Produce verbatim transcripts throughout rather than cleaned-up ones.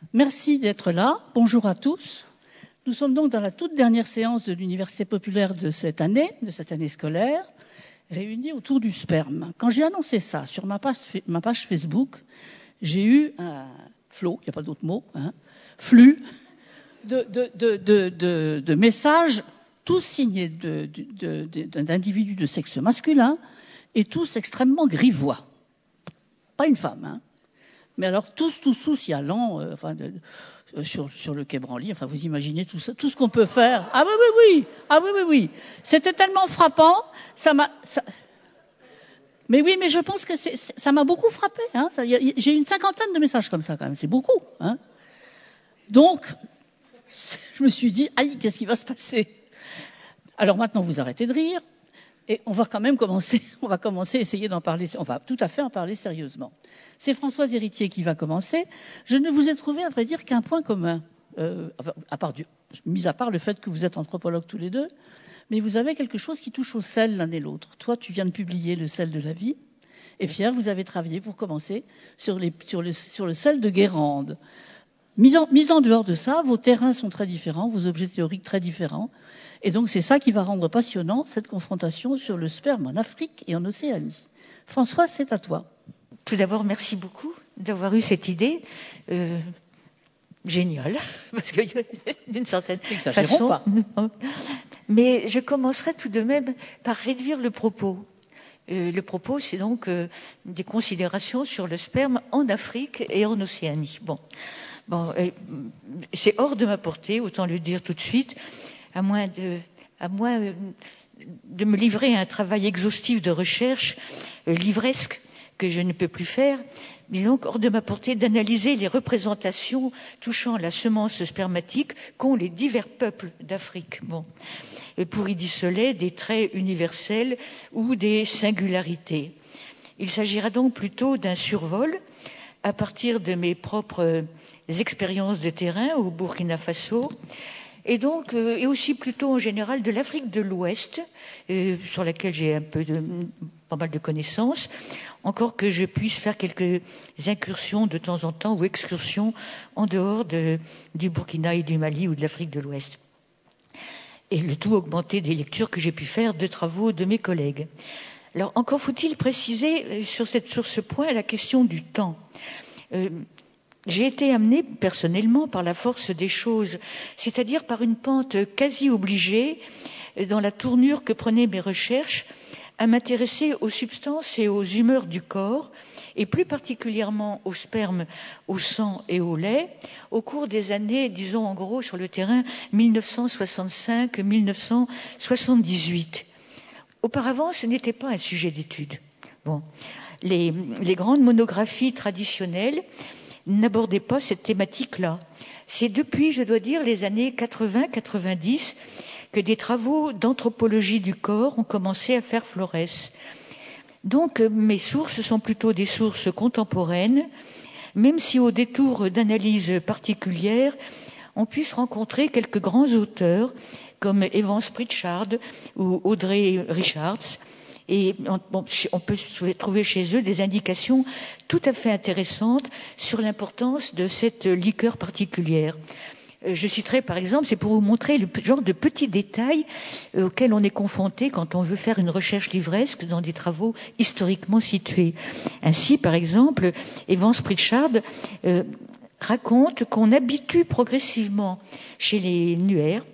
Merci d'être là. Bonjour à tous. Nous sommes donc dans la toute dernière séance de l'Université populaire de cette année, de cette année scolaire, réunis autour du sperme. Quand j'ai annoncé ça sur ma page, ma page Facebook, j'ai eu un flot, il n'y a pas d'autre mot, hein, flux de, de, de, de, de, de messages, tous signés de, de, de, d'individus de sexe masculin et tous extrêmement grivois. Pas une femme, hein. Mais alors tous, tous soucialants, euh, enfin, de, de, sur, sur le quai Branly, enfin, vous imaginez tout ça, tout ce qu'on peut faire. Ah oui, oui, oui, ah oui, oui, oui. C'était tellement frappant, ça m'a. Ça... Mais oui, mais je pense que c'est, ça m'a beaucoup frappé. Hein. Ça, y a, j'ai une cinquantaine de messages comme ça quand même, c'est beaucoup. Hein. Donc, je me suis dit, aïe, qu'est-ce qui va se passer ? Alors maintenant, vous arrêtez de rire. Et on va quand même commencer, on va commencer à essayer d'en parler, on va tout à fait en parler sérieusement. C'est Françoise Héritier qui va commencer. Je ne vous ai trouvé, à vrai dire, qu'un point commun, euh, à part du, mis à part le fait que vous êtes anthropologues tous les deux, mais vous avez quelque chose qui touche au sel l'un et l'autre. Toi, tu viens de publier Le sel de la vie, et Pierre, vous avez travaillé pour commencer sur, les, sur, le, sur le sel de Guérande. Mis en, mis en dehors de ça, vos terrains sont très différents, vos objets théoriques très différents. Et donc, c'est ça qui va rendre passionnant cette confrontation sur le sperme en Afrique et en Océanie. Françoise, c'est à toi. Tout d'abord, merci beaucoup d'avoir eu cette idée. Euh, géniale, parce que d'une certaine façon. Pas. Mais je commencerai tout de même par réduire le propos. Euh, le propos, c'est donc euh, des considérations sur le sperme en Afrique et en Océanie. Bon, bon euh, c'est hors de ma portée, autant le dire tout de suite. À moins de, à moins de me livrer à un travail exhaustif de recherche, euh, livresque, que je ne peux plus faire, mais donc hors de ma portée d'analyser les représentations touchant la semence spermatique qu'ont les divers peuples d'Afrique. Bon. Et pour y disceler des traits universels ou des singularités. Il s'agira donc plutôt d'un survol à partir de mes propres expériences de terrain au Burkina Faso, et donc, euh, et aussi plutôt en général de l'Afrique de l'Ouest, euh, sur laquelle j'ai un peu de, pas mal de connaissances, encore que je puisse faire quelques incursions de temps en temps ou excursions en dehors de, du Burkina et du Mali ou de l'Afrique de l'Ouest. Et le tout augmenté des lectures que j'ai pu faire de travaux de mes collègues. Alors, encore faut-il préciser sur, cette, sur ce point la question du temps. Euh, J'ai été amenée personnellement par la force des choses, c'est-à-dire par une pente quasi obligée dans la tournure que prenaient mes recherches, à m'intéresser aux substances et aux humeurs du corps, et plus particulièrement au sperme, au sang et au lait, au cours des années, disons en gros sur le terrain, dix-neuf cent soixante-cinq à dix-neuf cent soixante-dix-huit. Auparavant, ce n'était pas un sujet d'étude. Bon, les, les grandes monographies traditionnelles n'abordait pas cette thématique-là. C'est depuis, je dois dire, les années quatre-vingts quatre-vingt-dix que des travaux d'anthropologie du corps ont commencé à faire florès. Donc, mes sources sont plutôt des sources contemporaines, même si au détour d'analyses particulières, on puisse rencontrer quelques grands auteurs comme Evans Pritchard ou Audrey Richards. Et on, bon, on peut trouver chez eux des indications tout à fait intéressantes sur l'importance de cette liqueur particulière. Je citerai par exemple, c'est pour vous montrer le genre de petits détails auxquels on est confronté quand on veut faire une recherche livresque dans des travaux historiquement situés. Ainsi, par exemple, Evans Pritchard euh, raconte qu'on habitue progressivement chez les Nuers,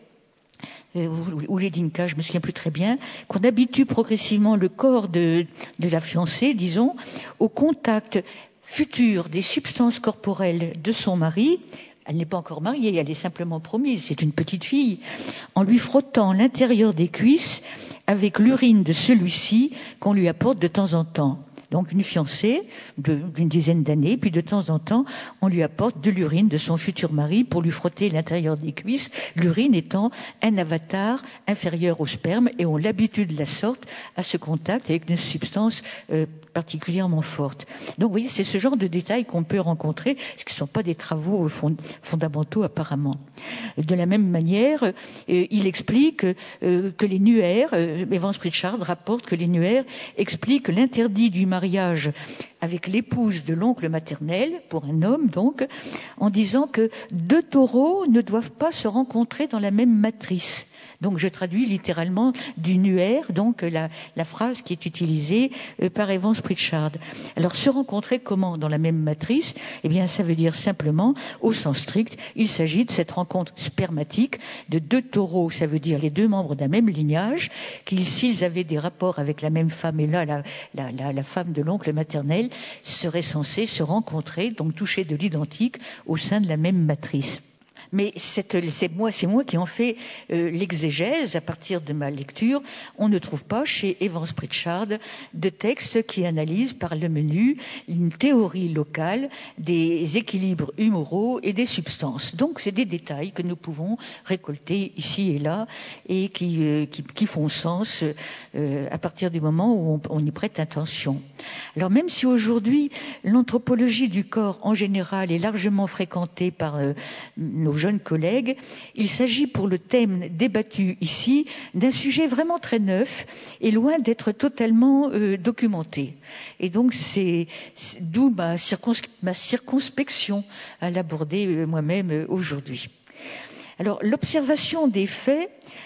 ou les Dinka, je me souviens plus très bien, qu'on habitue progressivement le corps de, de la fiancée, disons, au contact futur des substances corporelles de son mari. Elle n'est pas encore mariée, elle est simplement promise, c'est une petite fille, en lui frottant l'intérieur des cuisses avec l'urine de celui-ci qu'on lui apporte de temps en temps. Donc une fiancée de, d'une dizaine d'années, puis de temps en temps, on lui apporte de l'urine de son futur mari pour lui frotter l'intérieur des cuisses, l'urine étant un avatar inférieur au sperme, et on l'habitue de la sorte à ce contact avec une substance euh, particulièrement forte. Donc vous voyez, c'est ce genre de détails qu'on peut rencontrer, ce qui ne sont pas des travaux fond, fondamentaux apparemment. De la même manière, euh, il explique euh, que les Nuers, euh, Evans Pritchard rapporte que les Nuers expliquent l'interdit du mariage avec l'épouse de l'oncle maternel, pour un homme donc, en disant que deux taureaux ne doivent pas se rencontrer dans la même matrice. Donc je traduis littéralement du Nuer, donc la, la phrase qui est utilisée euh, par Evans Pritchard. Alors se rencontrer comment dans la même matrice? Eh bien ça veut dire simplement, au sens strict, il s'agit de cette rencontre spermatique de deux taureaux, ça veut dire les deux membres d'un même lignage, qui s'ils avaient des rapports avec la même femme, et là la, la, la, la femme de l'oncle maternel, seraient censés se rencontrer, donc toucher de l'identique au sein de la même matrice. Mais c'est moi, c'est moi qui en fais euh, l'exégèse à partir de ma lecture. On ne trouve pas chez Evans Pritchard de texte qui analyse par le menu une théorie locale des équilibres humoraux et des substances. Donc c'est des détails que nous pouvons récolter ici et là et qui, euh, qui, qui font sens euh, à partir du moment où on, on y prête attention. Alors même si aujourd'hui l'anthropologie du corps en général est largement fréquentée par euh, nos jeunes collègues, il s'agit pour le thème débattu ici d'un sujet vraiment très neuf et loin d'être totalement euh, documenté. Et donc c'est, c'est d'où ma, circons, ma circonspection à l'aborder euh, moi-même euh, aujourd'hui. Alors l'observation des faits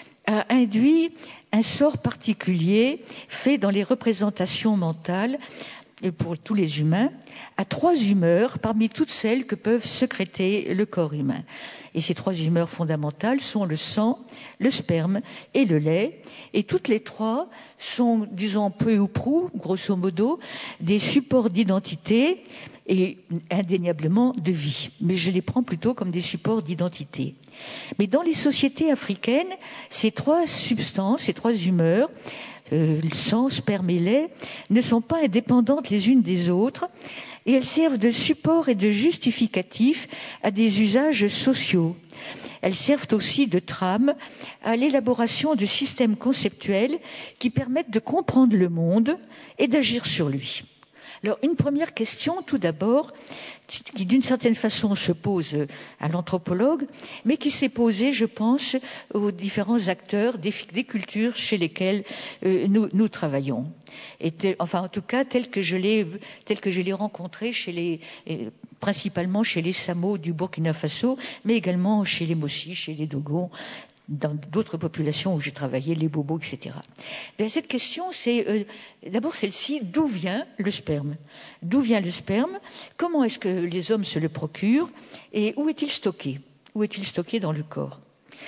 a induit un sort particulier fait dans les représentations mentales pour tous les humains, à trois humeurs parmi toutes celles que peuvent sécréter le corps humain. Et ces trois humeurs fondamentales sont le sang, le sperme et le lait. Et toutes les trois sont, disons peu ou prou, grosso modo, des supports d'identité et indéniablement de vie. Mais je les prends plutôt comme des supports d'identité. Mais dans les sociétés africaines, ces trois substances, ces trois humeurs, Euh, le sang, sperme et lait, ne sont pas indépendantes les unes des autres et elles servent de support et de justificatif à des usages sociaux. Elles servent aussi de trame à l'élaboration de systèmes conceptuels qui permettent de comprendre le monde et d'agir sur lui. Alors, une première question, tout d'abord, qui d'une certaine façon se pose à l'anthropologue, mais qui s'est posée, je pense, aux différents acteurs des, des cultures chez lesquelles euh, nous, nous travaillons. Et tel, enfin, en tout cas, tel que je l'ai, tel que je l'ai rencontré chez les, euh, principalement chez les Samo du Burkina Faso, mais également chez les Mossi, chez les Dogons, dans d'autres populations où j'ai travaillé, les Bobos, et cetera. Bien, cette question, c'est euh, d'abord celle-ci, d'où vient le sperme? D'où vient le sperme? Comment est-ce que les hommes se le procurent? Et où est-il stocké? Où est-il stocké dans le corps?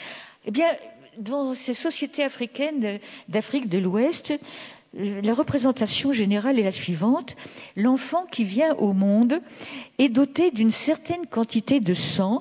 Eh bien, dans ces sociétés africaines d'Afrique de l'Ouest, la représentation générale est la suivante. L'enfant qui vient au monde est doté d'une certaine quantité de sang,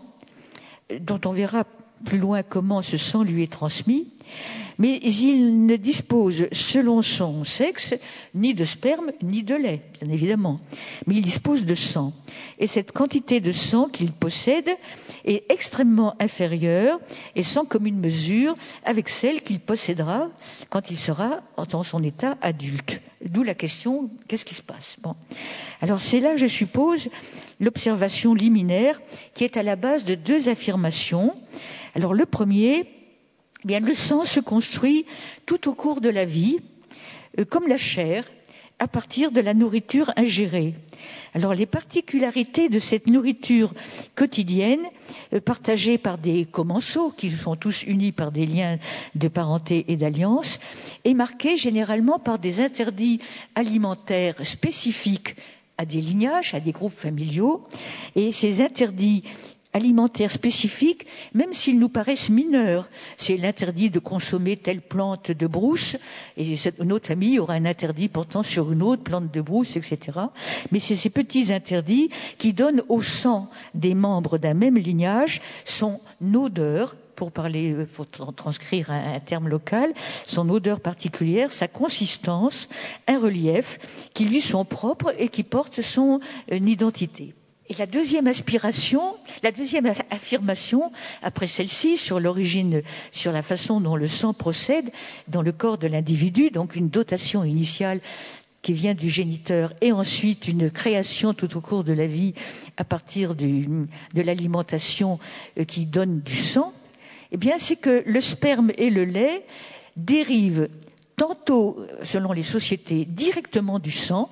dont on verra plus loin comment ce sang lui est transmis, mais il ne dispose, selon son sexe, ni de sperme, ni de lait, bien évidemment, mais il dispose de sang. Et cette quantité de sang qu'il possède est extrêmement inférieure et sans commune mesure avec celle qu'il possédera quand il sera dans son état adulte. D'où la question, qu'est-ce qui se passe? Bon. Alors c'est là, je suppose, l'observation liminaire qui est à la base de deux affirmations. Alors le premier, eh bien, le sang se construit tout au cours de la vie, euh, comme la chair, à partir de la nourriture ingérée. Alors les particularités de cette nourriture quotidienne, euh, partagée par des commensaux, qui sont tous unis par des liens de parenté et d'alliance, est marquée généralement par des interdits alimentaires spécifiques à des lignages, à des groupes familiaux, et ces interdits alimentaires spécifiques, même s'ils nous paraissent mineurs. C'est l'interdit de consommer telle plante de brousse, et une autre famille aura un interdit portant sur une autre plante de brousse, et cetera. Mais c'est ces petits interdits qui donnent au sang des membres d'un même lignage son odeur, pour parler, pour transcrire un, un terme local, son odeur particulière, sa consistance, un relief qui lui sont propres et qui portent son euh, identité. Et la deuxième aspiration, la deuxième affirmation, après celle-ci, sur l'origine, sur la façon dont le sang procède dans le corps de l'individu, donc une dotation initiale qui vient du géniteur et ensuite une création tout au cours de la vie à partir du, de l'alimentation qui donne du sang, eh bien, c'est que le sperme et le lait dérivent tantôt, selon les sociétés, directement du sang,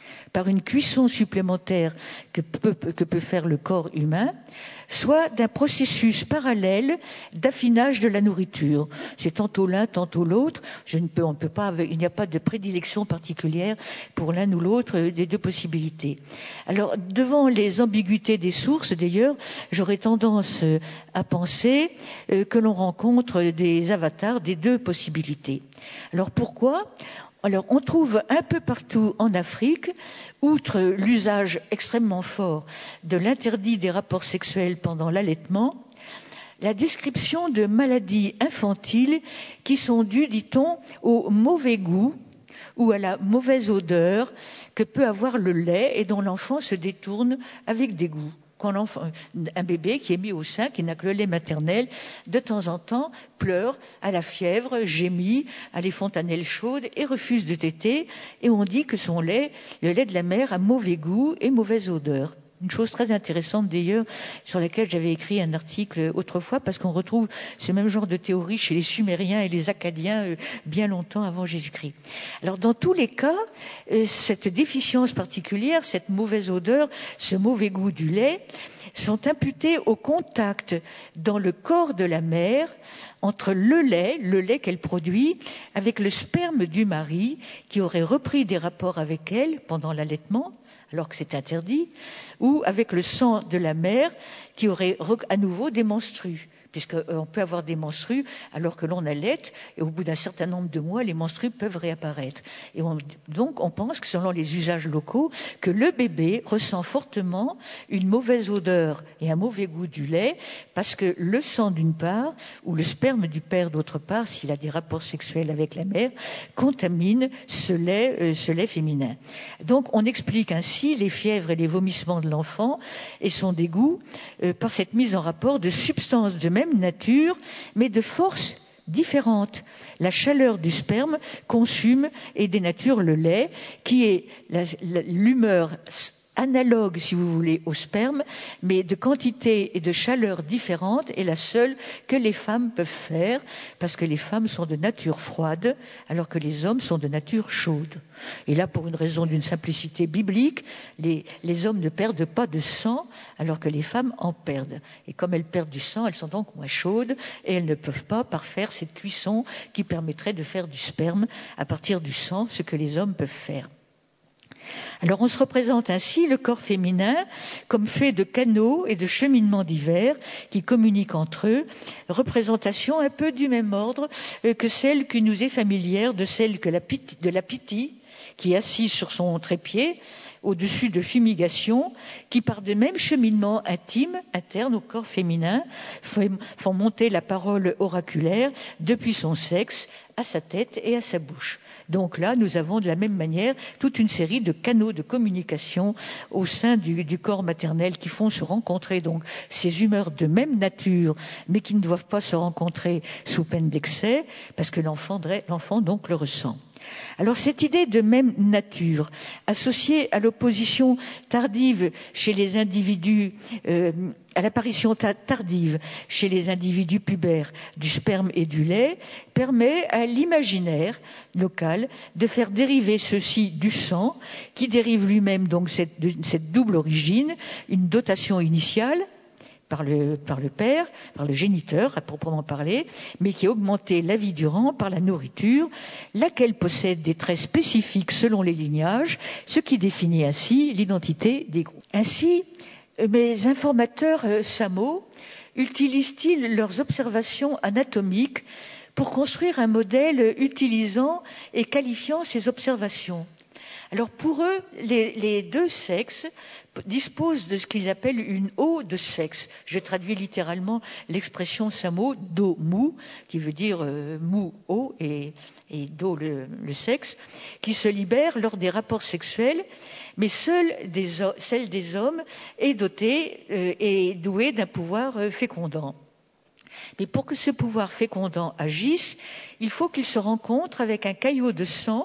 par une cuisson supplémentaire que peut, que peut faire le corps humain, soit d'un processus parallèle d'affinage de la nourriture. C'est tantôt l'un, tantôt l'autre. Je ne peux, on ne peut pas, il n'y a pas de prédilection particulière pour l'un ou l'autre des deux possibilités. Alors, devant les ambiguïtés des sources, d'ailleurs, j'aurais tendance à penser que l'on rencontre des avatars des deux possibilités. Alors, pourquoi ? Alors, on trouve un peu partout en Afrique, outre l'usage extrêmement fort de l'interdit des rapports sexuels pendant l'allaitement, la description de maladies infantiles qui sont dues, dit-on, au mauvais goût ou à la mauvaise odeur que peut avoir le lait et dont l'enfant se détourne avec dégoût. Quand l'enfant, un bébé qui est mis au sein, qui n'a que le lait maternel, de temps en temps pleure, a la fièvre, gémit, a les fontanelles chaudes et refuse de téter. Et on dit que son lait, le lait de la mère, a mauvais goût et mauvaise odeur. Une chose très intéressante d'ailleurs, sur laquelle j'avais écrit un article autrefois, parce qu'on retrouve ce même genre de théorie chez les Sumériens et les Akkadiens euh, bien longtemps avant Jésus-Christ. Alors dans tous les cas, euh, cette déficience particulière, cette mauvaise odeur, ce mauvais goût du lait, sont imputés au contact dans le corps de la mère entre le lait, le lait qu'elle produit, avec le sperme du mari qui aurait repris des rapports avec elle pendant l'allaitement, alors que c'est interdit, ou avec le sang de la mère qui aurait à nouveau des menstrues, puisqu'on peut avoir des menstrues alors que l'on allaite, et au bout d'un certain nombre de mois, les menstrues peuvent réapparaître. Et on, donc on pense que selon les usages locaux, que le bébé ressent fortement une mauvaise odeur et un mauvais goût du lait, parce que le sang d'une part, ou le sperme du père d'autre part, s'il a des rapports sexuels avec la mère, contamine ce lait, euh, ce lait féminin. Donc on explique ainsi les fièvres et les vomissements de l'enfant et son dégoût euh, par cette mise en rapport de substances de même nature, mais de forces différentes. La chaleur du sperme consume et dénature le lait, qui est la, la, l'humeur analogue, si vous voulez, au sperme, mais de quantité et de chaleur différentes, est la seule que les femmes peuvent faire, parce que les femmes sont de nature froide, alors que les hommes sont de nature chaude. Et là, pour une raison d'une simplicité biblique, les, les hommes ne perdent pas de sang, alors que les femmes en perdent. Et comme elles perdent du sang, elles sont donc moins chaudes, et elles ne peuvent pas parfaire cette cuisson qui permettrait de faire du sperme à partir du sang, ce que les hommes peuvent faire. Alors on se représente ainsi le corps féminin comme fait de canaux et de cheminements divers qui communiquent entre eux, représentation un peu du même ordre que celle qui nous est familière de celle que la Pythie, de la Pythie, qui est assise sur son trépied au-dessus de fumigation, qui par de mêmes cheminements intimes, internes au corps féminin, font monter la parole oraculaire depuis son sexe à sa tête et à sa bouche. Donc là, nous avons de la même manière toute une série de canaux de communication au sein du, du corps maternel qui font se rencontrer donc ces humeurs de même nature, mais qui ne doivent pas se rencontrer sous peine d'excès, parce que l'enfant, l'enfant donc le ressent. Alors cette idée de même nature, associée à l'opposition tardive chez les individus, euh, à l'apparition tardive chez les individus pubères du sperme et du lait, permet à l'imaginaire local de faire dériver ceci du sang, qui dérive lui-même donc cette, cette double origine, une dotation initiale, par le, par le père, par le géniteur, à proprement parler, mais qui est augmentée la vie durant par la nourriture, laquelle possède des traits spécifiques selon les lignages, ce qui définit ainsi l'identité des groupes. Ainsi, mes informateurs euh, SAMO utilisent-ils leurs observations anatomiques pour construire un modèle utilisant et qualifiant ces observations? Alors pour eux, les, les deux sexes disposent de ce qu'ils appellent une eau de sexe. Je traduis littéralement l'expression samo, do mou, qui veut dire euh, mou, eau, et, et do, le, le sexe, qui se libère lors des rapports sexuels, mais seule des, celle des hommes est dotée euh, et douée d'un pouvoir euh, fécondant. Mais pour que ce pouvoir fécondant agisse, il faut qu'il se rencontre avec un caillot de sang,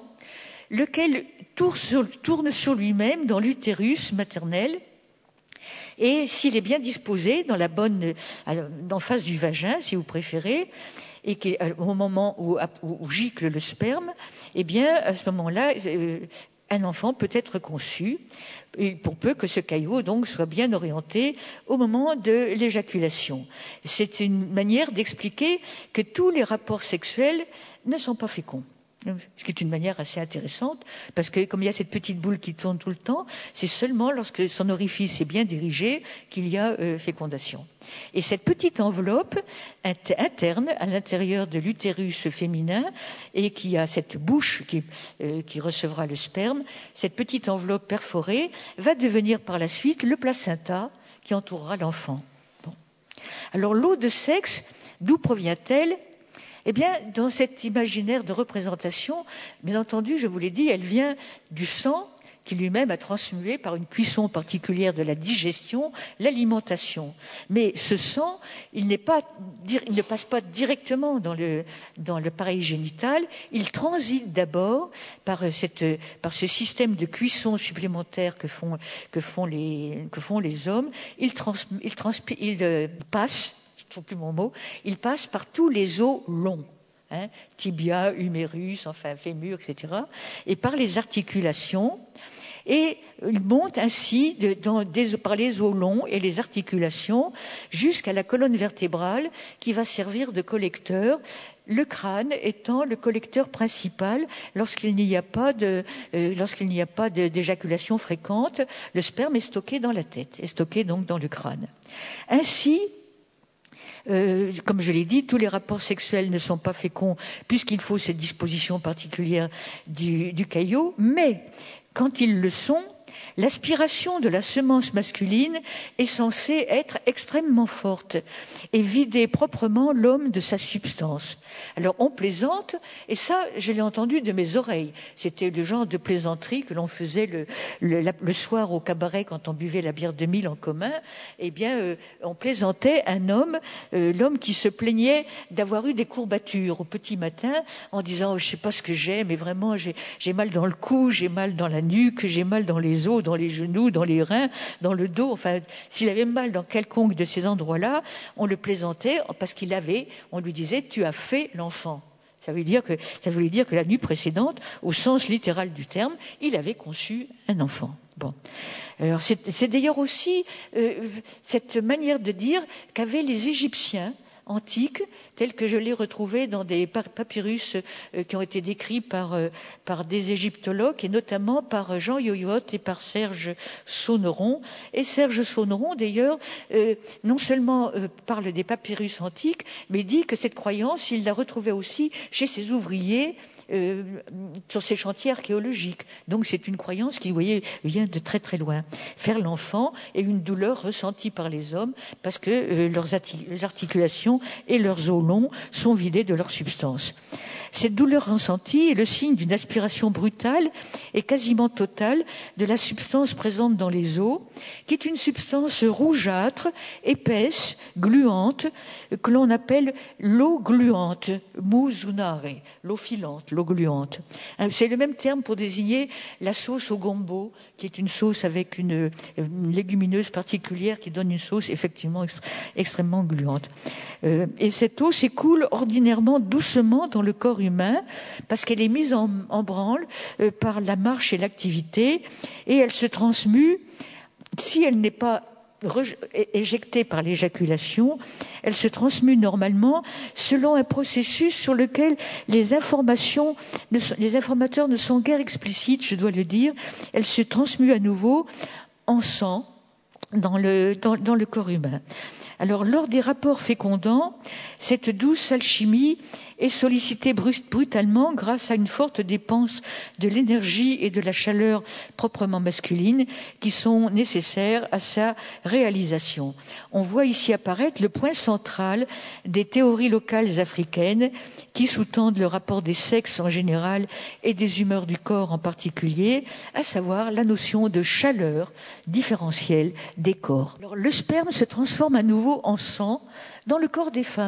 lequel tourne sur lui-même dans l'utérus maternel, et s'il est bien disposé dans la bonne, en face du vagin, si vous préférez, et qu'au moment où, où, où gicle le sperme, eh bien, à ce moment-là, euh, un enfant peut être conçu, pour peu que ce caillot donc soit bien orienté au moment de l'éjaculation. C'est une manière d'expliquer que tous les rapports sexuels ne sont pas féconds. Ce qui est une manière assez intéressante, parce que comme il y a cette petite boule qui tourne tout le temps, c'est seulement lorsque son orifice est bien dirigé qu'il y a euh, fécondation. Et cette petite enveloppe int- interne à l'intérieur de l'utérus féminin, et qui a cette bouche qui, euh, qui recevra le sperme, cette petite enveloppe perforée va devenir par la suite le placenta qui entourera l'enfant. Bon. Alors l'eau de sexe, d'où provient-elle ? Eh bien, dans cet imaginaire de représentation, bien entendu, je vous l'ai dit, elle vient du sang qui lui-même a transmué par une cuisson particulière de la digestion l'alimentation. Mais ce sang, il, n'est pas, il ne passe pas directement dans le, dans le pareil génital, il transite d'abord par, cette, par ce système de cuisson supplémentaire que font, que font, les, que font les hommes, il, trans, il, trans, il passe, je ne trouve plus mon mot, il passe par tous les os longs, hein, tibia, humérus, enfin fémur, et cetera, et par les articulations, et il monte ainsi de, dans, des, par les os longs et les articulations jusqu'à la colonne vertébrale qui va servir de collecteur, le crâne étant le collecteur principal lorsqu'il n'y a pas de, euh, lorsqu'il n'y a pas de, d'éjaculation fréquente, le sperme est stocké dans la tête, est stocké donc dans le crâne. Ainsi, Euh, comme je l'ai dit, tous les rapports sexuels ne sont pas féconds puisqu'il faut cette disposition particulière du, du caillot, mais quand ils le sont, l'aspiration de la semence masculine est censée être extrêmement forte et vider proprement l'homme de sa substance. Alors on plaisante, et ça je l'ai entendu de mes oreilles, c'était le genre de plaisanterie que l'on faisait le, le, la, le soir au cabaret quand on buvait la bière de mille en commun. Eh bien euh, on plaisantait un homme, euh, l'homme qui se plaignait d'avoir eu des courbatures au petit matin en disant oh, je sais pas ce que j'ai, mais vraiment j'ai, j'ai mal dans le cou, j'ai mal dans la nuque, j'ai mal dans les os, dans les genoux, dans les reins, dans le dos. Enfin, s'il avait mal dans quelconque de ces endroits-là, on le plaisantait parce qu'il avait, on lui disait, tu as fait l'enfant. Ça veut dire que, ça voulait dire que la nuit précédente, au sens littéral du terme, il avait conçu un enfant. Bon. Alors, c'est, c'est d'ailleurs aussi euh, cette manière de dire qu'avaient les Égyptiens antiques, tels que je l'ai retrouvé dans des papyrus euh, qui ont été décrits par, euh, par des égyptologues, et notamment par Jean Yoyotte et par Serge Sauneron. Et Serge Sauneron, d'ailleurs, euh, non seulement euh, parle des papyrus antiques, mais dit que cette croyance, il la retrouvait aussi chez ses ouvriers Euh, sur ces chantiers archéologiques. Donc c'est une croyance qui, vous voyez, vient de très très loin. Faire l'enfant est une douleur ressentie par les hommes parce que euh, leurs ati- articulations et leurs os longs sont vidés de leur substance. Cette douleur ressentie est le signe d'une aspiration brutale et quasiment totale de la substance présente dans les os, qui est une substance rougeâtre, épaisse, gluante, que l'on appelle l'eau gluante, muzunare, l'eau filante, l'eau gluante. C'est le même terme pour désigner la sauce au gombo, qui est une sauce avec une, une légumineuse particulière qui donne une sauce effectivement extré- extrêmement gluante. Euh, et cette eau s'écoule ordinairement doucement dans le corps humain parce qu'elle est mise en, en branle euh, par la marche et l'activité, et elle se transmue, si elle n'est pas Reje- éjectée par l'éjaculation, elle se transmue normalement selon un processus sur lequel les informations, ne sont, les informateurs ne sont guère explicites, je dois le dire. Elle se transmue à nouveau en sang dans le, dans, dans le corps humain. Alors, lors des rapports fécondants, cette douce alchimie est sollicitée brutalement grâce à une forte dépense de l'énergie et de la chaleur proprement masculine qui sont nécessaires à sa réalisation. On voit ici apparaître le point central des théories locales africaines qui sous-tendent le rapport des sexes en général et des humeurs du corps en particulier, à savoir la notion de chaleur différentielle des corps. Alors, le sperme se transforme à nouveau en sang dans le corps des femmes.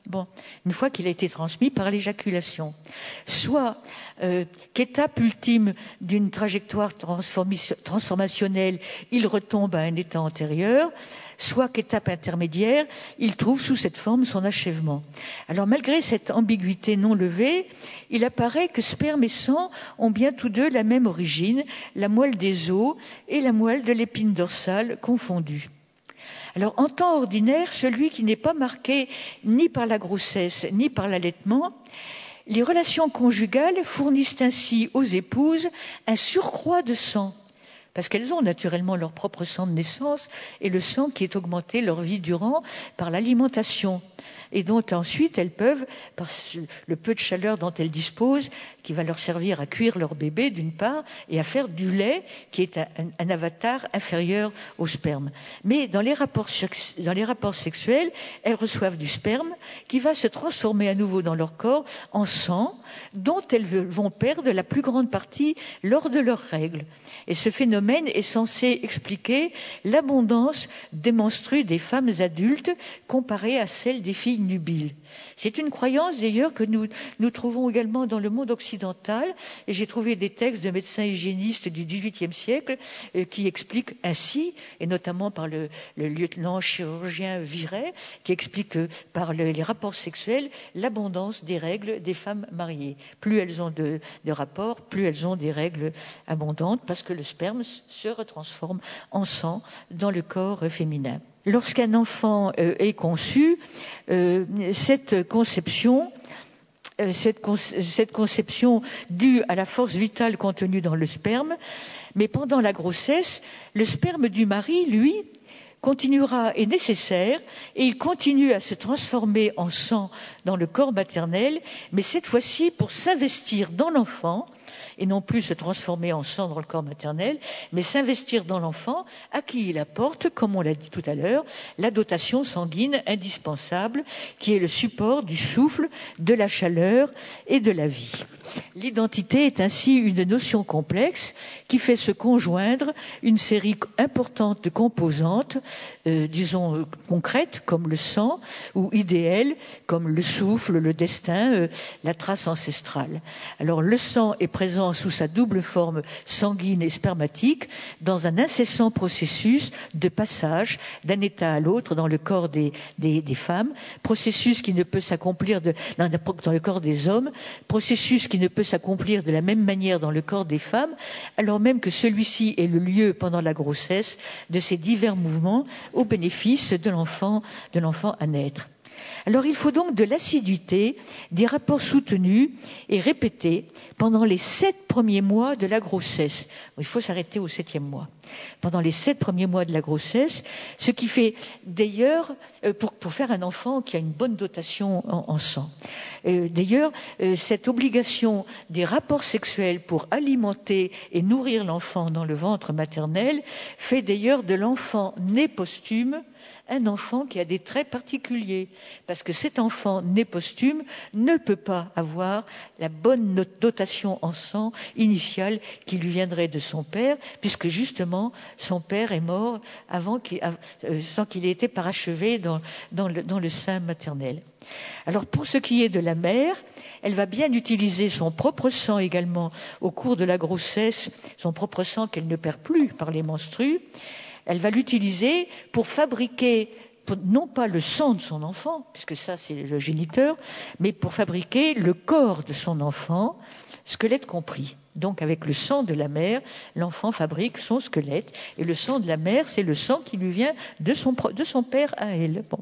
Bon, une fois qu'il a été transmis par l'éjaculation. Soit euh, qu'étape ultime d'une trajectoire transformationnelle, il retombe à un état antérieur, soit qu'étape intermédiaire, il trouve sous cette forme son achèvement. Alors malgré cette ambiguïté non levée, il apparaît que sperme et sang ont bien tous deux la même origine, la moelle des os et la moelle de l'épine dorsale confondues. Alors, en temps ordinaire, celui qui n'est pas marqué ni par la grossesse ni par l'allaitement, les relations conjugales fournissent ainsi aux épouses un surcroît de sang, parce qu'elles ont naturellement leur propre sang de naissance et le sang qui est augmenté leur vie durant par l'alimentation. Et dont ensuite elles peuvent, par le peu de chaleur dont elles disposent, qui va leur servir à cuire leur bébé d'une part, et à faire du lait, qui est un, un avatar inférieur au sperme. Mais dans les, rapports, dans les rapports sexuels, elles reçoivent du sperme qui va se transformer à nouveau dans leur corps en sang, dont elles vont perdre la plus grande partie lors de leurs règles. Et ce phénomène est censé expliquer l'abondance des menstrues des femmes adultes comparée à celle des filles nubiles. C'est une croyance d'ailleurs que nous, nous trouvons également dans le monde occidental, et j'ai trouvé des textes de médecins hygiénistes du dix-huitième siècle euh, qui expliquent ainsi, et notamment par le, le lieutenant chirurgien Viret, qui explique euh, par le, les rapports sexuels l'abondance des règles des femmes mariées. Plus elles ont de, de rapports, plus elles ont des règles abondantes, parce que le sperme se retransforme en sang dans le corps féminin. Lorsqu'un enfant euh, est conçu, euh, cette conception, euh, cette, con- cette conception due à la force vitale contenue dans le sperme, mais pendant la grossesse, le sperme du mari, lui, continuera, est nécessaire, et il continue à se transformer en sang dans le corps maternel, mais cette fois-ci pour s'investir dans l'enfant, et non plus se transformer en sang dans le corps maternel, mais s'investir dans l'enfant à qui il apporte, comme on l'a dit tout à l'heure, la dotation sanguine indispensable, qui est le support du souffle, de la chaleur et de la vie. L'identité est ainsi une notion complexe qui fait se conjoindre une série importante de composantes, euh, disons euh, concrètes comme le sang, ou idéales comme le souffle, le destin, euh, la trace ancestrale. Alors le sang est présent sous sa double forme sanguine et spermatique dans un incessant processus de passage d'un état à l'autre dans le corps des, des, des femmes, processus qui ne peut s'accomplir de, dans, dans le corps des hommes, processus qui ne peut s'accomplir de la même manière dans le corps des femmes, alors même que celui-ci est le lieu pendant la grossesse de ces divers mouvements au bénéfice de l'enfant, de l'enfant à naître. Alors il faut donc de l'assiduité, des rapports soutenus et répétés pendant les sept premiers mois de la grossesse. Il faut s'arrêter au septième mois. Pendant les sept premiers mois de la grossesse, ce qui fait d'ailleurs, pour, pour faire un enfant qui a une bonne dotation en, en sang. Euh, d'ailleurs, euh, cette obligation des rapports sexuels pour alimenter et nourrir l'enfant dans le ventre maternel fait d'ailleurs de l'enfant né posthume un enfant qui a des traits particuliers, parce que cet enfant né posthume ne peut pas avoir la bonne dotation en sang initiale qui lui viendrait de son père, puisque justement son père est mort avant qu'il, euh, sans qu'il ait été parachevé dans, dans, le, dans le sein maternel. Alors pour ce qui est de la mère, elle va bien utiliser son propre sang également au cours de la grossesse, son propre sang qu'elle ne perd plus par les menstrues. Elle va l'utiliser pour fabriquer, pour, non pas le sang de son enfant, puisque ça c'est le géniteur, mais pour fabriquer le corps de son enfant, squelette compris. Donc avec le sang de la mère, l'enfant fabrique son squelette, et le sang de la mère, c'est le sang qui lui vient de son, de son père à elle. Bon.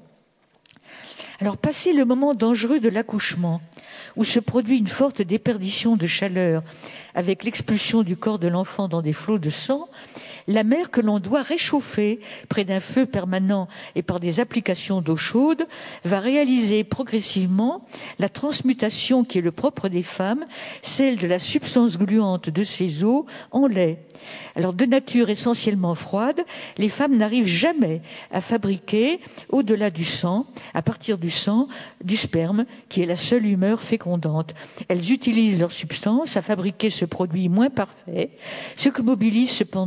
Alors, passé le moment dangereux de l'accouchement, où se produit une forte déperdition de chaleur avec l'expulsion du corps de l'enfant dans des flots de sang, la mère que l'on doit réchauffer près d'un feu permanent et par des applications d'eau chaude va réaliser progressivement la transmutation qui est le propre des femmes, celle de la substance gluante de ces eaux en lait. Alors, de nature essentiellement froide, les femmes n'arrivent jamais à fabriquer, au-delà du sang, à partir du sang, du sperme, qui est la seule humeur fécondante. Elles utilisent leur substance à fabriquer ce produit moins parfait, ce que mobilise cependant toutes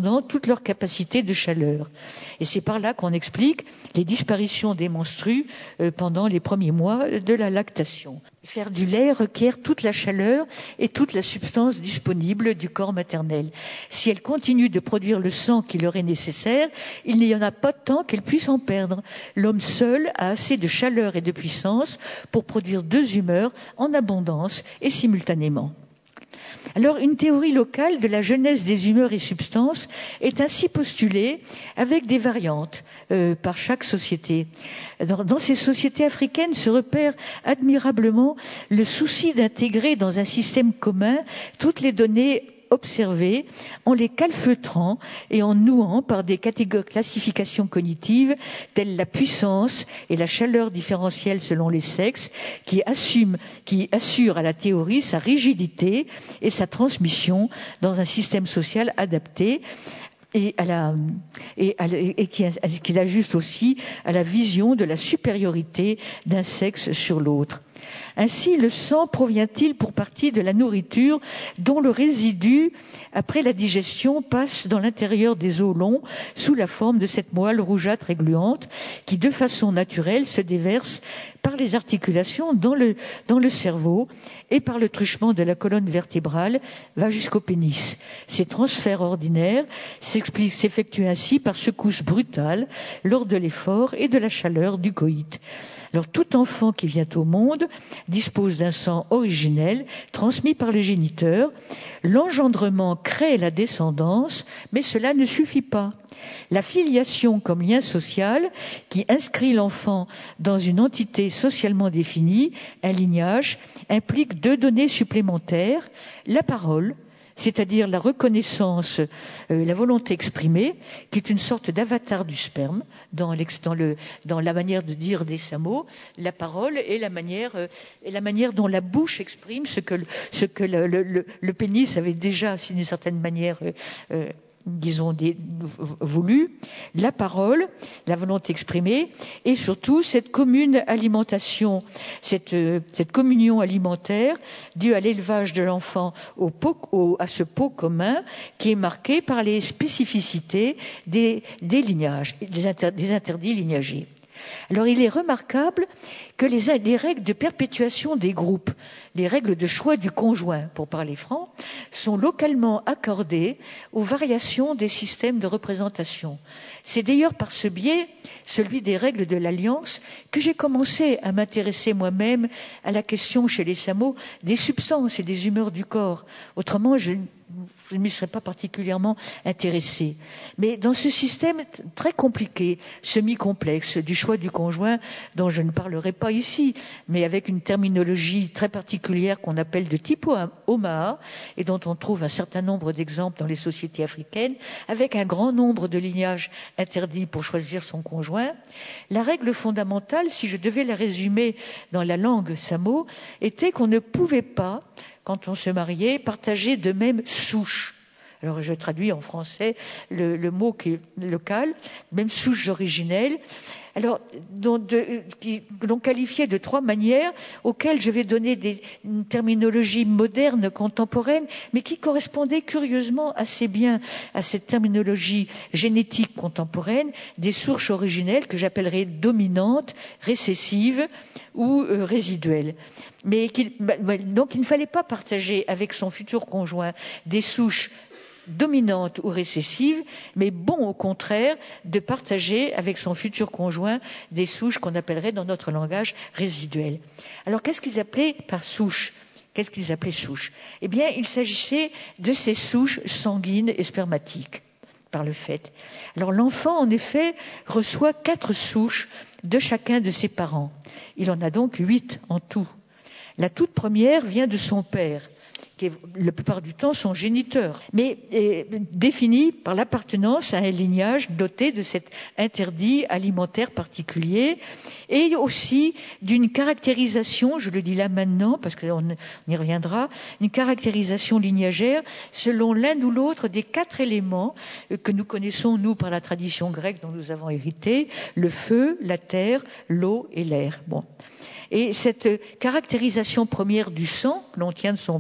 leur capacité de chaleur. Et c'est par là qu'on explique les disparitions des menstrues euh, pendant les premiers mois de la lactation. Faire du lait requiert toute la chaleur et toute la substance disponible du corps maternel. Si elle continue de produire le sang qui leur est nécessaire, il n'y en a pas tant qu'elle puisse en perdre. L'homme seul a assez de chaleur et de puissance pour produire deux humeurs en abondance et simultanément. Alors, une théorie locale de la genèse des humeurs et substances est ainsi postulée avec des variantes euh, par chaque société. Dans, dans ces sociétés africaines se repère admirablement le souci d'intégrer dans un système commun toutes les données observées en les calfeutrant et en nouant par des catégories classifications cognitives telles la puissance et la chaleur différentielle selon les sexes qui assument, qui assurent à la théorie sa rigidité et sa transmission dans un système social adapté et, à la, et, à, et qui, qui l'ajuste aussi à la vision de la supériorité d'un sexe sur l'autre. Ainsi, le sang provient-il pour partie de la nourriture dont le résidu, après la digestion, passe dans l'intérieur des os longs sous la forme de cette moelle rougeâtre et gluante qui, de façon naturelle, se déverse par les articulations dans le, dans le cerveau et par le truchement de la colonne vertébrale va jusqu'au pénis. Ces transferts ordinaires s'effectuent ainsi par secousse brutale lors de l'effort et de la chaleur du coït. Alors, tout enfant qui vient au monde dispose d'un sang originel transmis par les géniteurs. L'engendrement crée la descendance, mais cela ne suffit pas. La filiation comme lien social qui inscrit l'enfant dans une entité socialement définie, un lignage, implique deux données supplémentaires, la parole, c'est-à-dire la reconnaissance, euh, la volonté exprimée, qui est une sorte d'avatar du sperme dans, dans, le, dans la manière de dire des samots, la parole et la manière, euh, et la manière dont la bouche exprime ce que, ce que le, le, le, le pénis avait déjà, d'une certaine manière, euh, euh, disons, des, voulu, la parole, la volonté exprimée, et surtout cette commune alimentation, cette, cette communion alimentaire due à l'élevage de l'enfant au pot, au, à ce pot commun qui est marqué par les spécificités des, des lignages, des, inter, des interdits lignagés. Alors, il est remarquable que les, les règles de perpétuation des groupes, les règles de choix du conjoint, pour parler franc, sont localement accordées aux variations des systèmes de représentation. C'est d'ailleurs par ce biais, celui des règles de l'alliance, que j'ai commencé à m'intéresser moi-même à la question chez les Samoa des substances et des humeurs du corps. Autrement, je je ne m'y serais pas particulièrement intéressée. Mais dans ce système très compliqué, semi-complexe, du choix du conjoint, dont je ne parlerai pas ici, mais avec une terminologie très particulière qu'on appelle de type Omaha, et dont on trouve un certain nombre d'exemples dans les sociétés africaines, avec un grand nombre de lignages interdits pour choisir son conjoint, la règle fondamentale, si je devais la résumer dans la langue samo, était qu'on ne pouvait pas, quand on se mariait, partager de même souche. Alors je traduis en français le, le mot qui est local, même souche originelle. Alors, dont de, qui l'on qualifiait de trois manières auxquelles je vais donner des, une terminologie moderne, contemporaine, mais qui correspondait curieusement assez bien à cette terminologie génétique contemporaine des souches originelles que j'appellerais dominantes, récessives ou euh, résiduelles. Mais qu'il, donc il ne fallait pas partager avec son futur conjoint des souches dominante ou récessive, mais bon au contraire de partager avec son futur conjoint des souches qu'on appellerait dans notre langage résiduelles. Alors qu'est-ce qu'ils appelaient par souche ? Qu'est-ce qu'ils appelaient souche ? Eh bien, il s'agissait de ces souches sanguines et spermatiques, par le fait. Alors l'enfant, en effet, reçoit quatre souches de chacun de ses parents. Il en a donc huit en tout. La toute première vient de son père, qui est la plupart du temps son géniteur, mais est défini par l'appartenance à un lignage doté de cet interdit alimentaire particulier et aussi d'une caractérisation, je le dis là maintenant parce qu'on y reviendra, une caractérisation lignagère selon l'un ou l'autre des quatre éléments que nous connaissons, nous, par la tradition grecque dont nous avons hérité, le feu, la terre, l'eau et l'air. Bon. Et cette caractérisation première du sang que l'on tient de son père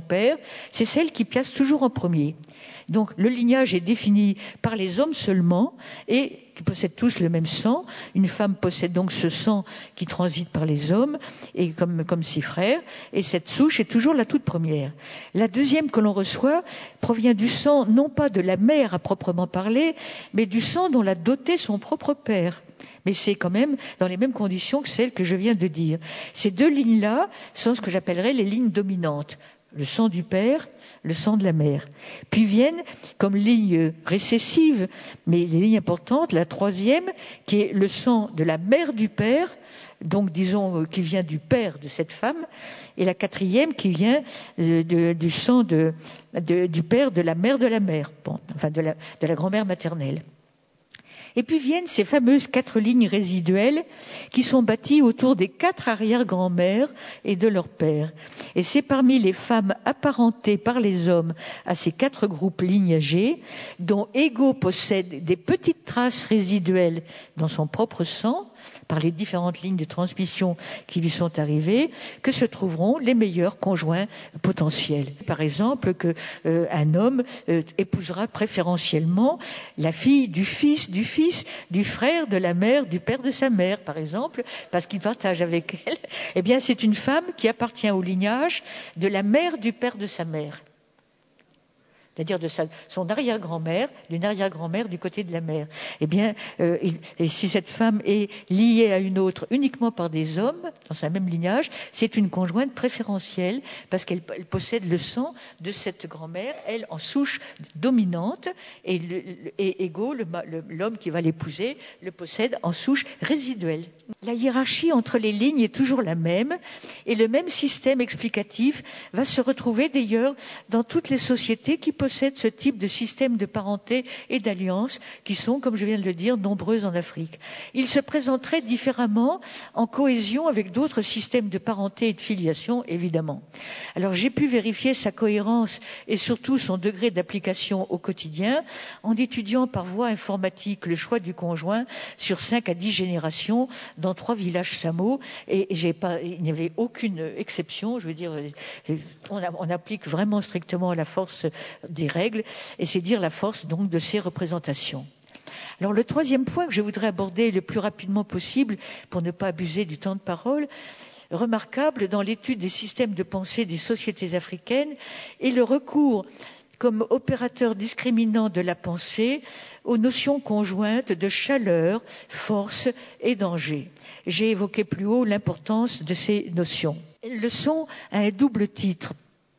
c'est celle qui passe toujours en premier. Donc le lignage est défini par les hommes seulement et qui possèdent tous le même sang. Une femme possède donc ce sang qui transite par les hommes et comme, comme ses frères. Et cette souche est toujours la toute première. La deuxième que l'on reçoit provient du sang non pas de la mère à proprement parler, mais du sang dont l'a doté son propre père. Mais c'est quand même dans les mêmes conditions que celles que je viens de dire. Ces deux lignes-là sont ce que j'appellerais les lignes dominantes. Le sang du père, le sang de la mère. Puis viennent, comme ligne récessive, mais les lignes importantes, la troisième, qui est le sang de la mère du père, donc disons qui vient du père de cette femme, et la quatrième qui vient de, de, du sang de, de, du père de la mère de la mère, bon, enfin de la, de la grand-mère maternelle. Et puis viennent ces fameuses quatre lignes résiduelles qui sont bâties autour des quatre arrière-grand-mères et de leur père. Et c'est parmi les femmes apparentées par les hommes à ces quatre groupes lignagés, dont Ego possède des petites traces résiduelles dans son propre sang, par les différentes lignes de transmission qui lui sont arrivées, que se trouveront les meilleurs conjoints potentiels. Par exemple, que euh, un homme euh, épousera préférentiellement la fille du fils du fils du frère de la mère du père de sa mère, par exemple, parce qu'il partage avec elle. Eh bien, c'est une femme qui appartient au lignage de la mère du père de sa mère. C'est-à-dire de sa, son arrière-grand-mère, d'une arrière-grand-mère du côté de la mère. Eh bien, euh, et, et si cette femme est liée à une autre uniquement par des hommes, dans sa même lignage, c'est une conjointe préférentielle, parce qu'elle elle possède le sang de cette grand-mère, elle en souche dominante, et, le, et Ego, le, le, l'homme qui va l'épouser, le possède en souche résiduelle. La hiérarchie entre les lignes est toujours la même, et le même système explicatif va se retrouver d'ailleurs dans toutes les sociétés qui possèdent ce type de système de parenté et d'alliance qui sont, comme je viens de le dire, nombreuses en Afrique. Il se présenterait différemment en cohésion avec d'autres systèmes de parenté et de filiation, évidemment. Alors j'ai pu vérifier sa cohérence et surtout son degré d'application au quotidien en étudiant par voie informatique le choix du conjoint sur cinq à dix générations dans trois villages Samo, et j'ai pas, il n'y avait aucune exception. Je veux dire, on, a, on applique vraiment strictement la force des règles, et c'est dire la force donc de ces représentations. Alors le troisième point que je voudrais aborder le plus rapidement possible pour ne pas abuser du temps de parole, remarquable dans l'étude des systèmes de pensée des sociétés africaines, est le recours comme opérateur discriminant de la pensée aux notions conjointes de chaleur, force et danger. J'ai évoqué plus haut l'importance de ces notions. Elles le sont à un double titre,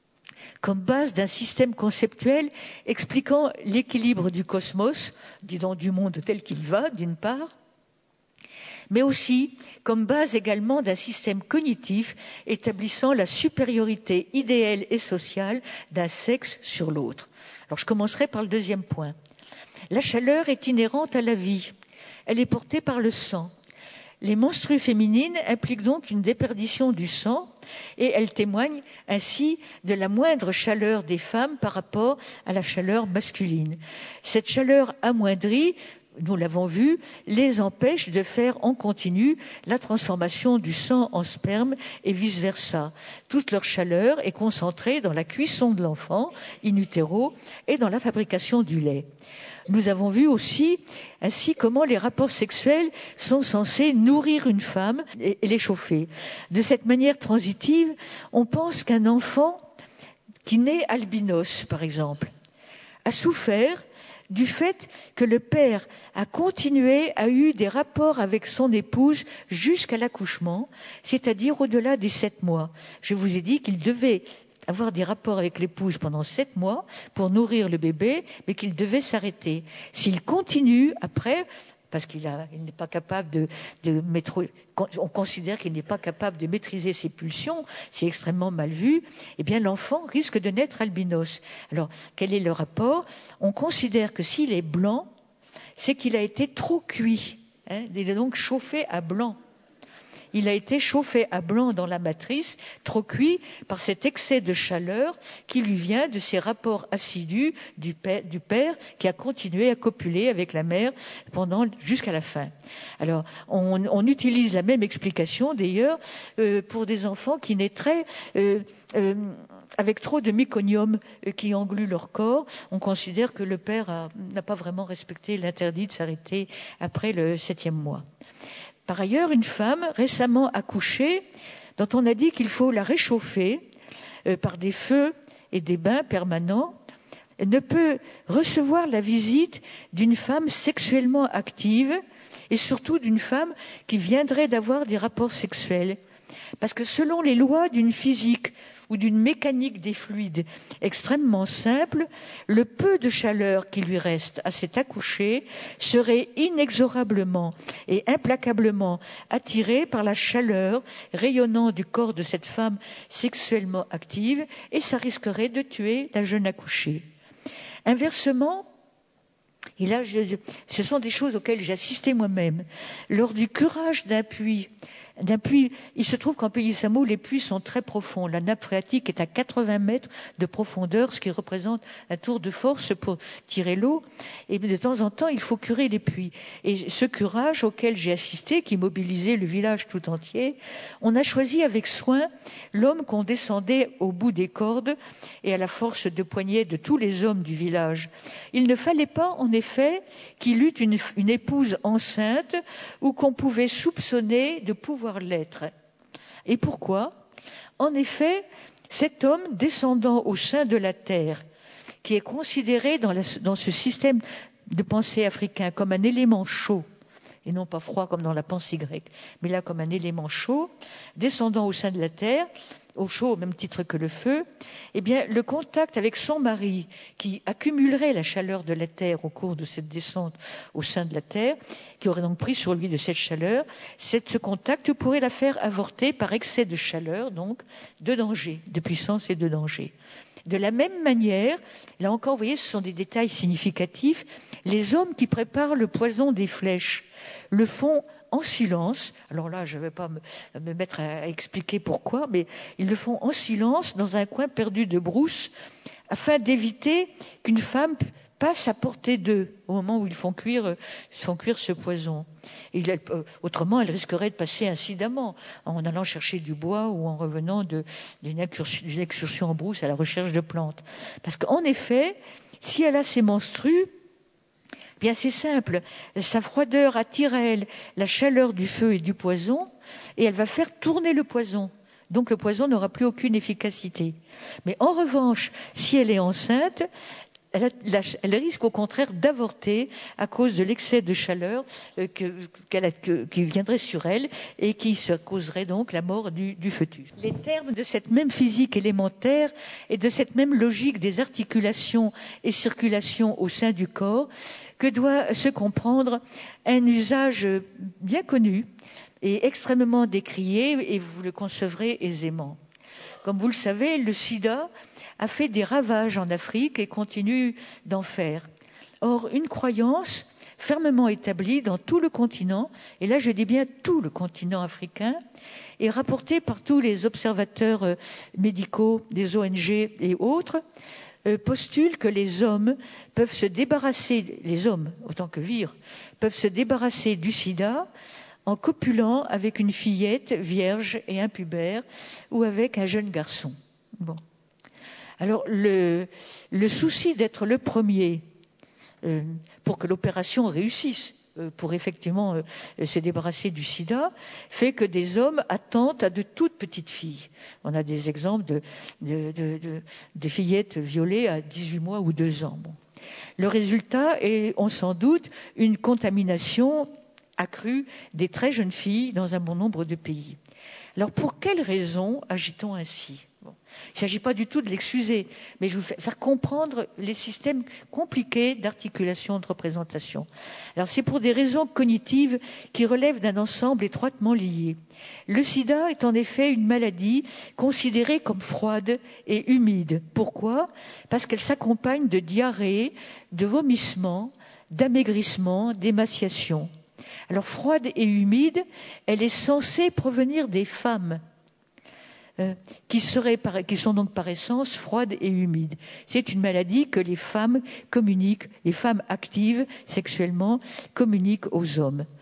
comme base d'un système conceptuel expliquant l'équilibre du cosmos, disons du monde tel qu'il va, d'une part, mais aussi comme base également d'un système cognitif établissant la supériorité idéale et sociale d'un sexe sur l'autre. Alors je commencerai par le deuxième point. La chaleur est inhérente à la vie. Elle est portée par le sang. Les menstrues féminines impliquent donc une déperdition du sang et elles témoignent ainsi de la moindre chaleur des femmes par rapport à la chaleur masculine. Cette chaleur amoindrie, nous l'avons vu, les empêche de faire en continu la transformation du sang en sperme et vice-versa. Toute leur chaleur est concentrée dans la cuisson de l'enfant, in utero, et dans la fabrication du lait. Nous avons vu aussi ainsi comment les rapports sexuels sont censés nourrir une femme et l'échauffer. De cette manière transitive, on pense qu'un enfant qui naît albinos, par exemple, a souffert du fait que le père a continué, a eu des rapports avec son épouse jusqu'à l'accouchement, c'est-à-dire au-delà des sept mois. Je vous ai dit qu'il devait avoir des rapports avec l'épouse pendant sept mois pour nourrir le bébé, mais qu'il devait s'arrêter. S'il continue après, parce qu'il a, il n'est pas capable de, de mettre, on considère qu'il n'est pas capable de maîtriser ses pulsions, c'est extrêmement mal vu, eh bien l'enfant risque de naître albinos. Alors, quel est le rapport ? On considère que s'il est blanc, c'est qu'il a été trop cuit, hein, il est donc chauffé à blanc. Il a été chauffé à blanc dans la matrice, trop cuit par cet excès de chaleur qui lui vient de ses rapports assidus du père, du père qui a continué à copuler avec la mère pendant jusqu'à la fin. Alors, on, on utilise la même explication d'ailleurs euh, pour des enfants qui naîtraient euh, euh, avec trop de méconium qui englue leur corps. On considère que le père a, n'a pas vraiment respecté l'interdit de s'arrêter après le septième mois. Par ailleurs, une femme récemment accouchée, dont on a dit qu'il faut la réchauffer euh, par des feux et des bains permanents, ne peut recevoir la visite d'une femme sexuellement active et surtout d'une femme qui viendrait d'avoir des rapports sexuels. Parce que selon les lois d'une physique ou d'une mécanique des fluides extrêmement simple, le peu de chaleur qui lui reste à cet accouché serait inexorablement et implacablement attiré par la chaleur rayonnant du corps de cette femme sexuellement active et ça risquerait de tuer la jeune accouchée. Inversement, et là, je, ce sont des choses auxquelles j'ai assisté moi-même, lors du curage d'un puits, d'un puits, il se trouve qu'en Pays Samo, les puits sont très profonds. La nappe phréatique est à quatre-vingts mètres de profondeur, ce qui représente un tour de force pour tirer l'eau. Et de temps en temps, il faut curer les puits. Et ce curage auquel j'ai assisté, qui mobilisait le village tout entier, on a choisi avec soin l'homme qu'on descendait au bout des cordes et à la force de poignée de tous les hommes du village. Il ne fallait pas, en effet, qu'il eût une, une épouse enceinte ou qu'on pouvait soupçonner de pouvoir l'être. Et pourquoi ? En effet, cet homme descendant au sein de la terre, qui est considéré dans, la, dans ce système de pensée africain comme un élément chaud, et non pas froid comme dans la pensée grecque, mais là comme un élément chaud, descendant au sein de la terre, au chaud au même titre que le feu, eh bien, le contact avec son mari, qui accumulerait la chaleur de la terre au cours de cette descente au sein de la terre, qui aurait donc pris sur lui de cette chaleur, cette, ce contact pourrait la faire avorter par excès de chaleur, donc de danger, de puissance et de danger. De la même manière, là encore, vous voyez, ce sont des détails significatifs, les hommes qui préparent le poison des flèches le font en silence. Alors là, je ne vais pas me, me mettre à, à expliquer pourquoi, mais ils le font en silence dans un coin perdu de brousse afin d'éviter qu'une femme passe à portée d'eux au moment où ils font cuire, font cuire ce poison. Et il, euh, autrement, elle risquerait de passer incidemment en allant chercher du bois ou en revenant de, d'une, excursion, d'une excursion en brousse à la recherche de plantes. Parce qu'en effet, si elle a ses menstrues, bien c'est simple, sa froideur attire à elle la chaleur du feu et du poison et elle va faire tourner le poison. Donc le poison n'aura plus aucune efficacité. Mais en revanche, si elle est enceinte, elle, a, la, elle risque au contraire d'avorter à cause de l'excès de chaleur euh, que, qu'elle a, que, qui viendrait sur elle et qui se causerait donc la mort du, du fœtus. Les termes de cette même physique élémentaire et de cette même logique des articulations et circulations au sein du corps que doit se comprendre un usage bien connu et extrêmement décrié, et vous le concevrez aisément. Comme vous le savez, le sida a fait des ravages en Afrique et continue d'en faire. Or, une croyance fermement établie dans tout le continent, et là je dis bien tout le continent africain, est rapportée par tous les observateurs médicaux des O N G et autres, euh, postule que les hommes peuvent se débarrasser, les hommes autant que vire, peuvent se débarrasser du sida en copulant avec une fillette vierge et impubère ou avec un jeune garçon. Bon. Alors, le, le souci d'être le premier euh, pour que l'opération réussisse, euh, pour effectivement euh, se débarrasser du sida, fait que des hommes attendent à de toutes petites filles. On a des exemples de, de, de, de, de fillettes violées à dix-huit mois ou deux ans. Bon. Le résultat est, on s'en doute, une contamination accrue des très jeunes filles dans un bon nombre de pays. Alors, pour quelles raisons agit-on ainsi ? Bon. Il ne s'agit pas du tout de l'excuser, mais je veux faire comprendre les systèmes compliqués d'articulation de représentation. Alors, c'est pour des raisons cognitives qui relèvent d'un ensemble étroitement lié. Le sida est en effet une maladie considérée comme froide et humide. Pourquoi ? Parce qu'elle s'accompagne de diarrhée, de vomissements, d'amaigrissement, d'émaciation. Alors, froide et humide, elle est censée provenir des femmes, euh, qui, seraient par, qui sont donc par essence froides et humides. C'est une maladie que les femmes communiquent, les femmes actives sexuellement communiquent aux hommes.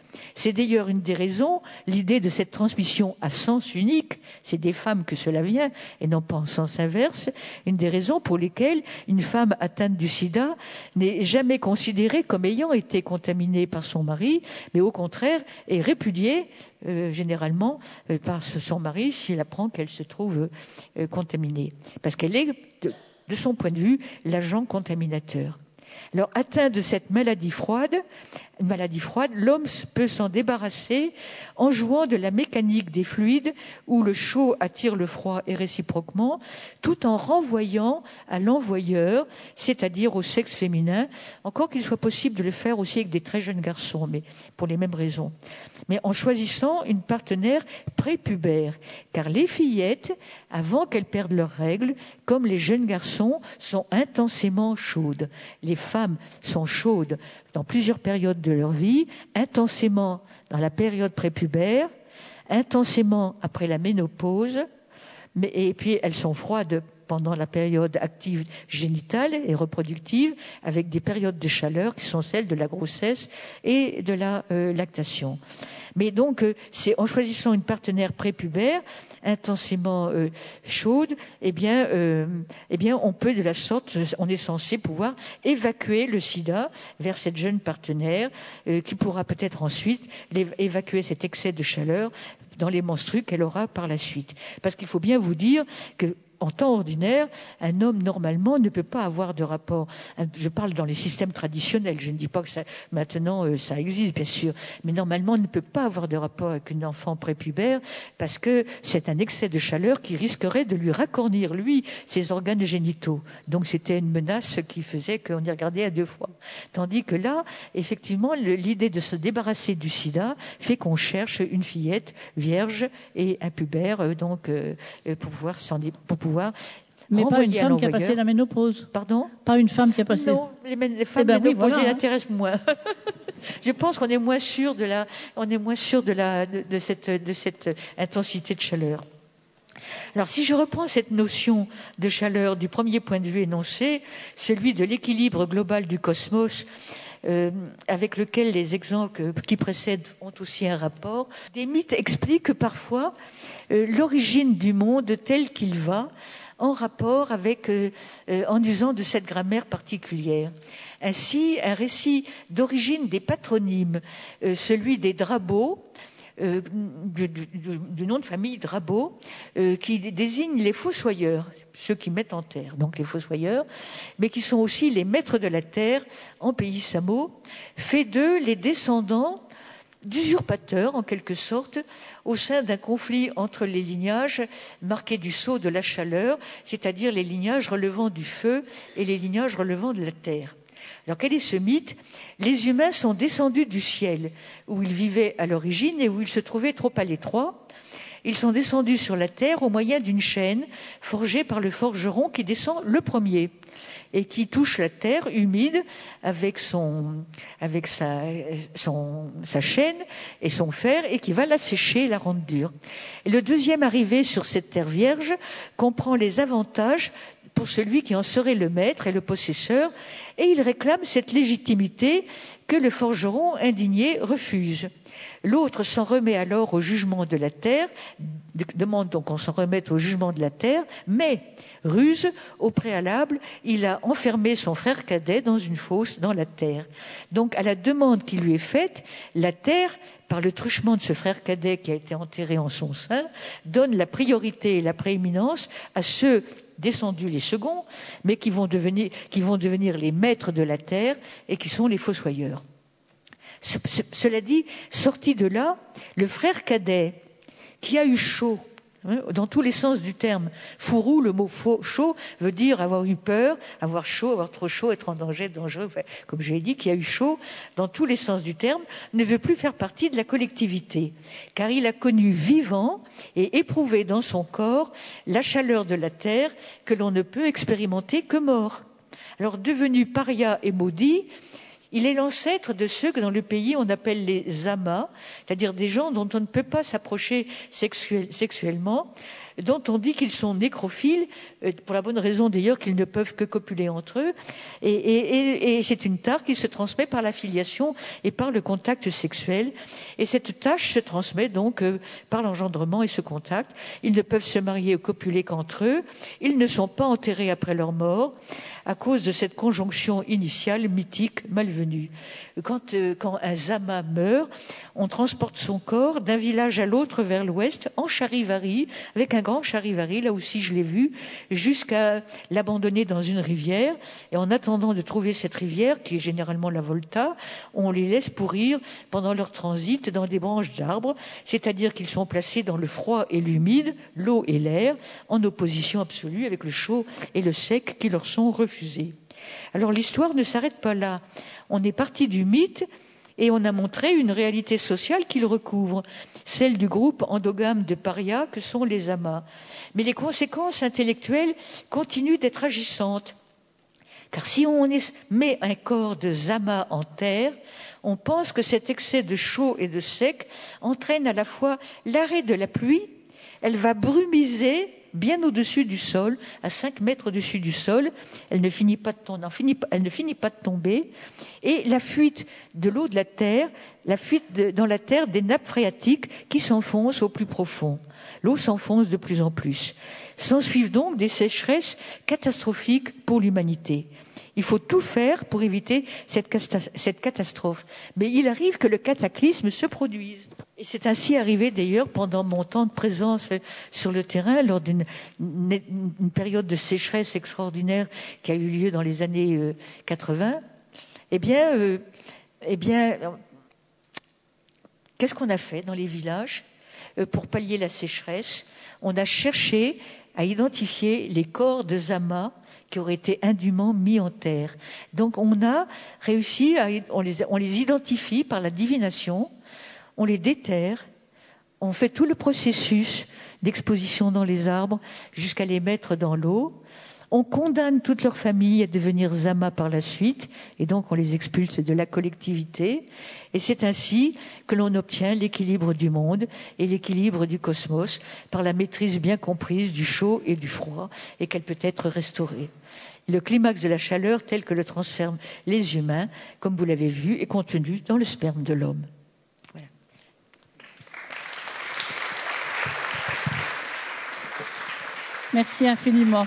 C'est d'ailleurs une des raisons, l'idée de cette transmission à sens unique, c'est des femmes que cela vient, et non pas en sens inverse, une des raisons pour lesquelles une femme atteinte du sida n'est jamais considérée comme ayant été contaminée par son mari, mais au contraire est répudiée euh, généralement euh, par son mari s'il apprend qu'elle se trouve euh, contaminée, parce qu'elle est, de, de son point de vue, l'agent contaminateur. Alors, atteint de cette maladie froide, une maladie froide, l'homme peut s'en débarrasser en jouant de la mécanique des fluides où le chaud attire le froid et réciproquement, tout en renvoyant à l'envoyeur, c'est-à-dire au sexe féminin, encore qu'il soit possible de le faire aussi avec des très jeunes garçons, mais pour les mêmes raisons. Mais en choisissant une partenaire prépubère, car les fillettes, avant qu'elles perdent leurs règles, comme les jeunes garçons, sont intensément chaudes. Les femmes sont chaudes dans plusieurs périodes de leur vie, intensément dans la période prépubère, intensément après la ménopause, mais, et puis elles sont froides pendant la période active génitale et reproductive, avec des périodes de chaleur qui sont celles de la grossesse et de la euh, lactation. Mais donc, euh, c'est en choisissant une partenaire prépubère, intensément euh, chaude, eh bien, euh, eh bien, on peut de la sorte, on est censé pouvoir évacuer le sida vers cette jeune partenaire euh, qui pourra peut-être ensuite évacuer cet excès de chaleur dans les menstrues qu'elle aura par la suite. Parce qu'il faut bien vous dire que en temps ordinaire, un homme, normalement, ne peut pas avoir de rapport. Je parle dans les systèmes traditionnels. Je ne dis pas que ça, maintenant, euh, ça existe, bien sûr. Mais normalement, il ne peut pas avoir de rapport avec une enfant prépubère parce que c'est un excès de chaleur qui risquerait de lui racornir, lui, ses organes génitaux. Donc, c'était une menace qui faisait qu'on y regardait à deux fois. Tandis que là, effectivement, le, l'idée de se débarrasser du sida fait qu'on cherche une fillette vierge et impubère, euh, donc, euh, pour pouvoir s'en dé- pour pouvoir Mais pas une femme qui a passé la ménopause. Pardon ? Pas une femme qui a passé. Non, les, les femmes eh ben ménopausées oui, voilà, intéressent moins. Je pense qu'on est moins sûr de la, on est moins sûr de la, de, de cette, de cette intensité de chaleur. Alors, si je reprends cette notion de chaleur du premier point de vue énoncé, celui de l'équilibre global du cosmos, Euh, avec lequel les exemples qui précèdent ont aussi un rapport, des mythes expliquent parfois euh, l'origine du monde tel qu'il va, en rapport avec, euh, euh, en usant de cette grammaire particulière. Ainsi, un récit d'origine des patronymes, euh, celui des Drabeaux, Euh, du, du, du nom de famille Drabeau, euh, qui désigne les fossoyeurs, ceux qui mettent en terre, donc les fossoyeurs, mais qui sont aussi les maîtres de la terre en pays Samo, fait d'eux les descendants d'usurpateurs, en quelque sorte, au sein d'un conflit entre les lignages marqués du sceau de la chaleur, c'est-à-dire les lignages relevant du feu et les lignages relevant de la terre. Alors, quel est ce mythe ? Les humains sont descendus du ciel, où ils vivaient à l'origine et où ils se trouvaient trop à l'étroit. Ils sont descendus sur la terre au moyen d'une chaîne forgée par le forgeron qui descend le premier et qui touche la terre humide avec son, avec sa, son, sa chaîne et son fer et qui va la sécher et la rendre dure. Et le deuxième arrivé sur cette terre vierge comprend les avantages pour celui qui en serait le maître et le possesseur, et il réclame cette légitimité que le forgeron indigné refuse. L'autre s'en remet alors au jugement de la terre, demande donc qu'on s'en remette au jugement de la terre, mais, ruse, au préalable, il a enfermé son frère cadet dans une fosse dans la terre. Donc, à la demande qui lui est faite, la terre, par le truchement de ce frère cadet qui a été enterré en son sein, donne la priorité et la prééminence à ceux descendus les seconds, mais qui vont devenir, qui vont devenir les maîtres de la terre et qui sont les fossoyeurs. Ce, ce, cela dit, sorti de là, le frère cadet qui a eu chaud, hein, dans tous les sens du terme, fourrou, le mot faux, chaud veut dire avoir eu peur, avoir chaud, avoir trop chaud, être en danger, dangereux, enfin, comme je l'ai dit, qui a eu chaud, dans tous les sens du terme, ne veut plus faire partie de la collectivité, car il a connu vivant et éprouvé dans son corps la chaleur de la terre que l'on ne peut expérimenter que mort. Alors, devenu paria et maudit, il est l'ancêtre de ceux que dans le pays on appelle les amas, c'est-à-dire des gens dont on ne peut pas s'approcher sexuel, sexuellement, dont on dit qu'ils sont nécrophiles, pour la bonne raison d'ailleurs qu'ils ne peuvent que copuler entre eux, et, et, et, et c'est une tare qui se transmet par la filiation et par le contact sexuel, et cette tâche se transmet donc euh, par l'engendrement et ce contact. Ils ne peuvent se marier ou copuler qu'entre eux, ils ne sont pas enterrés après leur mort, à cause de cette conjonction initiale mythique malvenue. Quand, euh, quand un Zama meurt, on transporte son corps d'un village à l'autre vers l'ouest en charivari, avec un grand charivari, là aussi je l'ai vu, jusqu'à l'abandonner dans une rivière. Et en attendant de trouver cette rivière, qui est généralement la Volta, on les laisse pourrir pendant leur transit dans des branches d'arbres, c'est-à-dire qu'ils sont placés dans le froid et l'humide, l'eau et l'air, en opposition absolue avec le chaud et le sec qui leur sont refusés. Alors l'histoire ne s'arrête pas là. On est parti du mythe et on a montré une réalité sociale qu'il recouvre, celle du groupe endogame de parias que sont les amas. Mais les conséquences intellectuelles continuent d'être agissantes. Car si on met un corps de Zama en terre, on pense que cet excès de chaud et de sec entraîne à la fois l'arrêt de la pluie, elle va brumiser bien au-dessus du sol, à cinq mètres au-dessus du sol, elle ne finit pas de tomber, elle ne finit pas de tomber, et la fuite de l'eau de la terre, la fuite de, dans la terre des nappes phréatiques qui s'enfoncent au plus profond. L'eau s'enfonce de plus en plus. S'ensuivent donc des sécheresses catastrophiques pour l'humanité. Il faut tout faire pour éviter cette, cette catastrophe. Mais il arrive que le cataclysme se produise. Et c'est ainsi arrivé d'ailleurs pendant mon temps de présence sur le terrain, lors d'une une, une période de sécheresse extraordinaire qui a eu lieu dans les années euh, quatre-vingts. Eh bien, euh, eh bien, qu'est-ce qu'on a fait dans les villages euh, pour pallier la sécheresse? On a cherché à identifier les corps de Zama qui auraient été indûment mis en terre. Donc on a réussi, à, on, les, on les identifie par la divination, on les déterre, on fait tout le processus d'exposition dans les arbres jusqu'à les mettre dans l'eau. On condamne toute leur famille à devenir Zama par la suite, et donc on les expulse de la collectivité. Et c'est ainsi que l'on obtient l'équilibre du monde et l'équilibre du cosmos par la maîtrise bien comprise du chaud et du froid, et qu'elle peut être restaurée. Le climax de la chaleur tel que le transforment les humains, comme vous l'avez vu, est contenu dans le sperme de l'homme. Voilà. Merci infiniment.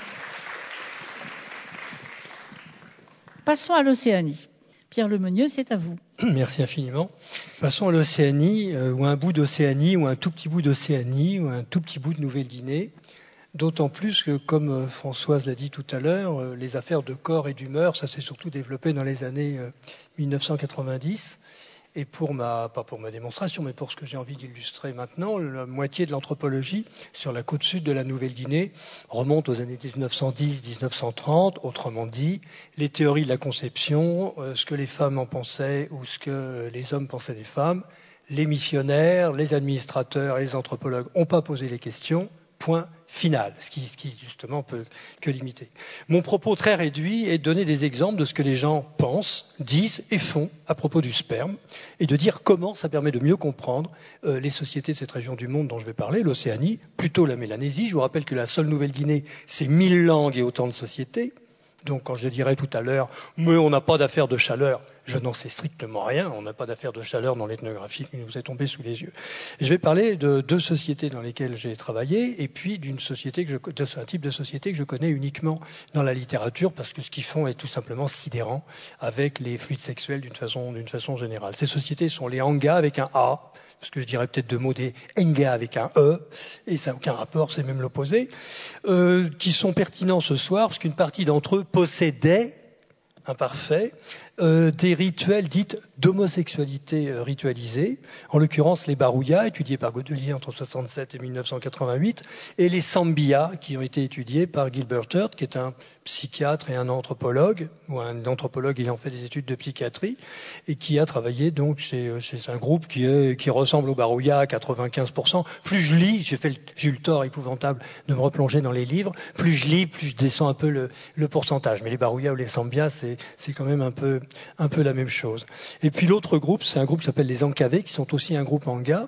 Passons à l'Océanie. Pierre Lemonnier, c'est à vous. Merci infiniment. Passons à l'Océanie, euh, ou un bout d'Océanie, ou un tout petit bout d'Océanie, ou un tout petit bout de Nouvelle-Guinée. D'autant plus que, comme euh, Françoise l'a dit tout à l'heure, euh, les affaires de corps et d'humeur, ça s'est surtout développé dans les années euh, mille neuf cent quatre-vingt-dix. Et pour ma, pas pour ma démonstration, mais pour ce que j'ai envie d'illustrer maintenant, la moitié de l'anthropologie sur la côte sud de la Nouvelle-Guinée remonte aux années dix-neuf cent dix à dix-neuf cent trente. Autrement dit, les théories de la conception, euh, ce que les femmes en pensaient ou ce que les hommes pensaient des femmes, les missionnaires, les administrateurs et les anthropologues n'ont pas posé les questions. Point final, ce qui, ce qui justement peut que limiter. Mon propos très réduit est de donner des exemples de ce que les gens pensent, disent et font à propos du sperme, et de dire comment ça permet de mieux comprendre euh, les sociétés de cette région du monde dont je vais parler, l'Océanie, plutôt la Mélanésie. Je vous rappelle que la seule Nouvelle-Guinée, c'est mille langues et autant de sociétés. Donc quand je dirais tout à l'heure, mais on n'a pas d'affaire de chaleur, je n'en sais strictement rien, on n'a pas d'affaire de chaleur dans l'ethnographie qui nous est tombée sous les yeux. Je vais parler de deux sociétés dans lesquelles j'ai travaillé et puis d'une société que je, d'un type de société que je connais uniquement dans la littérature parce que ce qu'ils font est tout simplement sidérant avec les fluides sexuels d'une façon, d'une façon générale. Ces sociétés sont les Anga avec un A, parce que je dirais peut-être deux mots des Enga avec un E, et ça n'a aucun rapport, c'est même l'opposé, euh, qui sont pertinents ce soir, parce qu'une partie d'entre eux possédait, imparfait, euh, des rituels dits d'homosexualité euh, ritualisée, en l'occurrence les Barouya, étudiés par Godelier entre soixante-sept et mille neuf cent quatre-vingt-huit, et les Sambia, qui ont été étudiés par Gilbert Hurt, qui est un psychiatre et un anthropologue, ou un anthropologue ayant fait des études de psychiatrie, et qui a travaillé donc chez, chez un groupe qui, est, qui ressemble aux Barouya à quatre-vingt-quinze pour cent. Plus je lis, j'ai, fait le, j'ai eu le tort épouvantable de me replonger dans les livres, plus je lis, plus je descends un peu le, le pourcentage. Mais les Barouya ou les Sambia, c'est, c'est quand même un peu, un peu la même chose. Et puis l'autre groupe, c'est un groupe qui s'appelle les Ankavés, qui sont aussi un groupe Anga,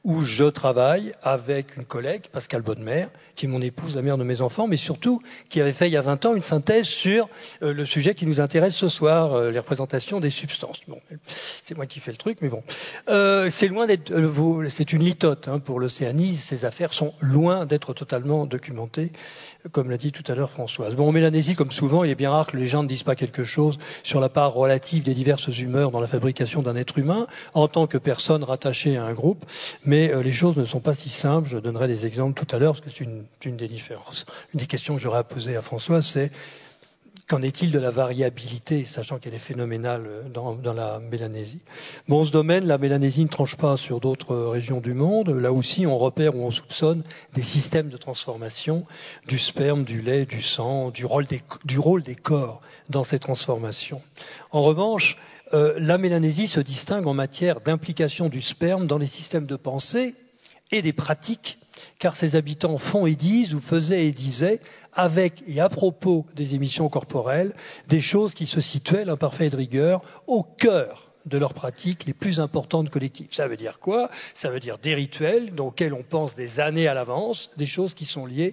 où je travaille avec une collègue, Pascale Bonnemer, qui est mon épouse, la mère de mes enfants, mais surtout qui avait fait il y a vingt ans une synthèse sur euh, le sujet qui nous intéresse ce soir, euh, les représentations des substances. Bon, c'est moi qui fais le truc, mais bon. Euh, c'est loin d'être... Euh, vous, c'est une litote hein, pour l'Océanie. Ces affaires sont loin d'être totalement documentées, comme l'a dit tout à l'heure Françoise. Bon, en Mélanésie, comme souvent, il est bien rare que les gens ne disent pas quelque chose sur la part relative des diverses humeurs dans la fabrication d'un être humain, en tant que personne rattachée à un groupe. Mais euh, les choses ne sont pas si simples. Je donnerai des exemples tout à l'heure, parce que c'est une, une des différences. Une des questions que j'aurais à poser à Françoise, c'est qu'en est-il de la variabilité, sachant qu'elle est phénoménale dans, dans la Mélanésie. Bon, ce domaine, la Mélanésie ne tranche pas sur d'autres régions du monde. Là aussi, on repère ou on soupçonne des systèmes de transformation du sperme, du lait, du sang, du rôle des, du rôle des corps dans ces transformations. En revanche, euh, la Mélanésie se distingue en matière d'implication du sperme dans les systèmes de pensée et des pratiques, car ses habitants font et disent, ou faisaient et disaient, avec et à propos des émissions corporelles, des choses qui se situaient, l'imparfaite rigueur, au cœur de leurs pratiques les plus importantes collectives. Ça veut dire quoi? Ça veut dire des rituels auxquels on pense des années à l'avance, des choses qui sont liées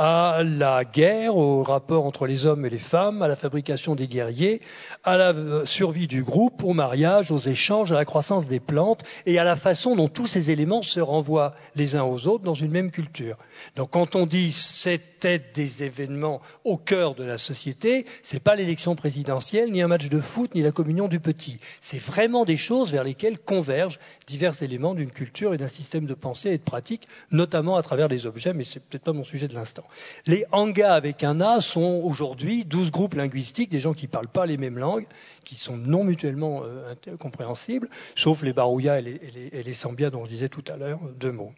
à la guerre, au rapport entre les hommes et les femmes, à la fabrication des guerriers, à la survie du groupe, au mariage, aux échanges, à la croissance des plantes et à la façon dont tous ces éléments se renvoient les uns aux autres dans une même culture. Donc quand on dit c'était des événements au cœur de la société, c'est pas l'élection présidentielle, ni un match de foot, ni la communion du petit. C'est vrai vraiment des choses vers lesquelles convergent divers éléments d'une culture et d'un système de pensée et de pratique, notamment à travers les objets, mais c'est peut-être pas mon sujet de l'instant. Les Anga avec un A sont aujourd'hui douze groupes linguistiques, des gens qui ne parlent pas les mêmes langues, qui sont non mutuellement euh, compréhensibles, sauf les Barouya et les, et les, et les Sambia dont je disais tout à l'heure, deux mots.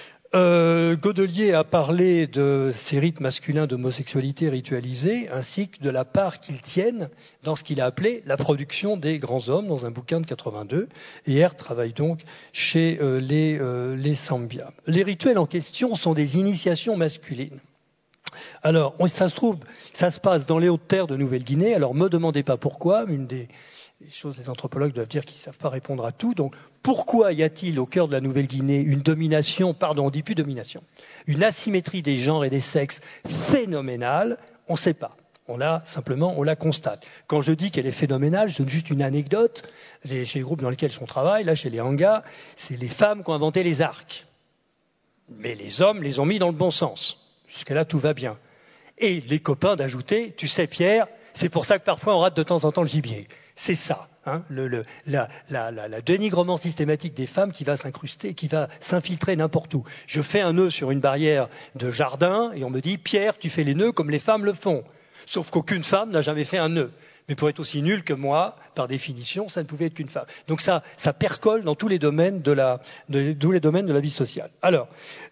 Euh, Godelier a parlé de ces rites masculins d'homosexualité ritualisée, ainsi que de la part qu'ils tiennent dans ce qu'il a appelé la production des grands hommes, dans un bouquin de quatre-vingt-deux. Et R travaille donc chez euh, les, euh, les Sambia. Les rituels en question sont des initiations masculines. Alors, on, ça se trouve, ça se passe dans les hautes terres de Nouvelle-Guinée. Alors, me demandez pas pourquoi, une des les choses, les anthropologues doivent dire qu'ils ne savent pas répondre à tout. Donc, pourquoi y a-t-il au cœur de la Nouvelle-Guinée une domination, pardon, on ne dit plus domination, une asymétrie des genres et des sexes phénoménale? On ne sait pas. On l'a simplement, on la constate. Quand je dis qu'elle est phénoménale, je donne juste une anecdote. Les, chez les groupes dans lesquels on travaille, là, chez les Anga, c'est les femmes qui ont inventé les arcs. Mais les hommes les ont mis dans le bon sens. Jusqu'à là, tout va bien. Et les copains d'ajouter, tu sais, Pierre, c'est pour ça que parfois on rate de temps en temps le gibier. C'est ça, hein, le, le, la, la, la, la dénigrement systématique des femmes qui va s'incruster, qui va s'infiltrer n'importe où. Je fais un nœud sur une barrière de jardin et on me dit « Pierre, tu fais les nœuds comme les femmes le font ». Sauf qu'aucune femme n'a jamais fait un nœud. Mais pour être aussi nul que moi, par définition, ça ne pouvait être qu'une femme. Donc ça, ça percole dans tous les domaines de la, de, tous les domaines de la vie sociale. Alors,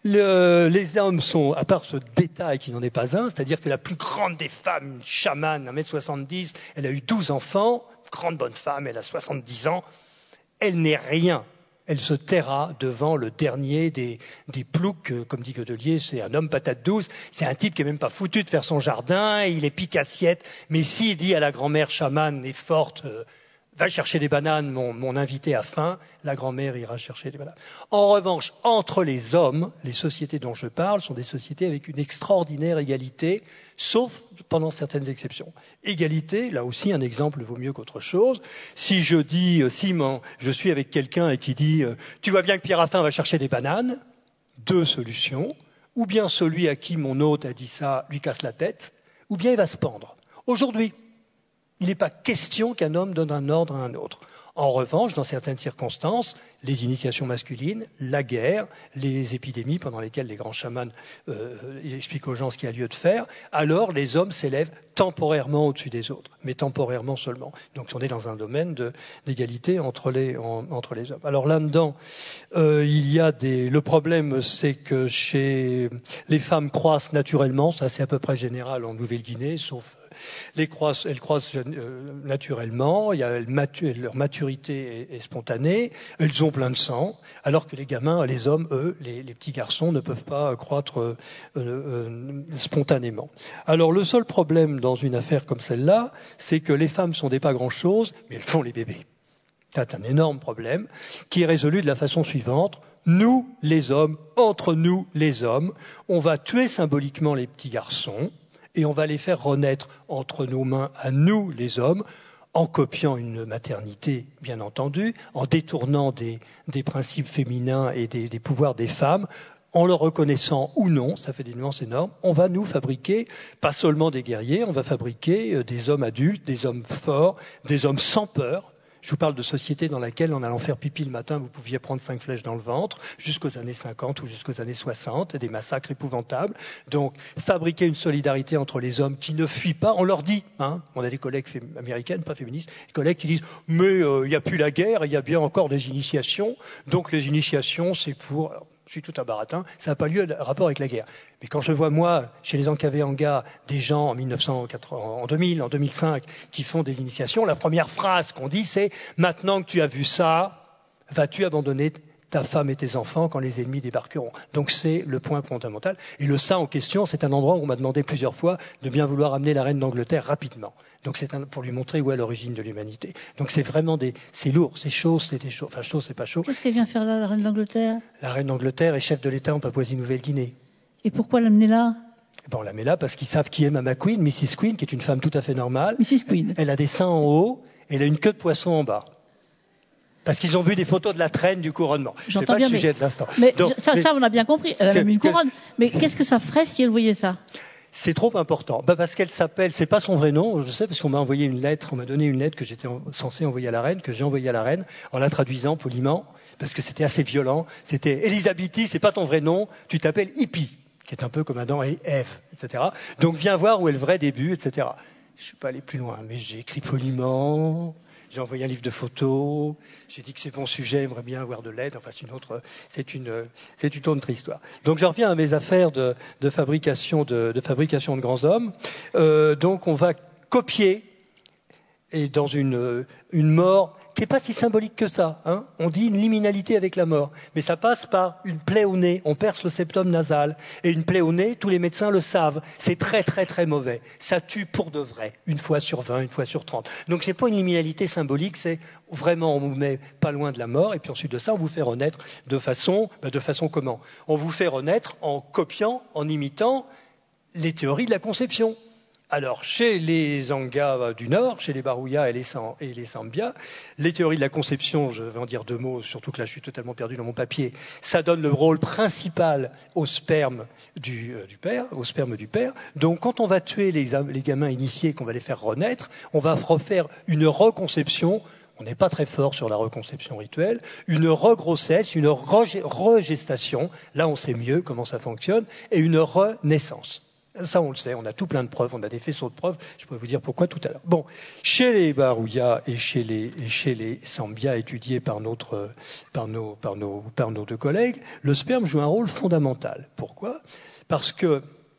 le, les hommes sont, à part ce détail qui n'en est pas un, c'est-à-dire que la plus grande des femmes, une chamane, un mètre soixante-dix, elle a eu douze enfants, grande bonne femme, elle a soixante-dix ans, elle n'est rien. Elle se taira devant le dernier des, des ploucs, comme dit Godelier, c'est un homme patate douce, c'est un type qui n'est même pas foutu de faire son jardin, il est pique-assiette, mais s'il dit à la grand-mère chamane et forte, euh, va chercher des bananes, mon, mon invité a faim, la grand-mère ira chercher des bananes. En revanche, entre les hommes, les sociétés dont je parle sont des sociétés avec une extraordinaire égalité, sauf pendant certaines exceptions. Égalité, là aussi un exemple vaut mieux qu'autre chose. Si je dis, si mon, je suis avec quelqu'un et qui dit « tu vois bien que Pierre a faim, va chercher des bananes », deux solutions, ou bien celui à qui mon hôte a dit ça lui casse la tête, ou bien il va se pendre. Aujourd'hui, il n'est pas question qu'un homme donne un ordre à un autre. En revanche, dans certaines circonstances, les initiations masculines, la guerre, les épidémies pendant lesquelles les grands chamans euh, expliquent aux gens ce qu'il y a lieu de faire, alors les hommes s'élèvent temporairement au-dessus des autres, mais temporairement seulement. Donc on est dans un domaine de, d'égalité entre les, en, entre les hommes. Alors là-dedans, euh, il y a des... Le problème, c'est que chez les femmes croissent naturellement, ça c'est à peu près général en Nouvelle-Guinée, sauf... Les croissent, elles croissent euh, naturellement, il y a, elles matu, leur maturité est, est spontanée, elles ont plein de sang, alors que les gamins, les hommes, eux, les, les petits garçons ne peuvent pas croître euh, euh, spontanément. Alors le seul problème dans une affaire comme celle-là, c'est que les femmes sont des pas grand-chose, mais elles font les bébés. C'est un énorme problème qui est résolu de la façon suivante. Nous, les hommes, entre nous, les hommes, on va tuer symboliquement les petits garçons et on va les faire renaître entre nos mains à nous, les hommes, en copiant une maternité, bien entendu, en détournant des, des principes féminins et des, des pouvoirs des femmes, en le reconnaissant ou non, ça fait des nuances énormes, on va nous fabriquer, pas seulement des guerriers, on va fabriquer des hommes adultes, des hommes forts, des hommes sans peur. Je vous parle de société dans laquelle, en allant faire pipi le matin, vous pouviez prendre cinq flèches dans le ventre, jusqu'aux années cinquante ou jusqu'aux années soixante, des massacres épouvantables. Donc, fabriquer une solidarité entre les hommes qui ne fuient pas, on leur dit, hein, on a des collègues fé- américaines, pas féministes, des collègues qui disent « mais il euh, n'y a plus la guerre, il y a bien encore des initiations, donc les initiations, c'est pour… » Alors, je suis tout un baratin, ça n'a pas lieu de rapport avec la guerre. Mais quand je vois, moi, chez les Ankavehanga, des gens en, mille neuf cent quatre-vingts, en deux mille, en deux mille cinq, qui font des initiations, la première phrase qu'on dit, c'est « Maintenant que tu as vu ça, vas-tu abandonner ta femme et tes enfants quand les ennemis débarqueront ?» Donc c'est le point fondamental. Et le sein en question, c'est un endroit où on m'a demandé plusieurs fois de bien vouloir amener la reine d'Angleterre rapidement. Donc c'est un, pour lui montrer où est l'origine de l'humanité. Donc c'est vraiment des, c'est lourd, c'est chaud, c'est des chaud. Enfin chaud, c'est pas chaud. Qu'est-ce qu'elle vient faire là, la reine d'Angleterre ? La reine d'Angleterre est chef de l'État en Papouasie-Nouvelle-Guinée. Et pourquoi l'amener là ? Ben, on la met là parce qu'ils savent qui est Mama Queen, missus Queen, qui est une femme tout à fait normale. missus Queen. Elle a des seins en haut et elle a une queue de poisson en bas. Parce qu'ils ont vu des photos de la traîne du couronnement. J'entends c'est pas bien, le sujet mais, de l'instant. Mais Donc, ça, mais, ça, on a bien compris. Elle a même une couronne. Mais qu'est-ce que ça ferait si elle voyait ça ? C'est trop important. Ben parce qu'elle s'appelle, c'est pas son vrai nom, je sais, parce qu'on m'a envoyé une lettre, on m'a donné une lettre que j'étais censé envoyer à la reine, que j'ai envoyée à la reine, en la traduisant poliment, parce que c'était assez violent. C'était Elisabethie, c'est pas ton vrai nom, tu t'appelles Hippie, qui est un peu comme Adam et Ève, et cetera. Donc viens voir où est le vrai début, et cetera. Je suis pas allé plus loin, mais j'ai écrit poliment. J'ai envoyé un livre de photos, j'ai dit que c'est bon sujet, j'aimerais bien avoir de l'aide, enfin c'est une autre, c'est une, c'est une autre histoire. Donc je reviens à mes affaires de, de fabrication de, de fabrication de grands hommes. Euh, donc on va copier, et dans une, une mort qui n'est pas si symbolique que ça, hein. On dit une liminalité avec la mort, mais ça passe par une plaie au nez, on perce le septum nasal, et une plaie au nez, tous les médecins le savent, c'est très très très mauvais, ça tue pour de vrai, une fois sur vingt, une fois sur trente. Donc c'est pas une liminalité symbolique, c'est vraiment on vous met pas loin de la mort, et puis ensuite de ça on vous fait renaître de façon, ben de façon comment ? On vous fait renaître en copiant, en imitant les théories de la conception. Alors, chez les Angas du Nord, chez les Barouya et les, Sam- et les Sambia, les théories de la conception, je vais en dire deux mots, surtout que là je suis totalement perdu dans mon papier, ça donne le rôle principal au sperme du, euh, du père, au sperme du père. Donc, quand on va tuer les, les gamins initiés, qu'on va les faire renaître, on va refaire une reconception. On n'est pas très fort sur la reconception rituelle, une regrossesse, une regestation, là on sait mieux comment ça fonctionne, et une renaissance. Ça, on le sait, on a tout plein de preuves, on a des faisceaux de preuves, je pourrais vous dire pourquoi tout à l'heure. Bon, chez les Barouya et chez les, et chez les Sambia étudiés par, notre, par, nos, par, nos, par nos deux collègues, le sperme joue un rôle fondamental. Pourquoi ? Parce que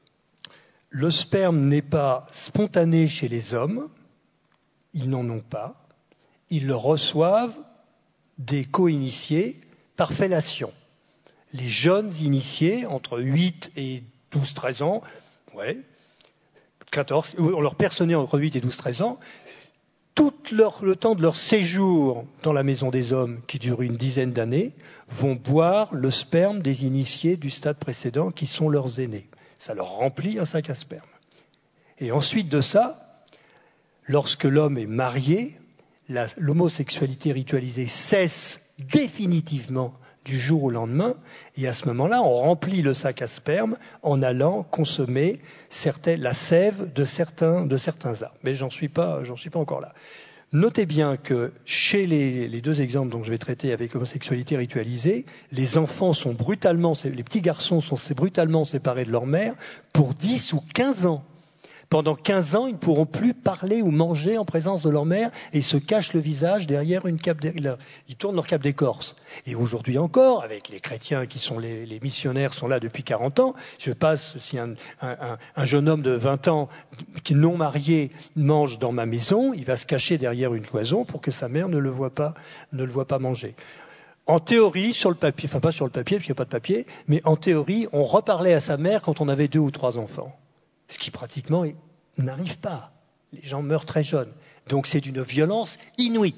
le sperme n'est pas spontané chez les hommes, ils n'en ont pas, ils le reçoivent des co-initiés par fellation. Les jeunes initiés, entre huit et douze treize ans, ouais, quatorze, on leur personnait entre huit et douze treize ans, tout leur, le temps de leur séjour dans la maison des hommes, qui dure une dizaine d'années, vont boire le sperme des initiés du stade précédent, qui sont leurs aînés. Ça leur remplit un sac à sperme. Et ensuite de ça, lorsque l'homme est marié, la, l'homosexualité ritualisée cesse définitivement du jour au lendemain, et à ce moment-là, on remplit le sac à sperme en allant consommer certaines, la sève de certains, de certains arbres. Mais j'en suis pas, j'en suis pas encore là. Notez bien que chez les, les deux exemples dont je vais traiter avec homosexualité ritualisée, les enfants sont brutalement, les petits garçons sont brutalement séparés de leur mère pour dix ou quinze ans. Pendant quinze ans, ils ne pourront plus parler ou manger en présence de leur mère et ils se cachent le visage derrière une cape d'écorce. Ils tournent leur cape d'écorce. Et aujourd'hui encore, avec les chrétiens qui sont les, les missionnaires, sont là depuis quarante ans, je passe, si un, un, un jeune homme de vingt ans qui non marié mange dans ma maison, il va se cacher derrière une cloison pour que sa mère ne le voie pas, ne le voie pas manger. En théorie, sur le papier, enfin pas sur le papier, parce qu'il n'y a pas de papier, mais en théorie, on reparlait à sa mère quand on avait deux ou trois enfants. Ce qui pratiquement n'arrive pas. Les gens meurent très jeunes. Donc c'est d'une violence inouïe.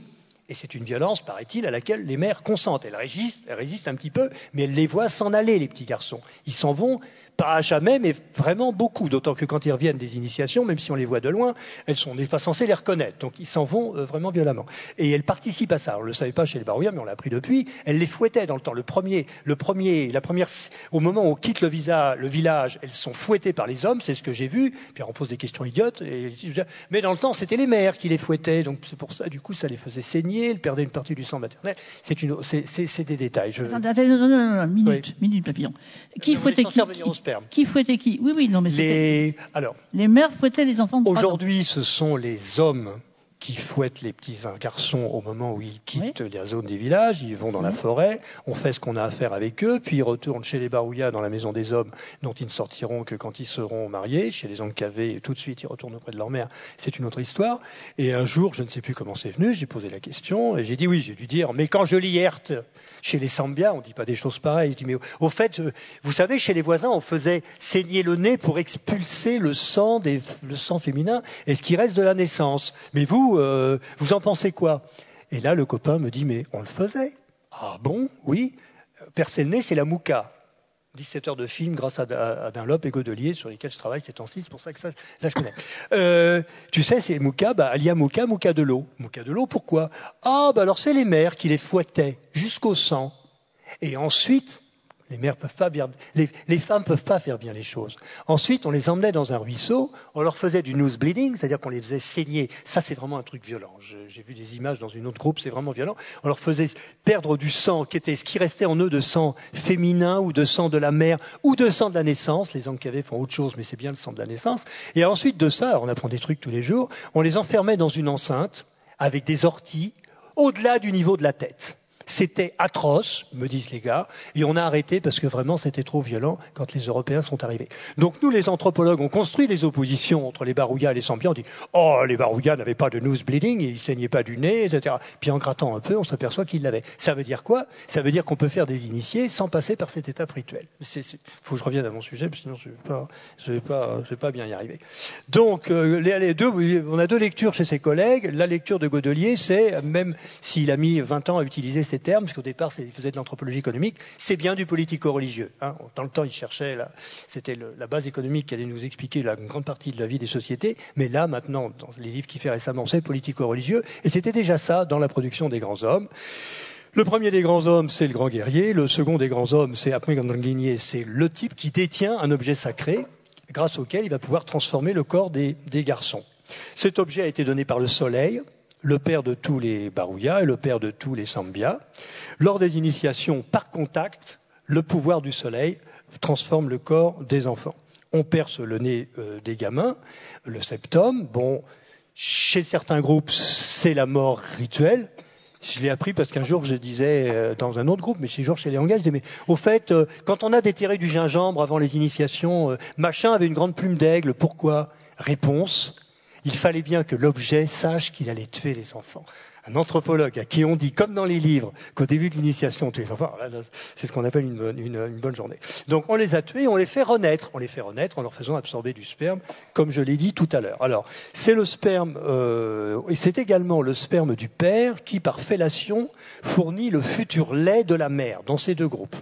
Et c'est une violence, paraît-il, à laquelle les mères consentent. Elles résistent, elles résistent un petit peu, mais elles les voient s'en aller, les petits garçons. Ils s'en vont, pas à jamais, mais vraiment beaucoup. D'autant que quand ils reviennent des initiations, même si on les voit de loin, elles sont, on n'est pas censé les reconnaître. Donc ils s'en vont euh, vraiment violemment. Et elles participent à ça. On ne le savait pas chez les Barouillas, mais on l'a appris depuis. Elles les fouettaient dans le temps. Le premier, le premier, la première, au moment où on quitte le, visa, le village, elles sont fouettées par les hommes, c'est ce que j'ai vu. Puis on pose des questions idiotes. Et, mais dans le temps, c'était les mères qui les fouettaient. Donc c'est pour ça, du coup, ça les faisait saigner. Elles perdaient une partie du sang maternel. C'est, une, c'est, c'est, c'est des détails. Je... Attendez, attendez, non, non, non, non, minute, oui. minute, papillon. Qui fouettait qui, qui, qui fouettait qui Oui, oui, non, mais les... c'était... Alors, les mères fouettaient les enfants de trois ans. Aujourd'hui, ce sont les hommes qui fouettent les petits garçons au moment où ils quittent oui. la zone des villages, ils vont dans oui. la forêt, on fait ce qu'on a à faire avec eux, puis ils retournent chez les Barouillas dans la maison des hommes, dont ils ne sortiront que quand ils seront mariés, chez les Ankavés, tout de suite ils retournent auprès de leur mère, c'est une autre histoire. Et un jour, je ne sais plus comment c'est venu, j'ai posé la question, et j'ai dit oui, j'ai dû dire, mais quand je lis Herth, chez les Sambias, on ne dit pas des choses pareilles. Je dis, mais au, au fait, vous savez, chez les voisins, on faisait saigner le nez pour expulser le sang, des, le sang féminin et ce qui reste de la naissance. Mais vous, euh, vous en pensez quoi? Et là, le copain me dit, mais on le faisait. Ah bon? Oui. Percer le nez, c'est la mouka. dix-sept heures de film grâce à, à, à Dunlop et Godelier sur lesquels je travaille ces temps-ci, c'est pour ça que ça, là je connais. Euh, tu sais, c'est mouka, bah, Alia mouka, mouka de l'eau. Mouka de l'eau, pourquoi? Ah, bah alors c'est les mères qui les fouettaient jusqu'au sang. Et ensuite, les mères peuvent pas bien, les, les femmes peuvent pas faire bien les choses. Ensuite, on les emmenait dans un ruisseau, on leur faisait du nose bleeding, c'est-à-dire qu'on les faisait saigner. Ça, c'est vraiment un truc violent. Je, j'ai vu des images dans une autre groupe, c'est vraiment violent. On leur faisait perdre du sang, qui était ce qui restait en eux de sang féminin ou de sang de la mère ou de sang de la naissance. Les Ankavés font autre chose, mais c'est bien le sang de la naissance. Et ensuite de ça, alors on apprend des trucs tous les jours, on les enfermait dans une enceinte avec des orties au-delà du niveau de la tête. C'était atroce, me disent les gars, et on a arrêté parce que vraiment c'était trop violent quand les Européens sont arrivés. Donc nous, les anthropologues, on construit les oppositions entre les Barouillas et les Sambias. On dit « Oh, les Barouillas n'avaient pas de nose bleeding, ils saignaient pas du nez, et cetera » Puis en grattant un peu, on s'aperçoit qu'ils l'avaient. Ça veut dire quoi? Ça veut dire qu'on peut faire des initiés sans passer par cette étape rituelle. Il faut que je revienne à mon sujet, sinon je ne vais pas, je vais pas, je vais pas bien y arriver. Donc, euh, les, les deux, on a deux lectures chez ses collègues. La lecture de Godelier, c'est, même s'il a mis vingt ans à utiliser ces termes, parce qu'au départ, il faisait de l'anthropologie économique, c'est bien du politico-religieux. Hein. Dans le temps, il cherchait, la, c'était le, la base économique qui allait nous expliquer la, une grande partie de la vie des sociétés, mais là, maintenant, dans les livres qu'il fait récemment, c'est politico-religieux, et c'était déjà ça dans la production des grands hommes. Le premier des grands hommes, c'est le grand guerrier. Le second des grands hommes, c'est après Gandanginier, c'est le type qui détient un objet sacré, grâce auquel il va pouvoir transformer le corps des, des garçons. Cet objet a été donné par le soleil, le père de tous les Barouillas et le père de tous les Sambias. Lors des initiations par contact, le pouvoir du soleil transforme le corps des enfants. On perce le nez euh, des gamins, le septum. Bon, chez certains groupes, c'est la mort rituelle. Je l'ai appris parce qu'un jour, je disais euh, dans un autre groupe, mais chez Georges, chez les Angas, je disais, mais au fait, euh, quand on a déterré du gingembre avant les initiations, euh, machin avait une grande plume d'aigle, pourquoi? Réponse, il fallait bien que l'objet sache qu'il allait tuer les enfants. Un anthropologue à qui on dit, comme dans les livres, qu'au début de l'initiation, on tue les enfants, là, là, c'est ce qu'on appelle une bonne, une, une bonne journée. Donc on les a tués, on les fait renaître. On les fait renaître en leur faisant absorber du sperme, comme je l'ai dit tout à l'heure. Alors, c'est le sperme, euh, et c'est également le sperme du père qui, par fellation, fournit le futur lait de la mère dans ces deux groupes.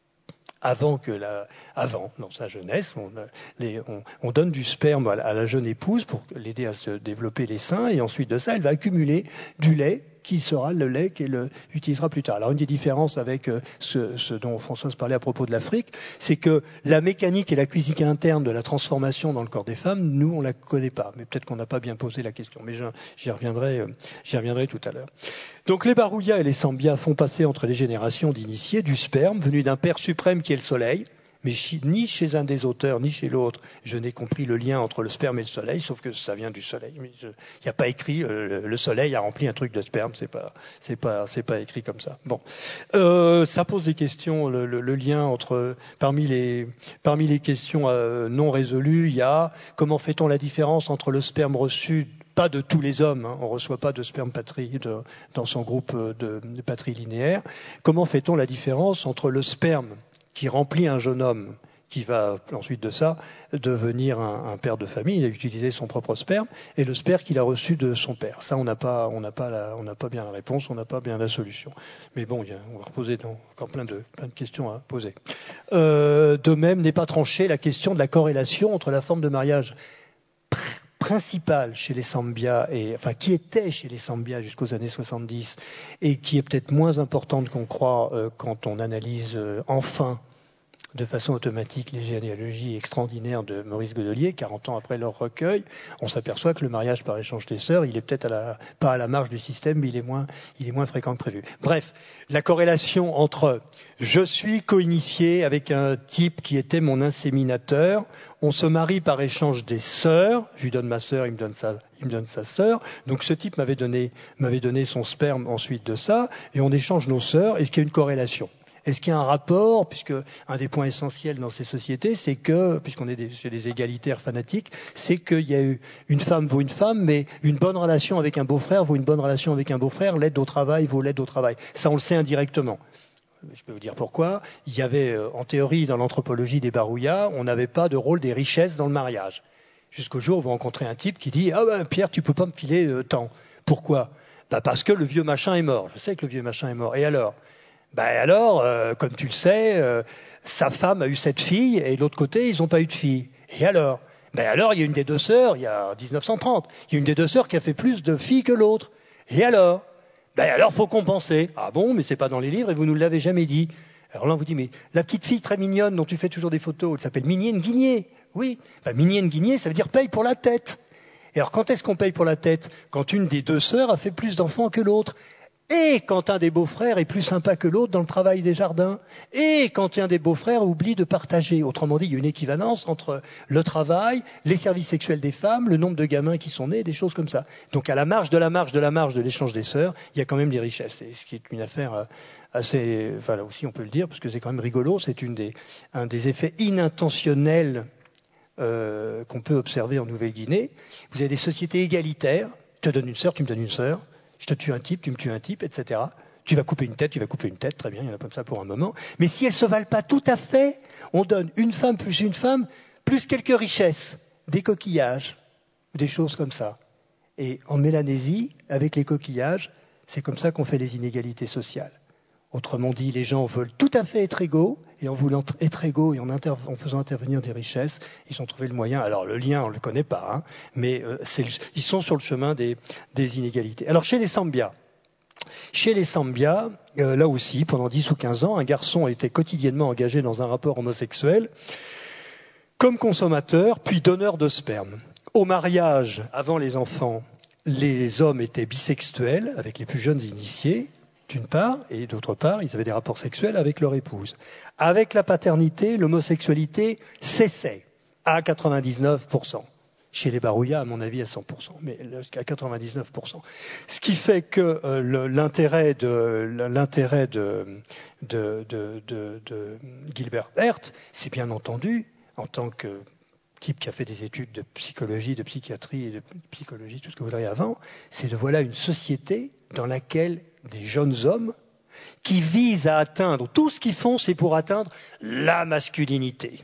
Avant que la, avant, dans sa jeunesse, on, les, on, on donne du sperme à la, à la jeune épouse pour l'aider à se développer les seins, et ensuite de ça, elle va accumuler du lait qui sera le lait qu'elle utilisera plus tard. Alors une des différences avec ce, ce dont Françoise parlait à propos de l'Afrique, c'est que la mécanique et la physique interne de la transformation dans le corps des femmes, nous, on la connaît pas. Mais peut-être qu'on n'a pas bien posé la question. Mais j'y reviendrai, j'y reviendrai tout à l'heure. Donc les Barouillas et les Sambias font passer entre les générations d'initiés du sperme venu d'un père suprême qui est le soleil. Mais ni chez un des auteurs, ni chez l'autre, je n'ai compris le lien entre le sperme et le soleil, sauf que ça vient du soleil. Il n'y a pas écrit euh, le soleil a rempli un truc de sperme, c'est pas, c'est pas, c'est pas écrit comme ça. Bon, euh, ça pose des questions. Le, le, le lien entre parmi les parmi les questions euh, non résolues, il y a comment fait-on la différence entre le sperme reçu, pas de tous les hommes, hein, on ne reçoit pas de sperme patrie de, dans son groupe de, de patrie linéaire. Comment fait-on la différence entre le sperme qui remplit un jeune homme qui va ensuite de ça devenir un, un père de famille. Il a utilisé son propre sperme et le sperme qu'il a reçu de son père. Ça, on n'a pas, on n'a pas, la, on n'a pas bien la réponse, on n'a pas bien la solution. Mais bon, il y a, on va reposer donc, encore plein de, plein de questions à poser. Euh, de même, n'est pas tranchée la question de la corrélation entre la forme de mariage pr- principale chez les Sambia, et, enfin qui était chez les Sambia jusqu'aux années soixante-dix, et qui est peut-être moins importante qu'on croit euh, quand on analyse euh, enfin de façon automatique les généalogies extraordinaires de Maurice Godelier, quarante ans après leur recueil, on s'aperçoit que le mariage par échange des sœurs, il est peut-être à la, pas à la marge du système, mais il est moins, il est moins fréquent que prévu. Bref, la corrélation entre je suis co-initié avec un type qui était mon inséminateur, on se marie par échange des sœurs, je lui donne ma sœur, il me donne sa, il me donne sa sœur, donc ce type m'avait donné, m'avait donné son sperme ensuite de ça, et on échange nos sœurs, est-ce qu'il y a une corrélation ? Est-ce qu'il y a un rapport, puisque un des points essentiels dans ces sociétés, c'est que, puisqu'on est des, chez des égalitaires fanatiques, c'est qu'il y a eu une femme vaut une femme, mais une bonne relation avec un beau-frère vaut une bonne relation avec un beau-frère, l'aide au travail vaut l'aide au travail. Ça, on le sait indirectement. Je peux vous dire pourquoi. Il y avait, en théorie, dans l'anthropologie des Barouillas, on n'avait pas de rôle des richesses dans le mariage. Jusqu'au jour où vous rencontrez un type qui dit « Ah ben Pierre, tu peux pas me filer euh, tant. » Pourquoi ? Ben parce que le vieux machin est mort. Je sais que le vieux machin est mort. Et alors ? Ben alors, euh, comme tu le sais, euh, sa femme a eu cette fille et de l'autre côté, ils n'ont pas eu de fille. Et alors ? Ben alors, il y a une des deux sœurs, il y a dix-neuf cent trente, il y a une des deux sœurs qui a fait plus de filles que l'autre. Et alors ? Ben alors, faut compenser. Ah bon, mais c'est pas dans les livres et vous nous l'avez jamais dit. Alors là, on vous dit, mais la petite fille très mignonne dont tu fais toujours des photos, elle s'appelle Migné Nguigné. Oui, ben Migné Nguigné, ça veut dire paye pour la tête. Et alors, quand est-ce qu'on paye pour la tête ? Quand une des deux sœurs a fait plus d'enfants que l'autre. Et quand un des beaux-frères est plus sympa que l'autre dans le travail des jardins. Et quand un des beaux-frères oublie de partager. Autrement dit, il y a une équivalence entre le travail, les services sexuels des femmes, le nombre de gamins qui sont nés, des choses comme ça. Donc à la marge de la marge de la marge de l'échange des sœurs, il y a quand même des richesses. Et ce qui est une affaire assez... Enfin là aussi on peut le dire, parce que c'est quand même rigolo, c'est une des, un des effets inintentionnels euh, qu'on peut observer en Nouvelle-Guinée. Vous avez des sociétés égalitaires. Je te donne une sœur, tu me donnes une sœur. Je te tue un type, tu me tues un type, et cetera. Tu vas couper une tête, tu vas couper une tête, très bien, il y en a comme ça pour un moment. Mais si elles ne se valent pas tout à fait, on donne une femme plus une femme, plus quelques richesses, des coquillages, des choses comme ça. Et en Mélanésie, avec les coquillages, c'est comme ça qu'on fait les inégalités sociales. Autrement dit, les gens veulent tout à fait être égaux, et en voulant être égaux et en, inter- en faisant intervenir des richesses, ils ont trouvé le moyen. Alors le lien, on ne le connaît pas, hein, mais euh, c'est le, ils sont sur le chemin des, des inégalités. Alors chez les Sambia, chez les Sambia, euh, là aussi, pendant dix ou quinze ans, un garçon était quotidiennement engagé dans un rapport homosexuel comme consommateur, puis donneur de sperme. Au mariage, avant les enfants, les hommes étaient bisexuels avec les plus jeunes initiés, d'une part, et d'autre part, ils avaient des rapports sexuels avec leur épouse. Avec la paternité, l'homosexualité cessait à quatre-vingt-dix-neuf pour cent. Chez les Barouillas, à mon avis, à cent pour cent, mais à quatre-vingt-dix-neuf pour cent. Ce qui fait que euh, le, l'intérêt de, l'intérêt de, de, de, de, de Gilbert Herth, c'est bien entendu, en tant que type qui a fait des études de psychologie, de psychiatrie et de psychologie, tout ce que vous voudrez avant, c'est de voilà une société dans laquelle des jeunes hommes qui visent à atteindre, tout ce qu'ils font, c'est pour atteindre la masculinité,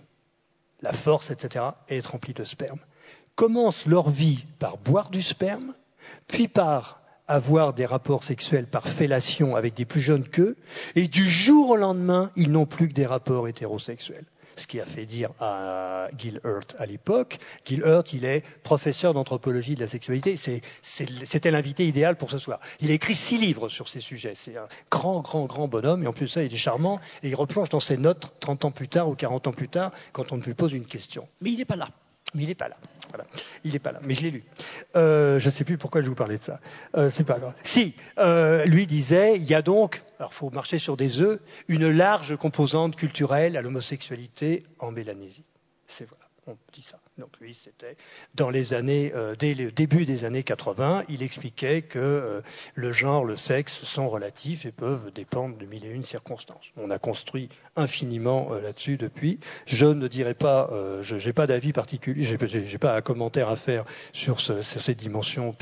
la force, et cetera, et être remplis de sperme, commencent leur vie par boire du sperme, puis par avoir des rapports sexuels par fellation avec des plus jeunes qu'eux, et du jour au lendemain, ils n'ont plus que des rapports hétérosexuels. Ce qui a fait dire à Gil Hurt à l'époque. Gil Hurt, il est professeur d'anthropologie de la sexualité. C'est, c'est, c'était l'invité idéal pour ce soir. Il a écrit six livres sur ces sujets. C'est un grand, grand, grand bonhomme. Et en plus de ça, il est charmant. Et il replonge dans ses notes trente ans plus tard ou quarante ans plus tard quand on lui pose une question. Mais il n'est pas là. Mais il n'est pas là. Voilà. Il n'est pas là. Mais je l'ai lu. Euh, je ne sais plus pourquoi je vous parlais de ça. Euh, c'est pas grave. Si, euh, lui disait, il y a donc, alors il faut marcher sur des œufs, une large composante culturelle à l'homosexualité en Mélanésie. C'est voilà. On dit ça. Donc lui, c'était dans les années, euh, dès le début des années quatre-vingts, il expliquait que euh, le genre, le sexe sont relatifs et peuvent dépendre de mille et une circonstances. On a construit infiniment euh, là-dessus depuis. Je ne dirais pas, euh, je n'ai pas d'avis particulier, j'ai, j'ai, j'ai pas un commentaire à faire sur, ce, sur cette dimension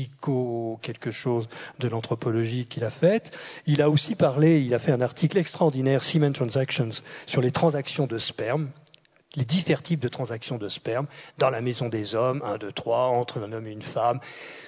psycho quelque chose de l'anthropologie qu'il a faite. Il a aussi parlé, il a fait un article extraordinaire, Semen Transactions, sur les transactions de sperme. Les différents types de transactions de sperme dans la maison des hommes, un, deux, trois, entre un homme et une femme.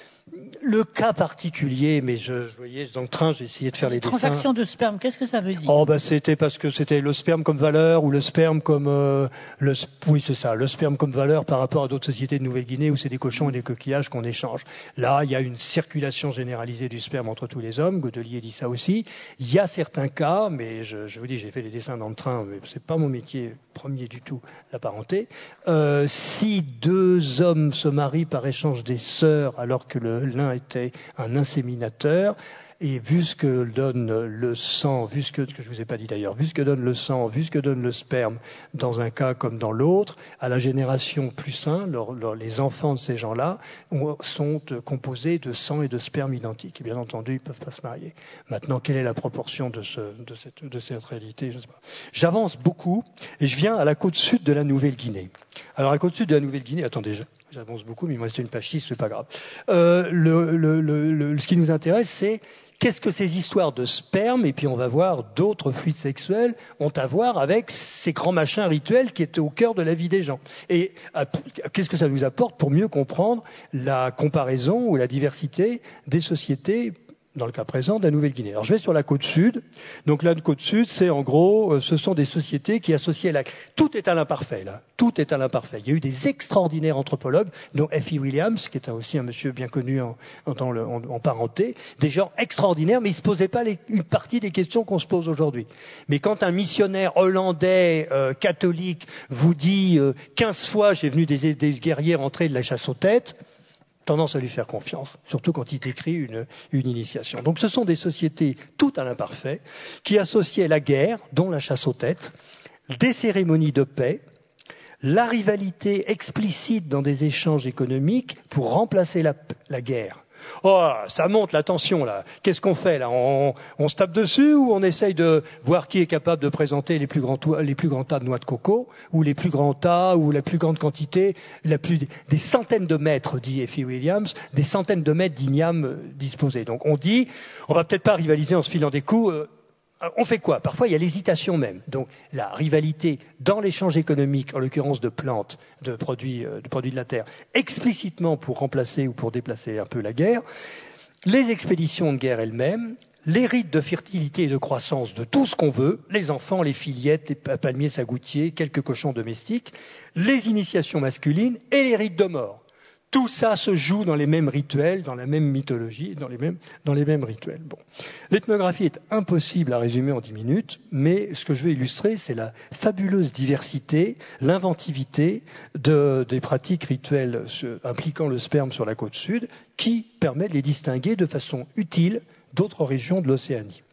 Le cas particulier, mais je, je voyais dans le train, j'ai essayé de faire les, les dessins. Transactions de sperme, qu'est-ce que ça veut dire? Oh, bah, c'était parce que c'était le sperme comme valeur ou le sperme comme euh, le, oui, c'est ça, le sperme comme valeur par rapport à d'autres sociétés de Nouvelle-Guinée où c'est des cochons et des coquillages qu'on échange. Là, il y a une circulation généralisée du sperme entre tous les hommes. Godelier dit ça aussi. Il y a certains cas, mais je, je vous dis, j'ai fait les dessins dans le train, mais c'est pas mon métier premier du tout, la parenté. Euh, si deux hommes se marient par échange des sœurs alors que le l'un était un inséminateur, et vu ce que donne le sang, vu ce que, que je vous ai pas dit d'ailleurs, vu ce que donne le sang, vu ce que donne le sperme, dans un cas comme dans l'autre, à la génération plus un, leur, leur, les enfants de ces gens-là ont, sont composés de sang et de sperme identiques. Et bien entendu, ils peuvent pas se marier. Maintenant, quelle est la proportion de, ce, de, cette, de cette réalité? Je sais pas. J'avance beaucoup et je viens à la côte sud de la Nouvelle-Guinée. Alors, à la côte sud de la Nouvelle-Guinée, attendez, je, J'avance beaucoup, mais il me reste une page six, c'est pas grave. Euh, le, le, le, le, ce qui nous intéresse, c'est qu'est-ce que ces histoires de sperme, et puis on va voir d'autres fluides sexuels, ont à voir avec ces grands machins rituels qui étaient au cœur de la vie des gens. Et à, qu'est-ce que ça nous apporte pour mieux comprendre la comparaison ou la diversité des sociétés dans le cas présent de la Nouvelle-Guinée. Alors je vais sur la côte sud. Donc la côte sud, c'est en gros, ce sont des sociétés qui associaient la... Tout est à l'imparfait, là. Tout est à l'imparfait. Il y a eu des extraordinaires anthropologues, dont F E Williams, qui est aussi un monsieur bien connu en, en, en, en parenté, des gens extraordinaires, mais ils ne se posaient pas les, une partie des questions qu'on se pose aujourd'hui. Mais quand un missionnaire hollandais euh, catholique vous dit euh, quinze fois j'ai vu des, des guerriers rentrer de la chasse aux têtes, tendance à lui faire confiance, surtout quand il décrit une, une initiation. Donc ce sont des sociétés tout à l'imparfait qui associaient la guerre, dont la chasse aux têtes, des cérémonies de paix, la rivalité explicite dans des échanges économiques pour remplacer la, la guerre. Oh, ça monte la tension là. Qu'est-ce qu'on fait là? on, on se tape dessus ou on essaye de voir qui est capable de présenter les plus grands, les plus grands tas de noix de coco ou les plus grands tas ou la plus grande quantité, la plus, des centaines de mètres, dit F E Williams, des centaines de mètres d'igname disposés. Donc on dit, on va peut-être pas rivaliser en se filant des coups. Euh, On fait quoi? Parfois, il y a l'hésitation même. Donc, la rivalité dans l'échange économique, en l'occurrence de plantes, de produits, de produits de la terre, explicitement pour remplacer ou pour déplacer un peu la guerre, les expéditions de guerre elles-mêmes, les rites de fertilité et de croissance de tout ce qu'on veut, les enfants, les fillettes, les palmiers sagoutiers, quelques cochons domestiques, les initiations masculines et les rites de mort. Tout ça se joue dans les mêmes rituels, dans la même mythologie, dans les mêmes, dans les mêmes rituels. Bon. L'ethnographie est impossible à résumer en dix minutes, mais ce que je veux illustrer, c'est la fabuleuse diversité, l'inventivité de, des pratiques rituelles impliquant le sperme sur la côte sud, qui permet de les distinguer de façon utile d'autres régions de l'Océanie.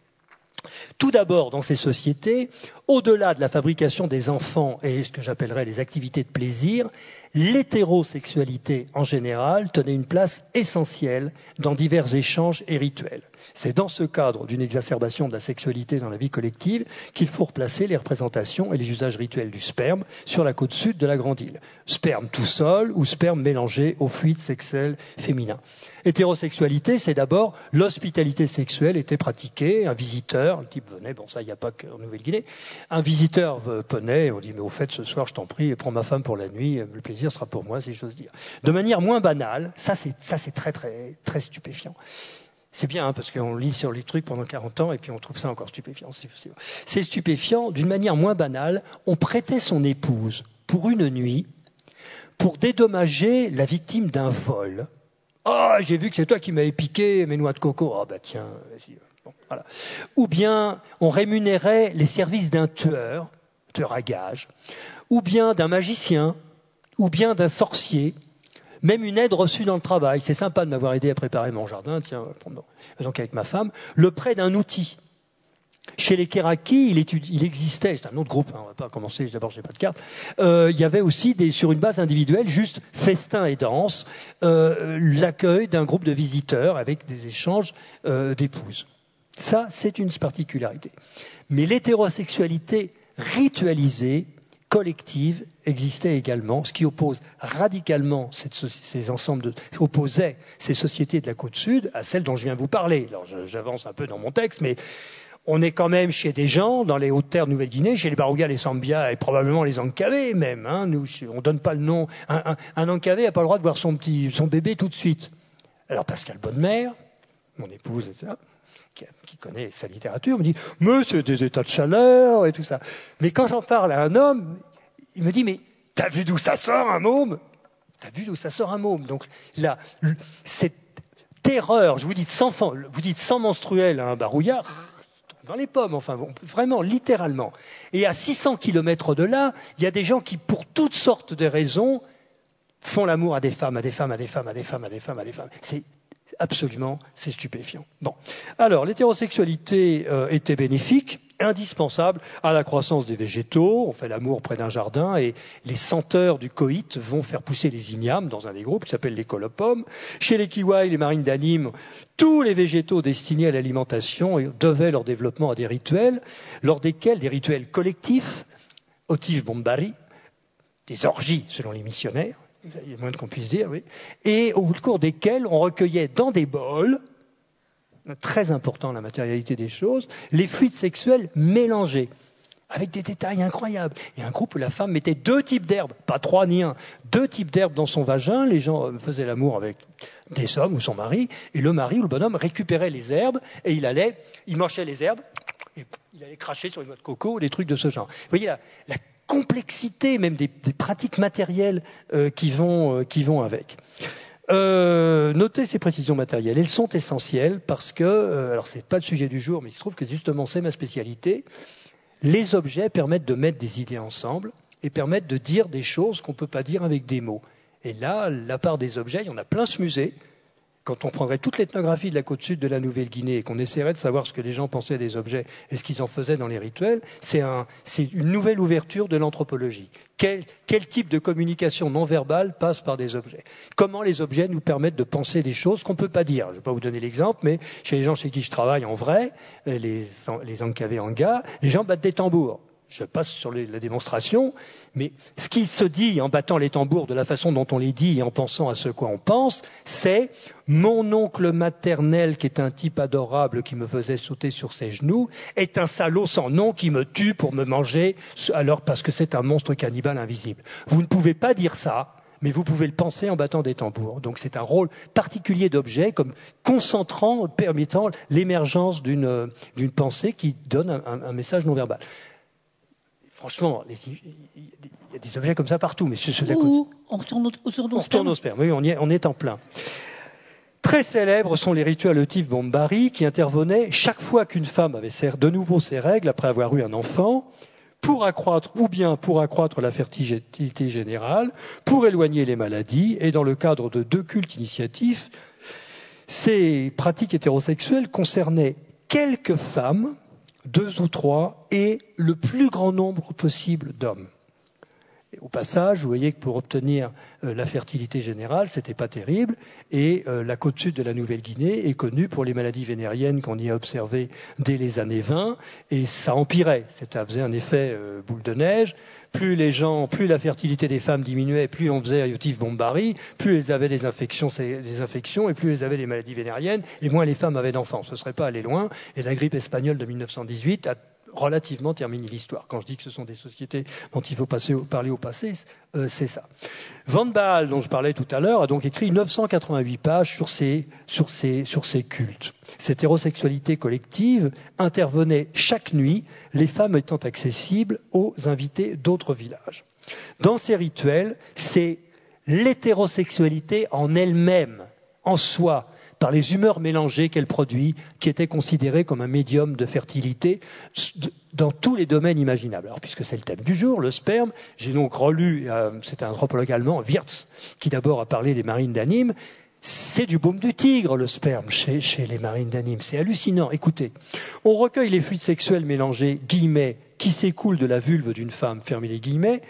Tout d'abord, dans ces sociétés, au-delà de la fabrication des enfants et ce que j'appellerais les activités de plaisir, l'hétérosexualité en général tenait une place essentielle dans divers échanges et rituels. C'est dans ce cadre d'une exacerbation de la sexualité dans la vie collective qu'il faut replacer les représentations et les usages rituels du sperme sur la côte sud de la Grande Île. Sperme tout seul ou sperme mélangé au fluide sexuel féminin. Hétérosexualité, c'est d'abord l'hospitalité sexuelle était pratiquée, un visiteur, le type venait, bon ça il n'y a pas qu'en Nouvelle-Guinée, un visiteur venait, on dit mais au fait ce soir je t'en prie, prends ma femme pour la nuit, le plaisir sera pour moi si j'ose dire. De manière moins banale, ça c'est, ça c'est très très très stupéfiant. C'est bien, hein, parce qu'on lit sur les trucs pendant quarante ans et puis on trouve ça encore stupéfiant. C'est, c'est, c'est stupéfiant, d'une manière moins banale, on prêtait son épouse pour une nuit pour dédommager la victime d'un vol. Ah, oh, j'ai vu que c'est toi qui m'avais piqué mes noix de coco. Ah, oh, bah tiens, vas-y. Bon, voilà. Ou bien on rémunérait les services d'un tueur, tueur à gages, ou bien d'un magicien, ou bien d'un sorcier. Même une aide reçue dans le travail. C'est sympa de m'avoir aidé à préparer mon jardin, tiens, donc avec ma femme, le prêt d'un outil. Chez les Kéraki, il, étudie, il existait, c'est un autre groupe, hein, on ne va pas commencer, d'abord j'ai pas de carte, euh, il y avait aussi, des, sur une base individuelle, juste festin et danse, euh, l'accueil d'un groupe de visiteurs avec des échanges euh, d'épouses. Ça, c'est une particularité. Mais l'hétérosexualité ritualisée, collective, existait également, ce qui oppose radicalement cette, ces ensembles de, opposait ces sociétés de la côte sud à celles dont je viens vous parler. Alors je, j'avance un peu dans mon texte, mais On est quand même chez des gens, dans les hautes terres de Nouvelle-Guinée, chez les Barouga, les Sambia et probablement les Ankavés même. Hein. Nous, on donne pas le nom. Un, un, un Ankavé n'a pas le droit de voir son petit, son bébé tout de suite. Alors Pascal Bonnemère, mon épouse, et cetera, qui, qui connaît sa littérature, me dit « Mais c'est des états de chaleur et tout ça. » Mais quand j'en parle à un homme, il me dit « Mais t'as vu d'où ça sort un môme ? T'as vu d'où ça sort un môme ?» Donc là, cette terreur, je vous dis sans, vous dites sans menstruel à un barouillard, dans les pommes, enfin, bon, vraiment, littéralement. Et à six cents kilomètres de là, il y a des gens qui, pour toutes sortes de raisons, font l'amour à des femmes, à des femmes, à des femmes, à des femmes, à des femmes, à des femmes. C'est absolument, c'est stupéfiant. Bon. Alors, l'hétérosexualité euh, était bénéfique, indispensable à la croissance des végétaux. On fait l'amour près d'un jardin et les senteurs du coït vont faire pousser les ignames dans un des groupes qui s'appelle les colopommes. Chez les kiwai, les marines d'anime, tous les végétaux destinés à l'alimentation devaient leur développement à des rituels, lors desquels des rituels collectifs, otif bombari, des orgies selon les missionnaires, il y a moins qu'on puisse dire, oui, et au cours desquels on recueillait dans des bols, très important la matérialité des choses, les fluides sexuels mélangés, avec des détails incroyables. Il y a un groupe où la femme mettait deux types d'herbes, pas trois ni un, deux types d'herbes dans son vagin, les gens faisaient l'amour avec des hommes ou son mari, et le mari ou le bonhomme récupérait les herbes, et il allait, il manchait les herbes, et il allait cracher sur les noix de coco, ou des trucs de ce genre. Vous voyez la, la complexité même des, des pratiques matérielles euh, qui, vont, euh, qui vont avec. Euh, notez ces précisions matérielles, elles sont essentielles parce que, euh, alors c'est pas le sujet du jour, mais il se trouve que justement c'est ma spécialité, les objets permettent de mettre des idées ensemble et permettent de dire des choses qu'on ne peut pas dire avec des mots. Et là, la part des objets, il y en a plein ce musée. Quand on prendrait toute l'ethnographie de la côte sud de la Nouvelle-Guinée et qu'on essaierait de savoir ce que les gens pensaient des objets et ce qu'ils en faisaient dans les rituels, c'est, un, c'est une nouvelle ouverture de l'anthropologie. Quel, quel type de communication non verbale passe par des objets ? Comment les objets nous permettent de penser des choses qu'on ne peut pas dire ? Je ne vais pas vous donner l'exemple, mais chez les gens chez qui je travaille en vrai, les, les Ankavés Anga, les gens battent des tambours. Je passe sur les, la démonstration, mais ce qui se dit en battant les tambours de la façon dont on les dit et en pensant à ce quoi on pense, c'est « mon oncle maternel, qui est un type adorable qui me faisait sauter sur ses genoux, est un salaud sans nom qui me tue pour me manger alors parce que c'est un monstre cannibale invisible ». Vous ne pouvez pas dire ça, mais vous pouvez le penser en battant des tambours. Donc c'est un rôle particulier d'objet, comme concentrant, permettant l'émergence d'une, d'une pensée qui donne un, un, un message non verbal. Franchement, il y a des objets comme ça partout, mais ceux de la côte. On retourne au, au, on retourne au sperme. Oui, on, y est, on est en plein. Très célèbres sont les rituels otif bombari qui intervenaient chaque fois qu'une femme avait de nouveau ses règles après avoir eu un enfant, pour accroître ou bien pour accroître la fertilité générale, pour éloigner les maladies, et dans le cadre de deux cultes initiatifs, ces pratiques hétérosexuelles concernaient quelques femmes, deux ou trois, et le plus grand nombre possible d'hommes. Et au passage, vous voyez que pour obtenir euh, la fertilité générale, c'était pas terrible, et euh, la côte sud de la Nouvelle-Guinée est connue pour les maladies vénériennes qu'on y a observées dès les années vingt, et ça empirait, ça faisait un effet euh, boule de neige. Plus les gens, plus la fertilité des femmes diminuait, plus on faisait otif bombari, plus elles avaient des infections, des infections, et plus elles avaient des maladies vénériennes, et moins les femmes avaient d'enfants. Ce ne serait pas aller loin, et la grippe espagnole de mille neuf cent dix-huit a relativement terminé l'histoire. Quand je dis que ce sont des sociétés dont il faut passer, parler au passé, euh, c'est ça. Van Baal, dont je parlais tout à l'heure, a donc écrit neuf cent quatre-vingt-huit pages sur ces, sur ces, sur ces cultes. Cette hétérosexualité collective intervenait chaque nuit, les femmes étant accessibles aux invités d'autres villages. Dans ces rituels, c'est l'hétérosexualité en elle-même, en soi, par les humeurs mélangées qu'elle produit, qui était considérée comme un médium de fertilité dans tous les domaines imaginables. Alors, puisque c'est le thème du jour, le sperme, j'ai donc relu, euh, c'est un anthropologue allemand, Wirtz, qui d'abord a parlé des marines d'anime. C'est du baume du tigre, le sperme, chez, chez les marines d'anime. C'est hallucinant. Écoutez, on recueille les fluides sexuels mélangés, guillemets, qui s'écoulent de la vulve d'une femme, fermez les guillemets,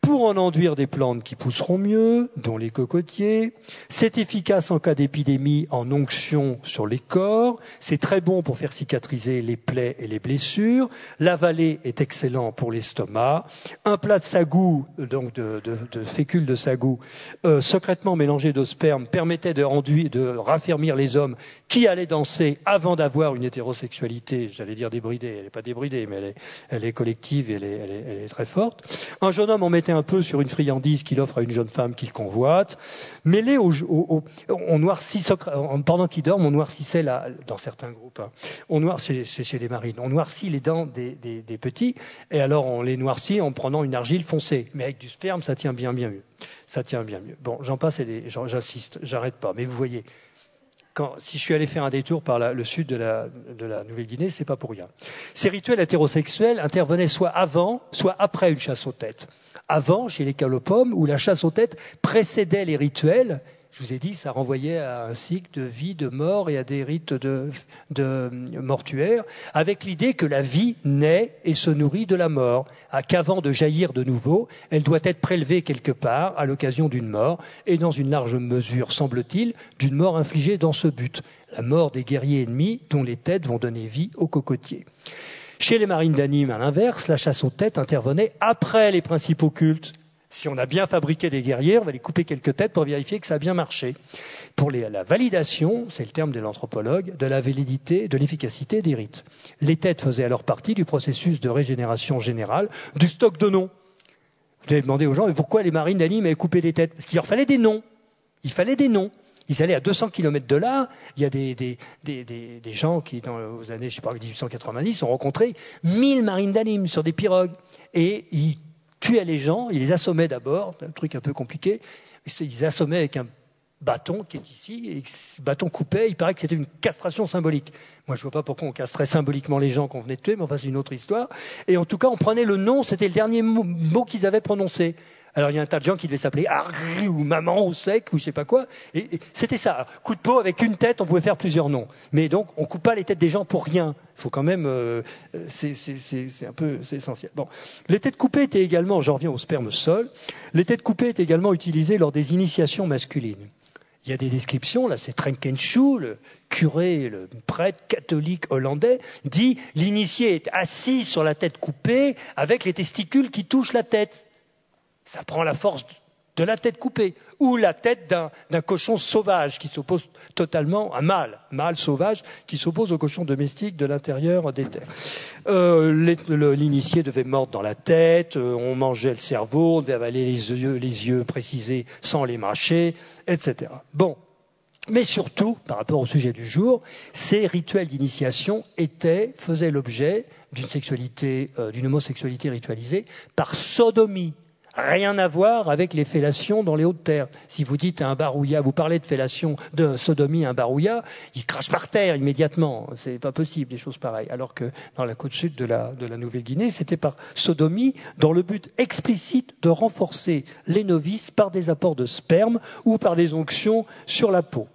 pour en enduire des plantes qui pousseront mieux, dont les cocotiers. C'est efficace en cas d'épidémie en onction sur les corps. C'est très bon pour faire cicatriser les plaies et les blessures. L'avalé est excellent pour l'estomac. Un plat de sagou, donc de, de, de fécule de sagou, euh, secrètement mélangé de sperme, permettait de, renduire, de raffermir les hommes qui allaient danser avant d'avoir une hétérosexualité, j'allais dire débridée, elle n'est pas débridée, mais elle est, elle est collective et elle est, elle, est, elle est très forte. Un jeune homme en mettait un peu sur une friandise qu'il offre à une jeune femme qu'il convoite. Mêlé au, au, au on noircit, pendant qu'il dorme, on noircissait, la, dans certains groupes, hein, on noircit, c'est chez les marines, on noircit les dents des, des, des petits, et alors on les noircit en prenant une argile foncée. Mais avec du sperme, ça tient bien, bien mieux. Ça tient bien mieux. Bon, j'en passe et les, j'insiste, j'arrête pas. Mais vous voyez, Quand, si je suis allé faire un détour par la, le sud de la, de la Nouvelle-Guinée, c'est pas pour rien. Ces rituels hétérosexuels intervenaient soit avant, soit après une chasse aux têtes. Avant, chez les calopom, où la chasse aux têtes précédait les rituels, je vous ai dit, ça renvoyait à un cycle de vie, de mort et à des rites de, de mortuaires, avec l'idée que la vie naît et se nourrit de la mort, qu'avant de jaillir de nouveau, elle doit être prélevée quelque part à l'occasion d'une mort, et dans une large mesure, semble-t-il, d'une mort infligée dans ce but, la mort des guerriers ennemis dont les têtes vont donner vie aux cocotiers. Chez les marines d'Anime, à l'inverse, la chasse aux têtes intervenait après les principaux cultes. Si on a bien fabriqué des guerriers, on va les couper quelques têtes pour vérifier que ça a bien marché. Pour les, la validation, c'est le terme de l'anthropologue, de la validité, de l'efficacité des rites. Les têtes faisaient alors partie du processus de régénération générale du stock de noms. Vous avez demandé aux gens, mais pourquoi les marines d'Anime avaient coupé des têtes? Parce qu'il leur fallait des noms. Il fallait des noms. Ils allaient à deux cents kilomètres de là. Il y a des, des, des, des, des gens qui, dans les années, je sais pas, dix-huit cent quatre-vingt-dix, ont rencontré mille marines d'Anime sur des pirogues. Et ils tuaient les gens, ils les assommaient d'abord, un truc un peu compliqué. Ils assommaient avec un bâton qui est ici, et ce bâton coupait, il paraît que c'était une castration symbolique. Moi, je ne vois pas pourquoi on castrait symboliquement les gens qu'on venait de tuer, mais enfin, c'est une autre histoire. Et en tout cas, on prenait le nom, c'était le dernier mot, mot qu'ils avaient prononcé. Alors, il y a un tas de gens qui devaient s'appeler Harry ou Maman ou Sec ou je sais pas quoi. Et, et c'était ça. Coup de peau, avec une tête, on pouvait faire plusieurs noms. Mais donc, on coupe pas les têtes des gens pour rien. Il faut quand même, euh, c'est, c'est, c'est, c'est un peu, c'est essentiel. Bon. Les têtes coupées étaient également, j'en reviens au sperme sol, les têtes coupées étaient également utilisées lors des initiations masculines. Il y a des descriptions, là, c'est Trenkenshu, le curé, le prêtre catholique hollandais, dit l'initié est assis sur la tête coupée avec les testicules qui touchent la tête. Ça prend la force de la tête coupée, ou la tête d'un, d'un cochon sauvage qui s'oppose totalement, un mâle, mâle sauvage, qui s'oppose au cochon domestique de l'intérieur des terres. Euh, les, le, l'initié devait mordre dans la tête, euh, on mangeait le cerveau, on devait avaler les yeux, les yeux précisés sans les mâcher, et cetera. Bon. Mais surtout, par rapport au sujet du jour, ces rituels d'initiation étaient, faisaient l'objet d'une sexualité, euh, d'une homosexualité ritualisée par sodomie. Rien à voir avec les fellations dans les hautes terres. Si vous dites à un barouilla, vous parlez de fellation, de sodomie à un barouilla, il crache par terre immédiatement. C'est pas possible, des choses pareilles. Alors que dans la côte sud de la, de la Nouvelle-Guinée, c'était par sodomie, dans le but explicite de renforcer les novices par des apports de sperme ou par des onctions sur la peau.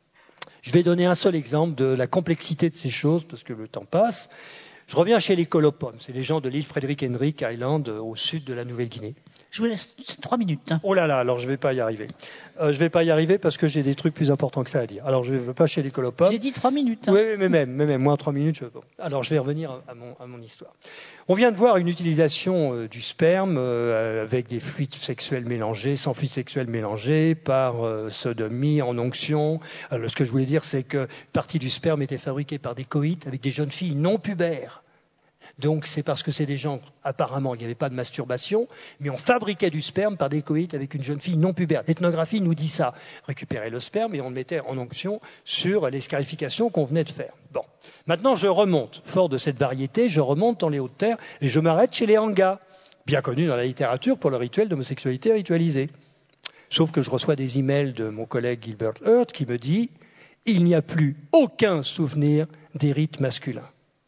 Je vais donner un seul exemple de la complexité de ces choses, parce que le temps passe. Je reviens chez les Colopom, c'est les gens de l'île Frederick Hendrick Island, au sud de la Nouvelle-Guinée. Je vous laisse trois minutes. Oh là là, alors je ne vais pas y arriver. Euh, je ne vais pas y arriver parce que j'ai des trucs plus importants que ça à dire. Alors je ne vais pas chez les Colopom. J'ai dit trois minutes. Hein. Oui, mais même, mais même, moins trois minutes. Je... Alors je vais revenir à mon, à mon histoire. On vient de voir une utilisation euh, du sperme euh, avec des fluides sexuels mélangés, sans fluides sexuels mélangés, par euh, sodomie, en onction. Alors, ce que je voulais dire, c'est que une partie du sperme était fabriquée par des coïtes avec des jeunes filles non pubères. Donc c'est parce que c'est des gens, apparemment, il n'y avait pas de masturbation, mais on fabriquait du sperme par des coïtes avec une jeune fille non pubère. L'ethnographie nous dit ça. Récupérer le sperme et on le mettait en onction sur les scarifications qu'on venait de faire. Bon. Maintenant, je remonte. Fort de cette variété, je remonte dans les Hautes-Terres et je m'arrête chez les Angas, bien connus dans la littérature pour le rituel d'homosexualité ritualisée. Sauf que je reçois des emails de mon collègue Gilbert Hurt qui me dit « Il n'y a plus aucun souvenir des rites masculins ».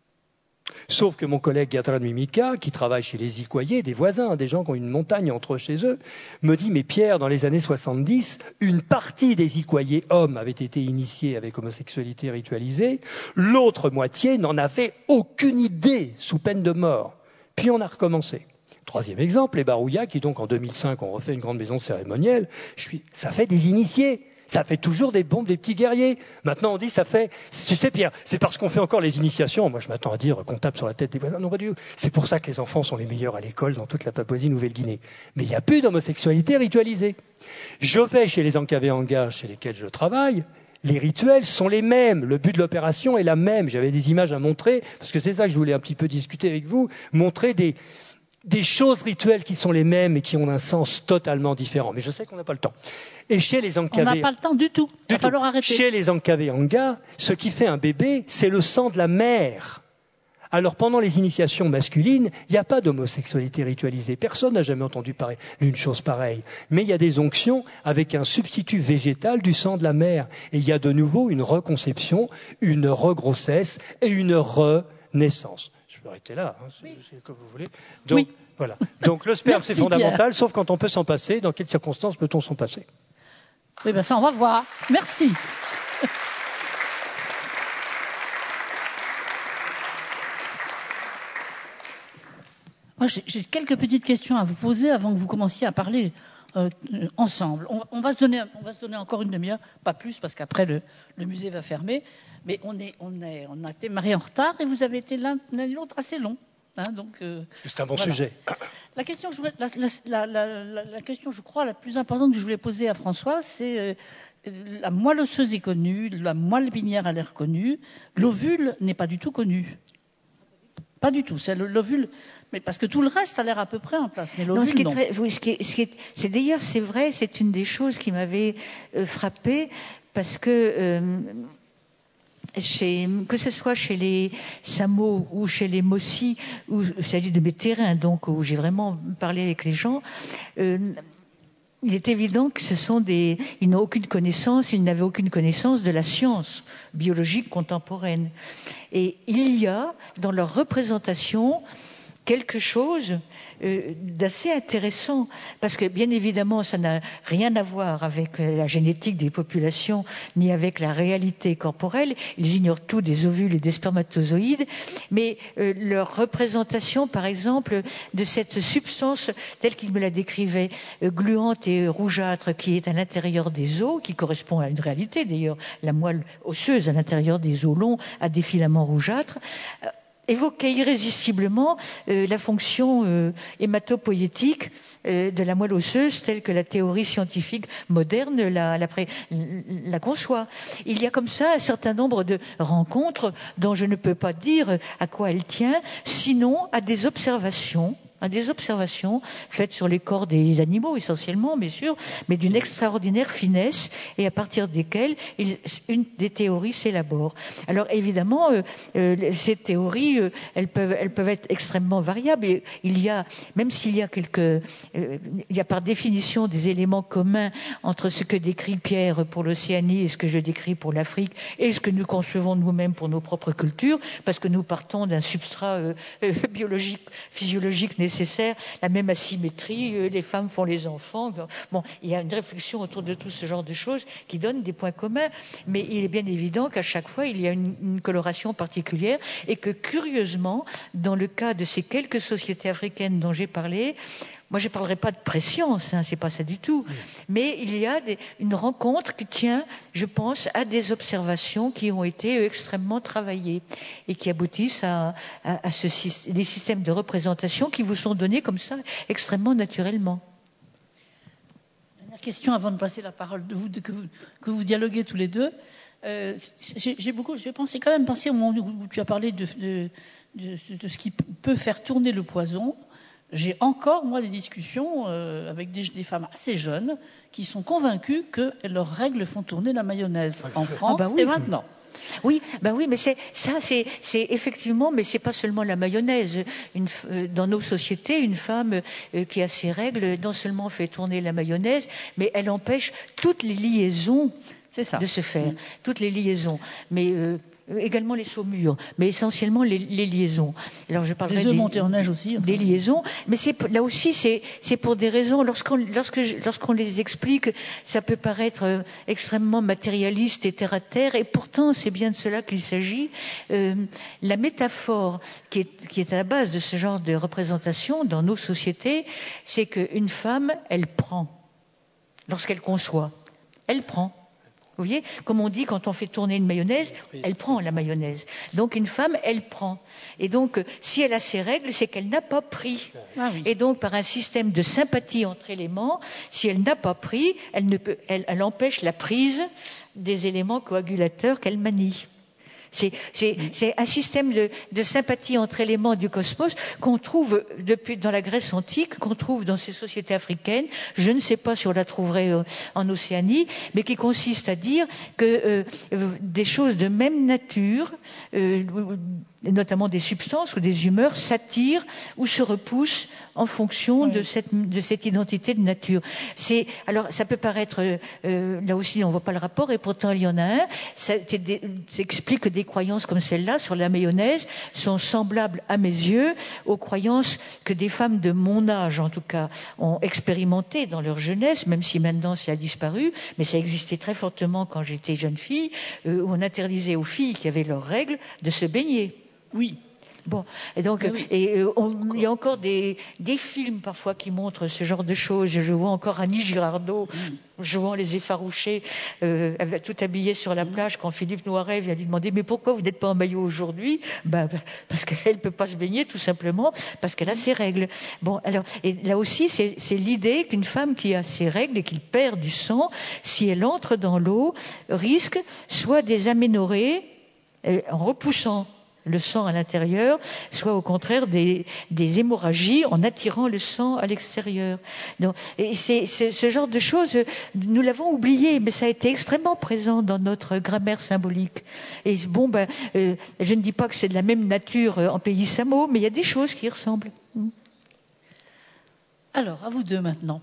Sauf que mon collègue Gertran Mimica, qui travaille chez les Ikwayés, des voisins, des gens qui ont une montagne entre eux chez eux, me dit « Mais Pierre, dans les années soixante-dix, une partie des Ikwayés hommes avait été initiés avec homosexualité ritualisée, l'autre moitié n'en avait aucune idée, sous peine de mort. Puis on a recommencé. Troisième exemple, les Barouillas, qui donc en deux mille cinq ont refait une grande maison cérémonielle. Je suis, ça fait des initiés. Ça fait toujours des bombes, des petits guerriers. Maintenant, on dit, ça fait... Tu sais, Pierre, c'est parce qu'on fait encore les initiations. Moi, je m'attends à dire qu'on tape sur la tête des voisins. Non, pas du tout. C'est pour ça que les enfants sont les meilleurs à l'école dans toute la Papouasie-Nouvelle-Guinée. Mais il n'y a plus d'homosexualité ritualisée. Je vais chez les Ankabé-Anga, chez lesquels je travaille. Les rituels sont les mêmes. Le but de l'opération est la même. J'avais des images à montrer, parce que c'est ça que je voulais un petit peu discuter avec vous. Montrer des... des choses rituelles qui sont les mêmes et qui ont un sens totalement différent. Mais je sais qu'on n'a pas le temps. Et chez les Ankabé... On n'a pas le temps du tout. Il va falloir arrêter. Chez les Ankabé-Anga, ce qui fait un bébé, c'est le sang de la mère. Alors, pendant les initiations masculines, il n'y a pas d'homosexualité ritualisée. Personne n'a jamais entendu parler d'une chose pareille. Mais il y a des onctions avec un substitut végétal du sang de la mère. Et il y a de nouveau une reconception, une regrossesse et une renaissance. Je peux arrêter là, hein, c'est, oui. c'est comme vous voulez. Donc, oui. Voilà. Donc le sperme, c'est fondamental, Pierre. Sauf quand on peut s'en passer. Dans quelles circonstances peut-on s'en passer? Oui, ben ça, on va voir. Merci. Moi, j'ai, j'ai quelques petites questions à vous poser avant que vous commenciez à parler euh, ensemble. On, on, va se donner, on va se donner encore une demi-heure, pas plus, parce qu'après, le, le musée va fermer. Mais on, est, on, est, on a démarré en retard et vous avez été l'un et l'autre assez long. Hein, donc, euh, c'est un bon voilà. sujet. La question, que je voulais, la, la, la, la, la question, je crois, la plus importante que je voulais poser à François, c'est euh, la moelle osseuse est connue, la moelle épinière a l'air connue, l'ovule n'est pas du tout connu. Pas du tout. C'est l'ovule, mais parce que tout le reste a l'air à peu près en place. Mais l'ovule, non, ce qui est non. très, oui, ce qui est, ce qui est, c'est d'ailleurs, c'est vrai, c'est une des choses qui m'avait euh, frappée, parce que euh, Chez, que ce soit chez les Samo ou chez les Mossi, où il s'agit de mes terrains, donc où j'ai vraiment parlé avec les gens, euh, il est évident que ce sont des, ils n'ont aucune connaissance, ils n'avaient aucune connaissance de la science biologique contemporaine. Et il y a dans leur représentation quelque chose euh, d'assez intéressant, parce que bien évidemment ça n'a rien à voir avec la génétique des populations ni avec la réalité corporelle. Ils ignorent tout des ovules et des spermatozoïdes, mais euh, leur représentation par exemple de cette substance telle qu'ils me la décrivaient, euh, gluante et rougeâtre, qui est à l'intérieur des os, qui correspond à une réalité d'ailleurs, la moelle osseuse à l'intérieur des os longs a des filaments rougeâtres, euh, évoquait irrésistiblement euh, la fonction euh, hématopoïétique euh, de la moelle osseuse telle que la théorie scientifique moderne la, la, pré, la conçoit. Il y a comme ça un certain nombre de rencontres dont je ne peux pas dire à quoi elles tiennent, sinon à des observations à des observations faites sur les corps des animaux essentiellement, bien sûr, mais d'une extraordinaire finesse, et à partir desquelles il, une des théories s'élabore. Alors évidemment, euh, euh, ces théories, euh, elles peuvent, elles peuvent être extrêmement variables. Et il y a, même s'il y a quelques, euh, il y a par définition des éléments communs entre ce que décrit Pierre pour l'Océanie et ce que je décris pour l'Afrique, et ce que nous concevons nous-mêmes pour nos propres cultures, parce que nous partons d'un substrat euh, euh, biologique, physiologique nécessaire. nécessaire, la même asymétrie, euh, les femmes font les enfants. Bon, il y a une réflexion autour de tout ce genre de choses qui donne des points communs, mais il est bien évident qu'à chaque fois, il y a une, une coloration particulière et que, curieusement, dans le cas de ces quelques sociétés africaines dont j'ai parlé, moi, je ne parlerai pas de préscience, hein, c'est pas ça du tout. Mais il y a des, une rencontre qui tient, je pense, à des observations qui ont été extrêmement travaillées et qui aboutissent à, à, à ce, des systèmes de représentation qui vous sont donnés comme ça, extrêmement naturellement. Dernière question avant de passer la parole de vous, de, que, vous que vous dialoguez tous les deux. Euh, j'ai, j'ai beaucoup, j'ai pensé quand même pensé au moment où tu as parlé de, de, de, de ce qui peut faire tourner le poison. J'ai encore, moi, des discussions euh, avec des, des femmes assez jeunes qui sont convaincues que leurs règles font tourner la mayonnaise en France ah bah oui. et maintenant. Oui, ben oui, mais c'est ça, c'est, c'est effectivement, mais c'est pas seulement la mayonnaise. Une, euh, dans nos sociétés, une femme euh, qui a ses règles, non seulement fait tourner la mayonnaise, mais elle empêche toutes les liaisons c'est ça. de se faire, mmh. toutes les liaisons. Mais euh, également les saumures, mais essentiellement les, les liaisons. Alors je parlerai les œufs des, montés en neige aussi. Enfin. Des liaisons, mais c'est, là aussi c'est, c'est pour des raisons. Lorsqu'on, lorsque, lorsqu'on les explique, ça peut paraître euh, extrêmement matérialiste et terre à terre, et pourtant c'est bien de cela qu'il s'agit. Euh, la métaphore qui est, qui est à la base de ce genre de représentation dans nos sociétés, c'est qu'une femme, elle prend lorsqu'elle conçoit, elle prend. Vous voyez, comme on dit quand on fait tourner une mayonnaise, elle prend la mayonnaise. Donc une femme, elle prend. Et donc, si elle a ses règles, c'est qu'elle n'a pas pris. Ah oui. Et donc, par un système de sympathie entre éléments, si elle n'a pas pris, elle, ne peut, elle, elle empêche la prise des éléments coagulateurs qu'elle manie. C'est, c'est, c'est un système de, de sympathie entre éléments du cosmos qu'on trouve depuis dans la Grèce antique, qu'on trouve dans ces sociétés africaines. Je ne sais pas si on la trouverait en Océanie, mais qui consiste à dire que euh, des choses de même nature, euh, notamment des substances ou des humeurs, s'attirent ou se repoussent en fonction oui. de cette de cette identité de nature. C'est alors ça peut paraître euh, là aussi on voit pas le rapport et pourtant il y en a un. Ça, des, ça explique que des croyances comme celle-là sur la mayonnaise sont semblables à mes yeux aux croyances que des femmes de mon âge en tout cas ont expérimentées dans leur jeunesse, même si maintenant ça a disparu, mais ça existait très fortement quand j'étais jeune fille, euh, où on interdisait aux filles qui avaient leurs règles de se baigner. Oui. Bon, et donc, oui. et, euh, on, il y a encore des, des films parfois qui montrent ce genre de choses. Je vois encore Annie Girardot mm. jouant les effarouchés, euh, tout habillée sur la plage, quand Philippe Noiret vient lui demander « Mais pourquoi vous n'êtes pas en maillot aujourd'hui ?» Ben, parce qu'elle ne peut pas se baigner, tout simplement, parce qu'elle a ses règles. Bon, alors, et là aussi, c'est, c'est l'idée qu'une femme qui a ses règles et qui perd du sang, si elle entre dans l'eau, risque soit des aménorrhées, euh, en repoussant le sang à l'intérieur, soit au contraire des, des hémorragies en attirant le sang à l'extérieur. Donc, et c'est, c'est ce genre de choses, nous l'avons oublié, mais ça a été extrêmement présent dans notre grammaire symbolique. Et bon, ben, euh, je ne dis pas que c'est de la même nature en pays samo, mais il y a des choses qui y ressemblent. Alors, à vous deux maintenant.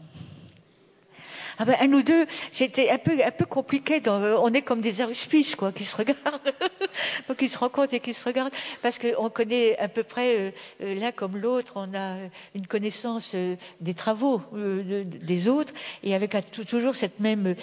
Ah ben, à nous deux, c'était un peu, un peu compliqué. Dans, on est comme des aruspices, quoi, qui se regardent, qui se rencontrent et qui se regardent, parce qu'on connaît à peu près euh, l'un comme l'autre. On a une connaissance euh, des travaux euh, de, des autres, et avec un, toujours cette même euh,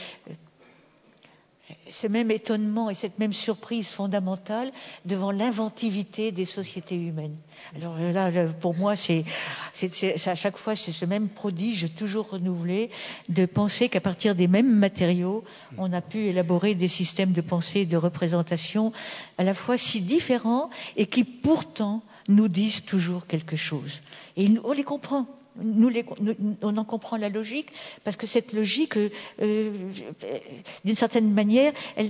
ce même étonnement et cette même surprise fondamentale devant l'inventivité des sociétés humaines. Alors là, pour moi, c'est, c'est, c'est à chaque fois, c'est ce même prodige toujours renouvelé de penser qu'à partir des mêmes matériaux, on a pu élaborer des systèmes de pensée et de représentation à la fois si différents et qui pourtant nous disent toujours quelque chose. Et on les comprend. Nous les, nous, on en comprend la logique parce que cette logique, euh, d'une certaine manière, elle,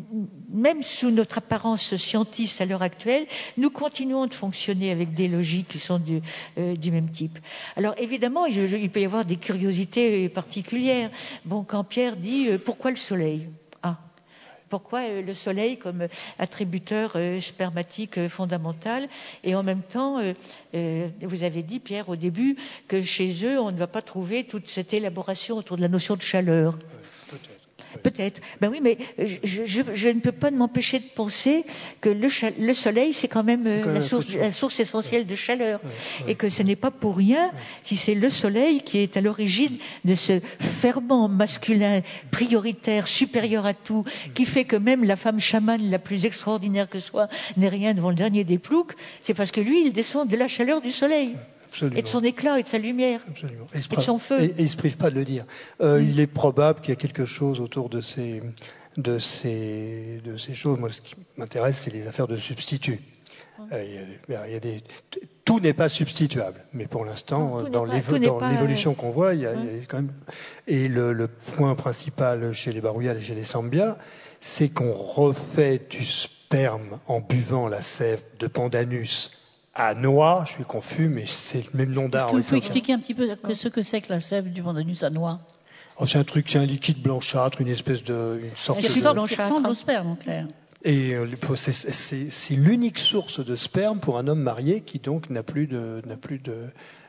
même sous notre apparence scientiste à l'heure actuelle, nous continuons de fonctionner avec des logiques qui sont du, euh, du même type. Alors évidemment, je, je, il peut y avoir des curiosités particulières. Bon, quand Pierre dit euh, pourquoi le soleil ? Ah. Pourquoi le soleil comme attributeur euh, spermatique euh, fondamental et en même temps, euh, euh, vous avez dit, Pierre, au début, que chez eux, on ne va pas trouver toute cette élaboration autour de la notion de chaleur. Peut-être. Peut-être. Ben oui, mais je, je, je ne peux pas m'empêcher de penser que le, chale- le soleil, c'est quand même, quand même la, source, la source essentielle ouais. de chaleur. Ouais, ouais, et que ce n'est pas pour rien ouais. si c'est le soleil qui est à l'origine de ce ferment masculin prioritaire, supérieur à tout, qui fait que même la femme chamane la plus extraordinaire que soit n'est rien devant le dernier des ploucs. C'est parce que lui, il descend de la chaleur du soleil. Absolument. Et de son éclat et de sa lumière. Absolument. Et, et de son feu. Et, et il ne se prive pas de le dire. Euh, mmh. Il est probable qu'il y a quelque chose autour de ces, de ces, de ces choses. Moi, ce qui m'intéresse, c'est les affaires de substituts. Mmh. Euh, il y a, il y a des, tout n'est pas substituable, mais pour l'instant, non, dans, l'évo, dans pas, l'évolution euh... qu'on voit, il y a, mmh. il y a quand même. Et le, le point principal chez les Barouillas et chez les Sambias, c'est qu'on refait du sperme en buvant la sève de Pandanus à noix, je suis confus, mais c'est le même nom d'arbre. Est-ce que vous pouvez expliquer un petit peu ce que c'est que la sève du Pandanus à noix ? Oh, c'est un truc, c'est un liquide blanchâtre, une espèce de, une sorte qui de. ressemble au sperme, en clair. Et c'est, c'est, c'est l'unique source de sperme pour un homme marié qui donc n'a plus de, n'a plus de,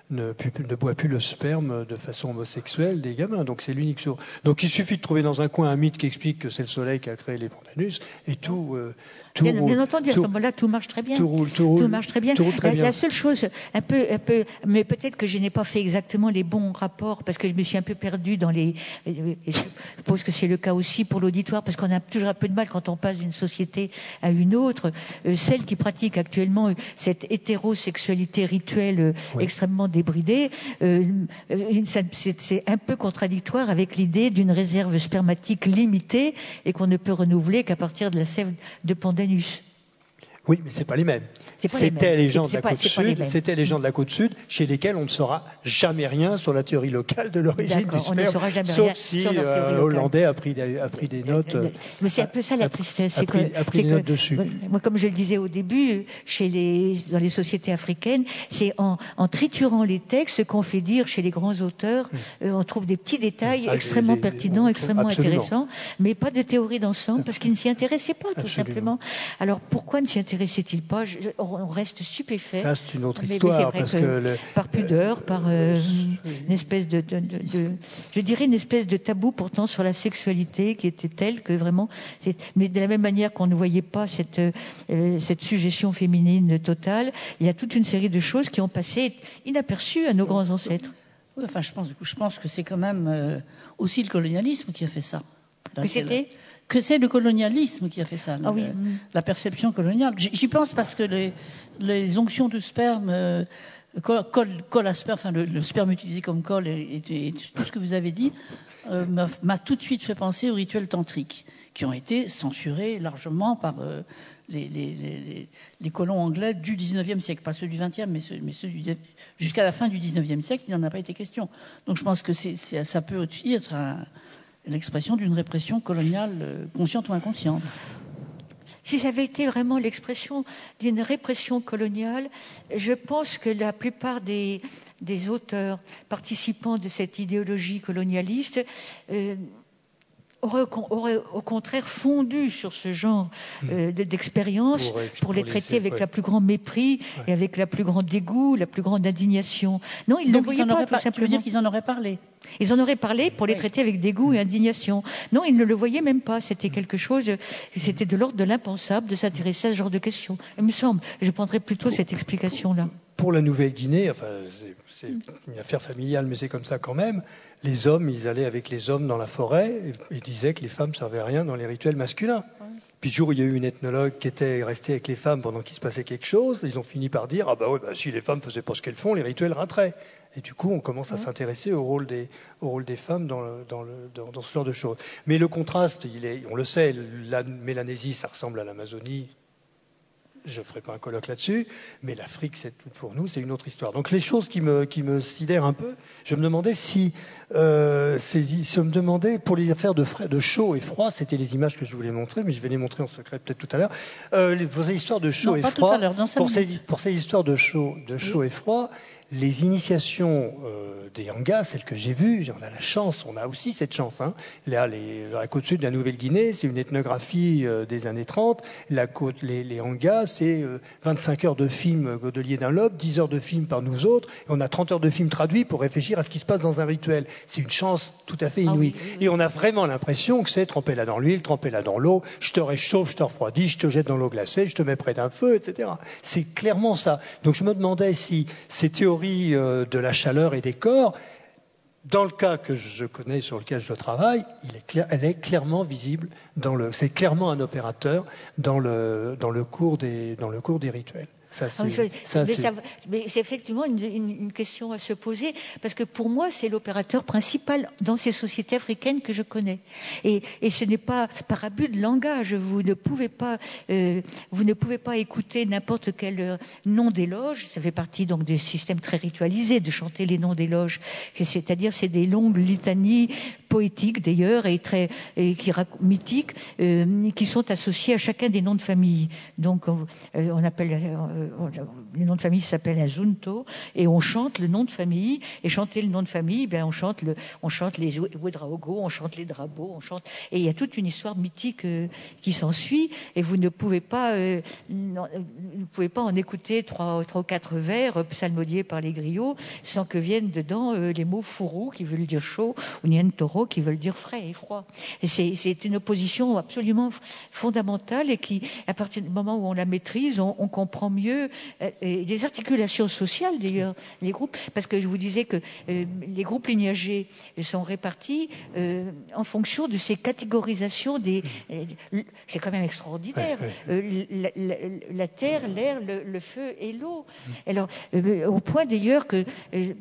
ne, ne boit plus le sperme de façon homosexuelle des gamins. Donc c'est l'unique source. Donc il suffit de trouver dans un coin un mythe qui explique que c'est le soleil qui a créé les pendanus et tout. Euh, tout bien, roule, bien entendu, à ce moment-là, tout marche très bien. Tout roule, tout roule. Tout marche très bien. Tout roule très la, bien. la seule chose, un peu, un peu, mais peut-être que je n'ai pas fait exactement les bons rapports parce que je me suis un peu perdue dans les. Et je suppose que c'est le cas aussi pour l'auditoire parce qu'on a toujours un peu de mal quand on passe d'une société à une autre. Euh, celle qui pratique actuellement cette hétérosexualité rituelle euh, oui. extrêmement débridée, euh, c'est, c'est un peu contradictoire avec l'idée d'une réserve spermatique limitée et qu'on ne peut renouveler qu'à partir de la sève de Pandanus. Oui, mais c'est pas les mêmes. C'est pas c'était les, les gens de la pas, côte sud, c'était les gens de la côte sud chez lesquels on ne saura jamais rien sur la théorie locale de l'origine D'accord, du on sperme, ne saura jamais sauf rien si sur leur théorie euh, Hollandais a pris des, a pris des notes. Euh, mais c'est un peu ça la tristesse, c'est pris, que, a pris c'est des que notes dessus. Moi, comme je le disais au début, chez les, dans les sociétés africaines, c'est en, en triturant les textes qu'on fait dire chez les grands auteurs, mmh. euh, on trouve des petits détails ah, extrêmement les, les, pertinents, extrêmement absolument. intéressants, mais pas de théorie d'ensemble parce qu'ils ne s'y intéressaient pas, tout absolument. simplement. Alors pourquoi ne s'y intéressaient-ils pas? Je, on reste stupéfait. Ça, c'est une autre mais, histoire. Mais parce que que le, par pudeur, euh, par euh, une espèce de, de, de, de, je dirais une espèce de tabou pourtant sur la sexualité qui était telle que vraiment, c'est, mais de la même manière qu'on ne voyait pas cette, euh, cette suggestion féminine totale, il y a toute une série de choses qui ont passé inaperçues à nos grands ancêtres. Oui, enfin, je pense, je pense que c'est quand même euh, aussi le colonialisme qui a fait ça. Là, que c'était la... Que c'est le colonialisme qui a fait ça, ah, la, oui. la perception coloniale. J'y pense parce que les, les onctions de sperme euh, collent, collent à sperme, enfin le, le sperme utilisé comme colle et, et, et tout ce que vous avez dit euh, m'a, m'a tout de suite fait penser aux rituels tantriques qui ont été censurés largement par euh, les, les, les, les colons anglais du dix-neuvième siècle, pas ceux du vingtième, mais ceux, mais ceux du, jusqu'à la fin du dix-neuvième siècle, il n'en a pas été question. Donc je pense que c'est, c'est, ça peut aussi être un, l'expression d'une répression coloniale euh, consciente ou inconsciente. Si ça avait été vraiment l'expression d'une répression coloniale, je pense que la plupart des, des auteurs participants de cette idéologie colonialiste euh, auraient, auraient au contraire fondu sur ce genre euh, d'expérience pour, pour les traiter laisser, avec ouais. la plus grande mépris ouais. et avec la plus grande dégoût, la plus grande indignation. Non, ils ne le voyaient pas, tout simplement. Tu veux dire qu'ils en auraient parlé ? Ils en auraient parlé pour les oui. traiter avec dégoût et indignation. Non, ils ne le voyaient même pas. C'était quelque chose, c'était de l'ordre de l'impensable de s'intéresser à ce genre de questions. Il me semble. Je prendrais plutôt cette explication-là. Pour la Nouvelle-Guinée, enfin, c'est, c'est une affaire familiale, mais c'est comme ça quand même. Les hommes, ils allaient avec les hommes dans la forêt et, et disaient que les femmes ne servaient à rien dans les rituels masculins. Oui. Puis le jour où il y a eu une ethnologue qui était restée avec les femmes pendant qu'il se passait quelque chose, ils ont fini par dire « Ah bah oui, bah, si les femmes ne faisaient pas ce qu'elles font, les rituels rateraient ». Et du coup, on commence à ouais. s'intéresser au rôle des, au rôle des femmes dans, le, dans, le, dans, dans ce genre de choses. Mais le contraste, il est, on le sait, la Mélanésie, ça ressemble à l'Amazonie. Je ne ferai pas un colloque là-dessus, mais l'Afrique, c'est tout pour nous, c'est une autre histoire. Donc les choses qui me, qui me sidèrent un peu, je me demandais si, euh, ces, je me demandais pour les affaires de, frais, de chaud et froid, c'était les images que je voulais montrer, mais je vais les montrer en secret peut-être tout à l'heure. Euh, les, pour ces histoires de chaud non, et pas froid, tout à l'heure, dans pour, ces, pour ces histoires de chaud, de chaud oui. et froid, les initiations euh, des Angas, celles que j'ai vues, on a la chance, on a aussi cette chance. Hein. Là, les, la côte sud de la Nouvelle-Guinée, c'est une ethnographie euh, des années trente. La côte, les, les Angas, c'est euh, vingt-cinq heures de film Godelier d'un Lobe, dix heures de film par nous autres. Et on a trente heures de film traduits pour réfléchir à ce qui se passe dans un rituel. C'est une chance tout à fait inouïe. Ah oui, oui, oui. Et on a vraiment l'impression que c'est tremper là dans l'huile, tremper là dans l'eau, je te réchauffe, je te refroidis, je te jette dans l'eau glacée, je te mets près d'un feu, et cetera. C'est clairement ça. Donc je me demandais si ces théories euh, de la chaleur et des corps, dans le cas que je connais, sur lequel je travaille, il est clair, elle est clairement visible, dans le, c'est clairement un opérateur dans le, dans le cours des, dans le cours des rituels. Ça, c'est, je, ça, mais, c'est... Ça, mais c'est effectivement une, une, une question à se poser, parce que pour moi, c'est l'opérateur principal dans ces sociétés africaines que je connais. Et, et ce n'est pas par abus de langage. Vous ne pouvez pas, euh, vous ne pouvez pas écouter n'importe quel nom d'éloge. Ça fait partie donc des systèmes très ritualisés de chanter les noms d'éloge. C'est-à-dire, c'est des longues litanies poétiques d'ailleurs et très et qui mythiques, euh, qui sont associés à chacun des noms de famille. Donc on, euh, on appelle euh, les noms de famille s'appellent Azunto et on chante le nom de famille et chanter le nom de famille, ben on chante le, on chante les Ouedraogo, on chante les Drabo, on chante et il y a toute une histoire mythique euh, qui s'ensuit et vous ne pouvez pas euh, non, vous ne pouvez pas en écouter trois trois ou quatre vers euh, psalmodiés par les griots sans que viennent dedans euh, les mots fourou qui veulent dire chaud ou nientoro qui veulent dire frais et froid. Et c'est, c'est une opposition absolument fondamentale et qui, à partir du moment où on la maîtrise, on, on comprend mieux euh, et les articulations sociales d'ailleurs, les groupes, parce que je vous disais que euh, les groupes lignagés sont répartis euh, en fonction de ces catégorisations des. Euh, c'est quand même extraordinaire. Euh, la, la, la terre, l'air, le, le feu et l'eau. Alors, euh, au point d'ailleurs que euh,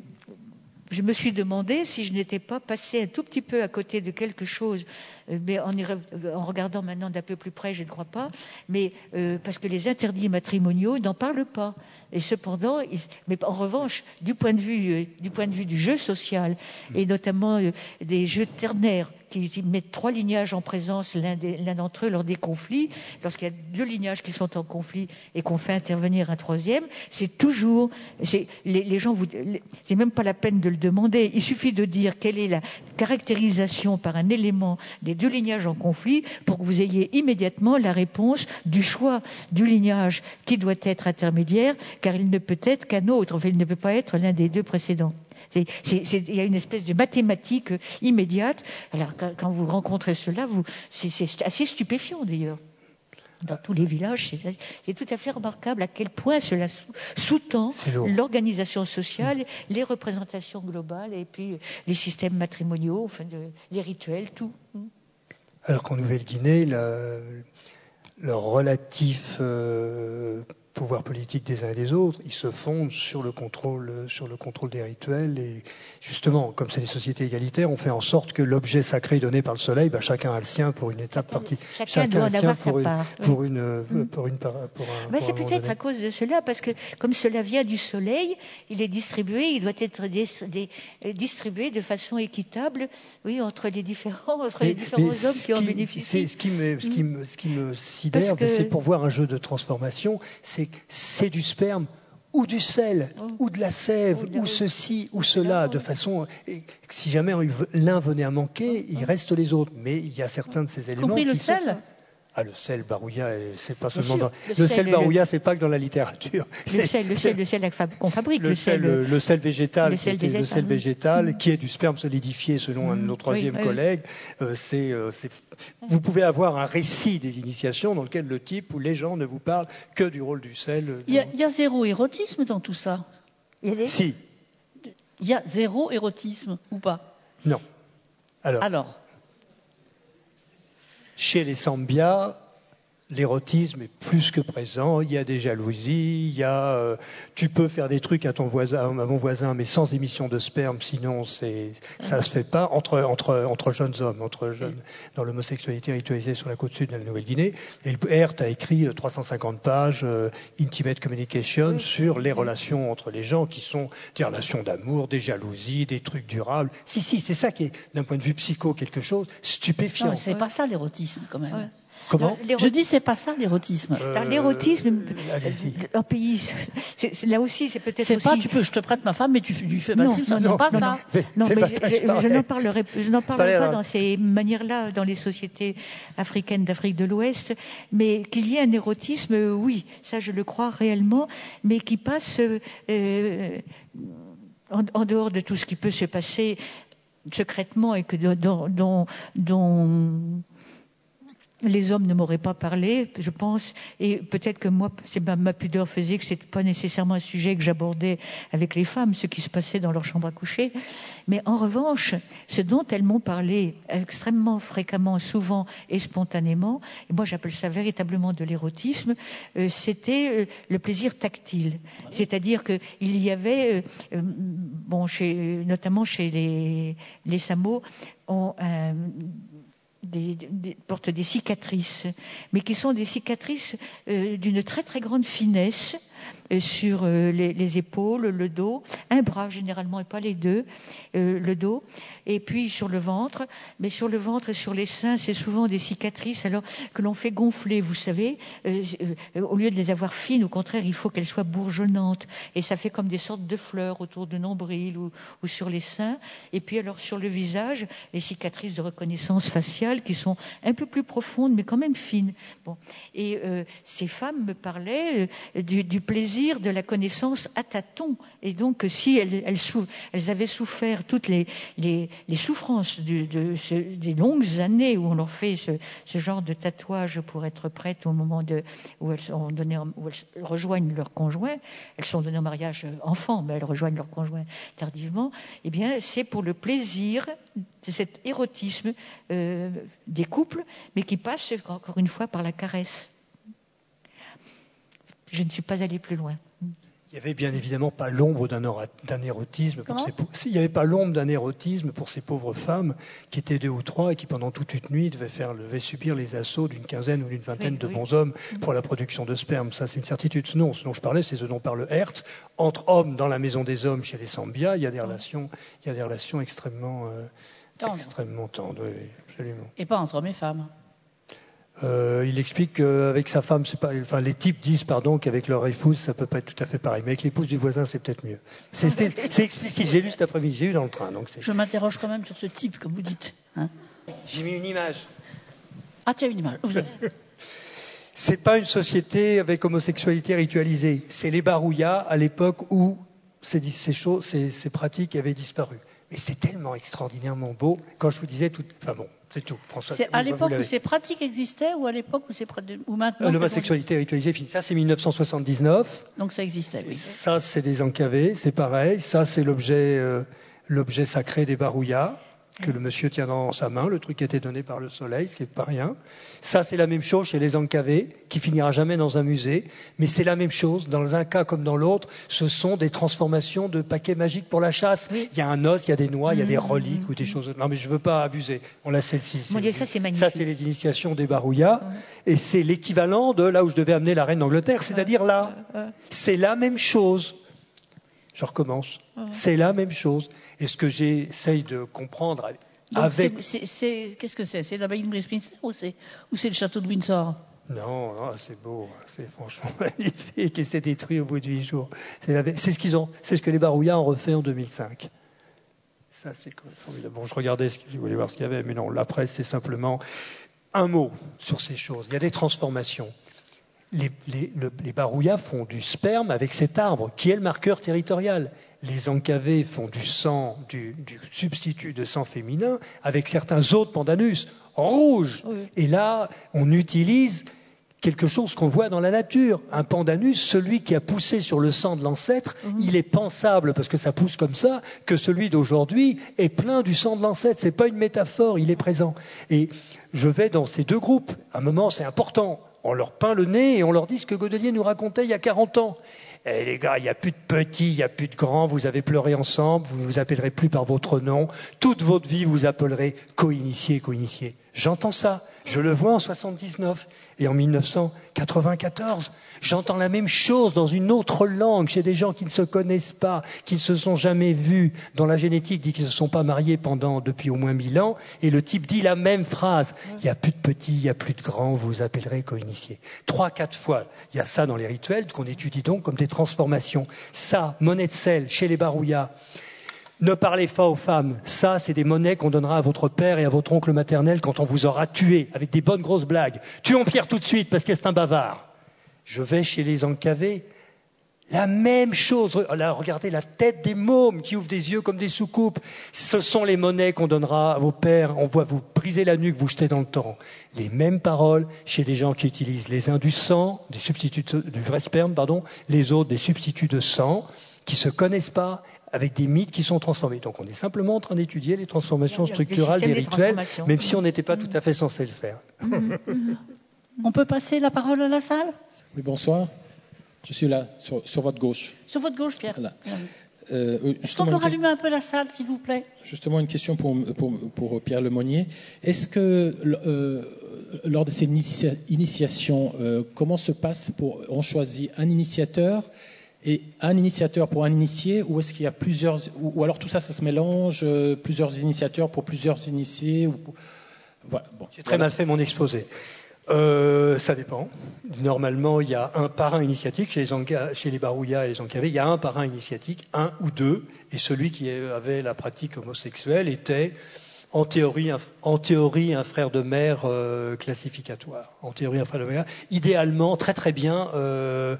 je me suis demandé si je n'étais pas passé un tout petit peu à côté de quelque chose, mais en, y, en regardant maintenant d'un peu plus près, je ne crois pas, mais euh, parce que les interdits matrimoniaux n'en parlent pas. Et cependant, ils, mais en revanche, du point de vue, euh, du point de vue du jeu social, et notamment euh, des jeux ternaires, qui, qui mettent trois lignages en présence l'un, des, l'un d'entre eux lors des conflits, lorsqu'il y a deux lignages qui sont en conflit et qu'on fait intervenir un troisième, c'est toujours, c'est, les, les gens vous, les, c'est même pas la peine de le demander, il suffit de dire quelle est la caractérisation par un élément des deux lignages en conflit pour que vous ayez immédiatement la réponse du choix du lignage qui doit être intermédiaire, car il ne peut être qu'un autre, enfin il ne peut pas être l'un des deux précédents. C'est, c'est, c'est, il y a une espèce de mathématique immédiate. Alors quand, quand vous rencontrez cela, vous, c'est, c'est assez stupéfiant d'ailleurs. Dans tous les villages, c'est, c'est tout à fait remarquable à quel point cela sous, sous-tend l'organisation sociale, les représentations globales et puis les systèmes matrimoniaux, enfin de, les rituels, tout. Alors qu'en Nouvelle-Guinée, la, le relatif euh, pouvoir politique des uns et des autres, ils se fondent sur le contrôle, sur le contrôle des rituels. Et justement, comme c'est des sociétés égalitaires, on fait en sorte que l'objet sacré donné par le soleil, ben, chacun a le sien pour une étape partie. Chacun, chacun doit en avoir sa part. Pour oui. une, mmh. pour une, pour un. Ben, pour c'est un peut-être à cause de cela, parce que comme cela vient du soleil, il est distribué, il doit être des, des, distribué de façon équitable, oui, entre les différents, entre mais, les différents hommes qui, qui en bénéficient. Ce qui me, ce qui me, ce qui me sidère, que... c'est pour voir un jeu de transformation, c'est c'est du sperme ou du sel, oh. ou de la sève, ou, ou ceci, ou cela, de façon... Si jamais l'un venait à manquer, il reste les autres. Mais il y a certains de ces éléments... Compris qui le sel sont... Ah, le sel barouilla, c'est pas seulement sûr, dans... le, le sel, sel barouilla, c'est pas que dans la littérature. Le sel, le sel, le sel qu'on fabrique. Le, le sel, sel, le sel végétal, le sel, qui végétal, le sel végétal, mmh. qui est du sperme solidifié, selon mmh. un de nos troisième oui, collègues. Oui. Euh, c'est, euh, c'est... Vous pouvez avoir un récit des initiations dans lequel le type ou les gens ne vous parlent que du rôle du sel. Euh, il, y a, il y a zéro érotisme dans tout ça. Il y a des... Si. Il y a zéro érotisme ou pas? Non. Alors. Alors. Chez les Sambias, l'érotisme est plus que présent. Il y a des jalousies, il y a, euh, tu peux faire des trucs à ton voisin, à mon voisin, mais sans émission de sperme, sinon c'est, ça se fait pas entre entre entre jeunes hommes, entre jeunes dans l'homosexualité ritualisée sur la côte sud de la Nouvelle-Guinée. Et le Herth a écrit trois cent cinquante pages, euh, Intimate Communication, sur les relations entre les gens, qui sont des relations d'amour, des jalousies, des trucs durables. Si si, c'est ça qui est d'un point de vue psycho quelque chose stupéfiant. Non, c'est ouais. pas ça l'érotisme quand même. Ouais. Comment ? Je dis c'est pas ça l'érotisme. Euh, l'érotisme, un pays, c'est, c'est, là aussi c'est peut-être c'est aussi. Pas, tu peux, je te prête ma femme, mais tu, tu fais facile, ça non, c'est pas non, ça. Non, non mais, mais je, je, je n'en parlerai, je n'en parlerai pas dans ces manières-là dans les sociétés africaines d'Afrique de l'Ouest, mais qu'il y ait un érotisme, oui, ça je le crois réellement, mais qui passe euh, en, en dehors de tout ce qui peut se passer secrètement et que dont, dont, dont les hommes ne m'auraient pas parlé, je pense, et peut-être que moi, c'est ma, ma pudeur faisait que c'était pas nécessairement un sujet que j'abordais avec les femmes, ce qui se passait dans leur chambre à coucher. Mais en revanche, ce dont elles m'ont parlé extrêmement fréquemment, souvent et spontanément, et moi j'appelle ça véritablement de l'érotisme, euh, c'était euh, le plaisir tactile. C'est-à-dire que il y avait, euh, bon, chez, notamment chez les, les Samo, on, euh, Des, des, portent des cicatrices, mais qui sont des cicatrices euh, d'une très très grande finesse, euh, sur euh, les, les épaules, le dos, un bras généralement et pas les deux, euh, le dos, et puis sur le ventre. Mais sur le ventre et sur les seins, c'est souvent des cicatrices alors que l'on fait gonfler, vous savez. Euh, euh, au lieu de les avoir fines, au contraire, il faut qu'elles soient bourgeonnantes. Et ça fait comme des sortes de fleurs autour du nombril ou, ou sur les seins. Et puis alors sur le visage, les cicatrices de reconnaissance faciale qui sont un peu plus profondes, mais quand même fines. Bon. Et euh, ces femmes me parlaient euh, du, du plaisir de la connaissance à tâtons. Et donc, si elles, elles, sou- elles avaient souffert toutes les, les, les souffrances de, de ce, des longues années où on leur fait ce, ce genre de tatouage pour être prêtes au moment de, où, elles sont données, où elles rejoignent leur conjoint, elles sont données au mariage enfant, mais elles rejoignent leur conjoint tardivement, eh bien, c'est pour le plaisir de cet érotisme euh, des couples, mais qui passe, encore une fois, par la caresse. Je ne suis pas allée plus loin. Il n'y avait bien évidemment pas l'ombre d'un, ora- d'un érotisme. Pour ces, pau- il n'y avait pas l'ombre d'un érotisme pour ces pauvres femmes qui étaient deux ou trois et qui pendant toute une nuit devaient, faire, devaient subir les assauts d'une quinzaine ou d'une vingtaine oui, de oui. bons hommes pour la production de sperme. Ça, c'est une certitude. Non, ce dont je parlais, c'est ce dont parle Hertz. Entre hommes, dans la maison des hommes, chez les Sambia, il y a des relations, il y a des relations extrêmement, euh, Tendre. extrêmement tendres. Oui, absolument. Et pas entre hommes et femmes. Euh, il explique qu'avec sa femme, c'est pas, enfin, les types disent pardon qu'avec leur épouse, ça peut pas être tout à fait pareil. Mais avec l'épouse du voisin, c'est peut-être mieux. C'est, c'est, c'est explicite. J'ai lu cet après-midi, j'ai lu dans le train. Donc c'est... Je m'interroge quand même sur ce type, comme vous dites. Hein. J'ai mis une image. Ah, tu as une image. Vous avez... C'est pas une société avec homosexualité ritualisée. C'est les barouillas à l'époque où ces, ces, choses, ces, ces pratiques avaient disparu. Mais c'est tellement extraordinairement beau. Quand je vous disais tout, enfin bon. C'est tout, François. C'est à l'époque où ces pratiques existaient ou à l'époque où, c'est... où maintenant... L'homosexualité ritualisée, fini. Ça, c'est dix-neuf cent soixante-dix-neuf. Donc ça existait, oui. Ça, c'est des encavés, c'est pareil. Ça, c'est l'objet, euh, l'objet sacré des barouillas que le monsieur tient dans sa main, le truc qui a été donné par le soleil, ce qui n'est pas rien. Ça, c'est la même chose chez les encavés, qui finira jamais dans un musée, mais c'est la même chose, dans un cas comme dans l'autre, ce sont des transformations de paquets magiques pour la chasse. Oui. Il y a un os, il y a des noix, mmh, il y a des reliques mmh, ou des choses... Non, mais je ne veux pas abuser. On l'a celle-ci. Mon Dieu, ça, c'est magnifique. Ça, c'est les initiations des barouillas, mmh. Et c'est l'équivalent de là où je devais amener la reine d'Angleterre, c'est-à-dire là. Mmh. C'est la même chose. Je recommence. Mmh. C'est la même chose. Et ce que j'essaye de comprendre Donc avec... c'est, c'est, c'est, qu'est-ce que c'est? C'est l'abbaye de Westminster ou c'est, ou c'est le château de Windsor? Non, non, c'est beau. C'est franchement magnifique et c'est détruit au bout de huit jours. C'est, la... c'est ce qu'ils ont. C'est ce que les barouillas ont refait en deux mille cinq. Ça, c'est formidable. Bon, je regardais, ce que je voulais voir ce qu'il y avait, mais non, la presse, c'est simplement un mot sur ces choses. Il y a des transformations. Les, les, le, les barouillas font du sperme avec cet arbre, qui est le marqueur territorial. Les encavés font du sang, du, du substitut de sang féminin, avec certains autres pandanus, rouges. Oui. Et là, on utilise quelque chose qu'on voit dans la nature. Un pandanus, celui qui a poussé sur le sang de l'ancêtre, mmh. il est pensable, parce que ça pousse comme ça, que celui d'aujourd'hui est plein du sang de l'ancêtre. Ce n'est pas une métaphore, il est présent. Et je vais dans ces deux groupes. À un moment, c'est important. On leur peint le nez et on leur dit ce que Godelier nous racontait il y a quarante ans. Eh les gars, il n'y a plus de petits, il n'y a plus de grands, vous avez pleuré ensemble, vous ne vous appellerez plus par votre nom, toute votre vie vous appellerez co-initié, co-initié. J'entends ça, je le vois en soixante-dix-neuf et en mille neuf cent quatre-vingt-quatorze. J'entends la même chose dans une autre langue, chez des gens qui ne se connaissent pas, qui ne se sont jamais vus, dont la génétique dit qu'ils ne se sont pas mariés pendant depuis au moins mille ans, et le type dit la même phrase. Il n'y a plus de petits, il n'y a plus de grands, vous vous appellerez co-initiés. Trois, quatre fois, il y a ça dans les rituels qu'on étudie donc comme des transformations. Ça, monnaie de sel chez les barouillas. Ne parlez pas aux femmes. Ça, c'est des monnaies qu'on donnera à votre père et à votre oncle maternel quand on vous aura tué, avec des bonnes grosses blagues. Tuons Pierre tout de suite parce que c'est un bavard. Je vais chez les encavés. La même chose. Là, regardez la tête des mômes qui ouvrent des yeux comme des soucoupes. Ce sont les monnaies qu'on donnera à vos pères. On voit vous briser la nuque, vous jeter dans le torrent. Les mêmes paroles chez des gens qui utilisent les uns du sang, des substituts de, du vrai sperme, pardon, les autres des substituts de sang, qui se connaissent pas, avec des mythes qui sont transformés. Donc on est simplement en train d'étudier les transformations structurales des, des rituels, même si on n'était pas tout à fait censé le faire. On peut passer la parole à la salle ? Oui, bonsoir. Je suis là, sur, sur votre gauche. Sur votre gauche, Pierre. Voilà. Euh, Est-ce qu'on peut rallumer un peu la salle, s'il vous plaît? Justement, une question pour, pour, pour Pierre Lemonnier. Est-ce que euh, lors de ces initia- initiations, euh, comment se passe pour, on choisit un initiateur et un initiateur pour un initié, ou est-ce qu'il y a plusieurs, ou, ou alors tout ça, ça se mélange, euh, plusieurs initiateurs pour plusieurs initiés ou, voilà, bon, J'ai très voilà. mal fait mon exposé. Euh, ça dépend. Normalement, il y a un parrain initiatique chez les, Anka, chez les Barouillas et les Ankavés. Il y a un parrain initiatique, un ou deux, et celui qui avait la pratique homosexuelle était, en théorie, un, en théorie, un frère de mère euh, classificatoire. En théorie, un frère de mère. Idéalement, très très bien, euh,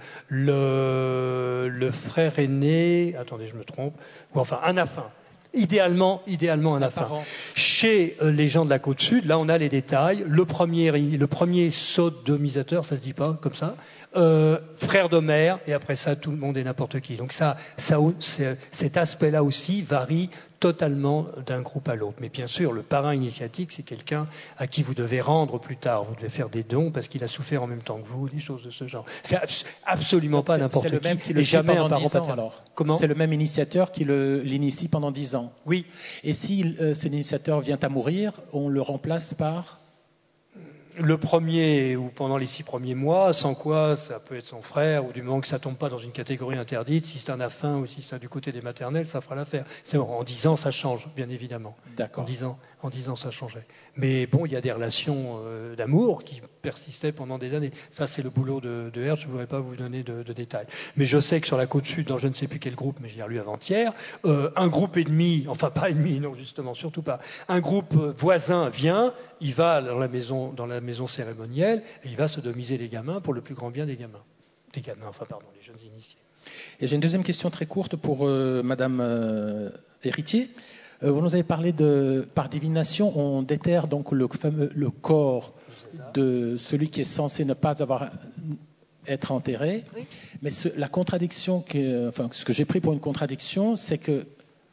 le, le frère aîné. Attendez, je me trompe. Ou enfin, un affin. Idéalement, idéalement un affin. Chez euh, les gens de la côte sud, là on a les détails. Le premier, le premier sodomisateur, ça se dit pas comme ça, euh, frère de mère, et après ça tout le monde est n'importe qui. Donc ça, ça cet aspect-là aussi varie totalement d'un groupe à l'autre. Mais bien sûr, le parrain initiatique, c'est quelqu'un à qui vous devez rendre plus tard. Vous devez faire des dons parce qu'il a souffert en même temps que vous, des choses de ce genre. C'est abs- absolument Donc pas c'est, n'importe c'est le qui. même qui le et jamais un pendant parent dix ans, paternel. alors. Comment ? C'est le même initiateur qui le, l'initie pendant dix ans. Oui. Et si euh, cet initiateur vient à mourir, on le remplace par le premier ou pendant les six premiers mois, sans quoi ça peut être son frère, ou du moment que ça tombe pas dans une catégorie interdite, si c'est un affin ou si c'est du côté des maternelles, ça fera l'affaire. C'est bon, en dix ans, ça change, bien évidemment. D'accord. En dix ans, en dix ans, ça changeait. Mais bon, il y a des relations euh, d'amour qui persistaient pendant des années. Ça, c'est le boulot de, de Hertz, je ne voudrais pas vous donner de, de détails. Mais je sais que sur la côte sud, dans je ne sais plus quel groupe, mais je l'ai relu avant-hier, euh, un groupe ennemi, enfin pas ennemi, non justement, surtout pas, un groupe voisin vient, il va dans la maison, dans la maison cérémonielle, et il va sodomiser les gamins pour le plus grand bien des gamins. Des gamins, enfin pardon, les jeunes initiés. Et j'ai une deuxième question très courte pour euh, Madame euh, Héritier. Euh, vous nous avez parlé de, par divination, on déterre donc le, fameux, le corps de celui qui est censé ne pas avoir être enterré. Oui. Mais ce, la contradiction, que, enfin, ce que j'ai pris pour une contradiction, c'est que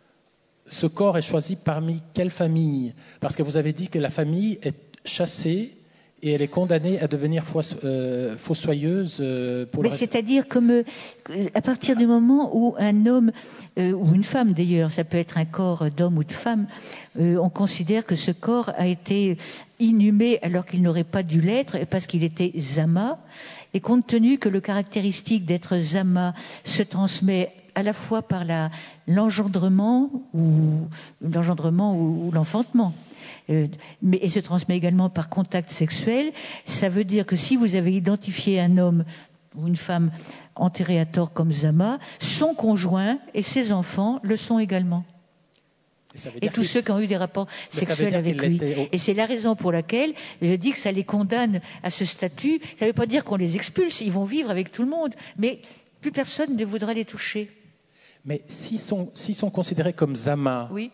ce corps est choisi parmi quelle famille ? Parce que vous avez dit que la famille est chassée et elle est condamnée à devenir euh, fossoyeuse euh, pour Mais le reste. C'est-à-dire comme euh, à partir du moment où un homme euh, ou une femme d'ailleurs, ça peut être un corps d'homme ou de femme, euh, on considère que ce corps a été inhumé alors qu'il n'aurait pas dû l'être parce qu'il était zama. Et compte tenu que le caractéristique d'être zama se transmet à la fois par la, l'engendrement ou l'engendrement ou, ou l'enfantement. Euh, mais et se transmet également par contact sexuel. Ça veut dire que si vous avez identifié un homme ou une femme enterré à tort comme zama, son conjoint et ses enfants le sont également. Et, et tous ceux qui ont eu des rapports sexuels avec lui. Au... Et c'est la raison pour laquelle je dis que ça les condamne à ce statut. Ça ne veut pas dire qu'on les expulse, ils vont vivre avec tout le monde, mais plus personne ne voudra les toucher. Mais s'ils sont, s'ils sont considérés comme zama, oui.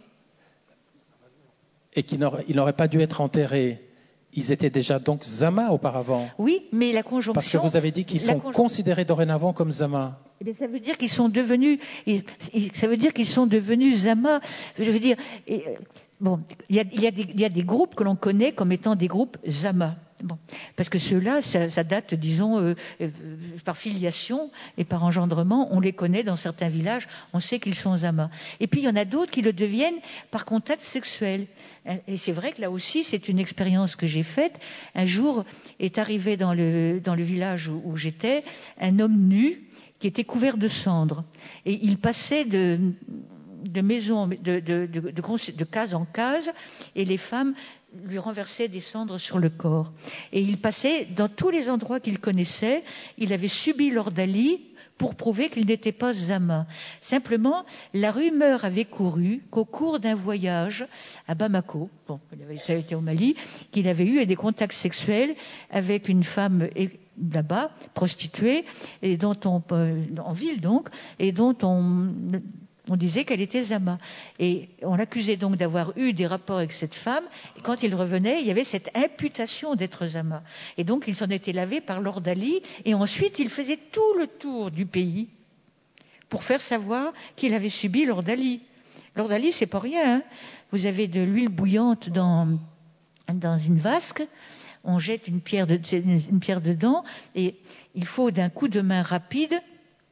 et qu'ils n'auraient, ils n'auraient pas dû être enterrés, ils étaient déjà donc zama auparavant. Oui, mais la conjonction... Parce que vous avez dit qu'ils sont conjon... considérés dorénavant comme zama. Eh bien, ça veut dire qu'ils sont devenus, ça veut dire qu'ils sont devenus zama. Je veux dire, et, bon, il y a, il y a des, il y a des groupes que l'on connaît comme étant des groupes zama. Bon, parce que ceux-là, ça, ça date, disons, euh, euh, par filiation et par engendrement, on les connaît dans certains villages, on sait qu'ils sont zama. Et puis il y en a d'autres qui le deviennent par contact sexuel. Et c'est vrai que là aussi, c'est une expérience que j'ai faite. Un jour est arrivé dans le, dans le village où, où j'étais un homme nu qui était couvert de cendres. Et il passait de, de maison, de, de, de, de, de case en case, et les femmes lui renversaient des cendres sur le corps. Et il passait dans tous les endroits qu'il connaissait. Il avait subi l'ordalie pour prouver qu'il n'était pas zama. Simplement, la rumeur avait couru qu'au cours d'un voyage à Bamako, bon, il avait été au Mali, qu'il avait eu des contacts sexuels avec une femme là-bas, prostituée, et dont on, euh, en ville donc, et dont on, on disait qu'elle était zama. Et on l'accusait donc d'avoir eu des rapports avec cette femme, et quand il revenait, il y avait cette imputation d'être zama. Et donc il s'en était lavé par l'ordalie, et ensuite il faisait tout le tour du pays pour faire savoir qu'il avait subi l'ordalie. L'ordalie, c'est pas rien, hein. Vous avez de l'huile bouillante dans, dans une vasque, on jette une pierre, de, une pierre dedans, et il faut d'un coup de main rapide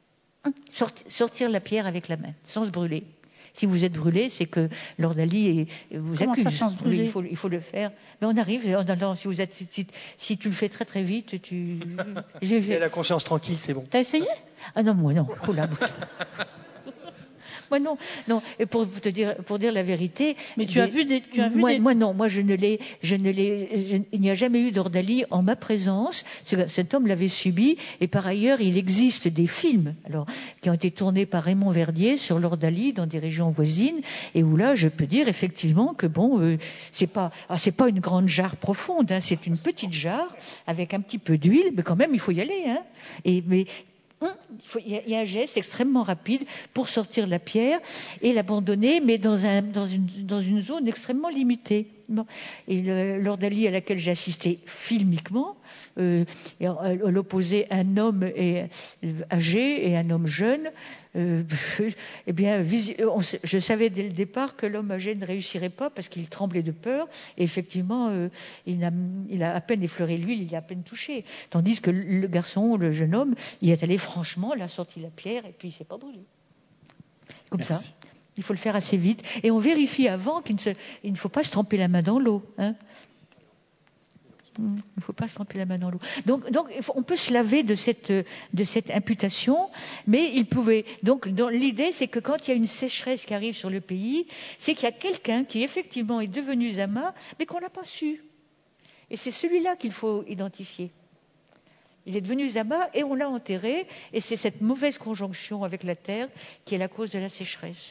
sortir la pierre avec la main, sans se brûler. Si vous êtes brûlé, c'est que l'ordalie vous Comment accuse. Ça, sans se brûler ? Oui, il faut, il faut le faire. Mais on arrive. Non, si, vous êtes, si, si tu le fais très très vite, tu. J'ai vu. La conscience tranquille, c'est bon. T'as essayé ? Ah non, moi non. Oh là, moi non, non. Et pour te dire, pour dire la vérité. Mais tu des, as vu des. Tu as vu moi, des... moi non, moi je ne l'ai, je ne l'ai. Je, il n'y a jamais eu d'ordalie en ma présence. Ce, cet homme l'avait subi. Et par ailleurs, il existe des films, alors qui ont été tournés par Raymond Verdier sur l'ordalie dans des régions voisines, et où là, je peux dire effectivement que bon, euh, c'est pas, ah, c'est pas une grande jarre profonde, hein, c'est une petite jarre avec un petit peu d'huile, mais quand même, il faut y aller, hein. Et mais il y, y a un geste extrêmement rapide pour sortir la pierre et l'abandonner, mais dans, un, dans, une, dans une zone extrêmement limitée. Bon. Et l'ordalie à laquelle j'ai assisté filmiquement, euh, elle opposait un homme et, euh, âgé et un homme jeune. Euh, eh bien, on, je savais dès le départ que l'homme âgé ne réussirait pas parce qu'il tremblait de peur. Et effectivement, euh, il, a, il a à peine effleuré l'huile, il a à peine touché. Tandis que le garçon, le jeune homme, il est allé franchement, il a sorti la pierre et puis il ne s'est pas brûlé. Comme Merci. Ça. Il faut le faire assez vite. Et on vérifie avant qu'il ne, se, il ne faut pas se tremper la main dans l'eau. Hein. Il ne faut pas se tremper la main dans l'eau. Donc, donc on peut se laver de cette, de cette imputation, mais il pouvait. Donc, dans, l'idée, c'est que quand il y a une sécheresse qui arrive sur le pays, c'est qu'il y a quelqu'un qui effectivement est devenu Zama, mais qu'on n'a pas su. Et c'est celui-là qu'il faut identifier. Il est devenu Zama et on l'a enterré, et c'est cette mauvaise conjonction avec la terre qui est la cause de la sécheresse.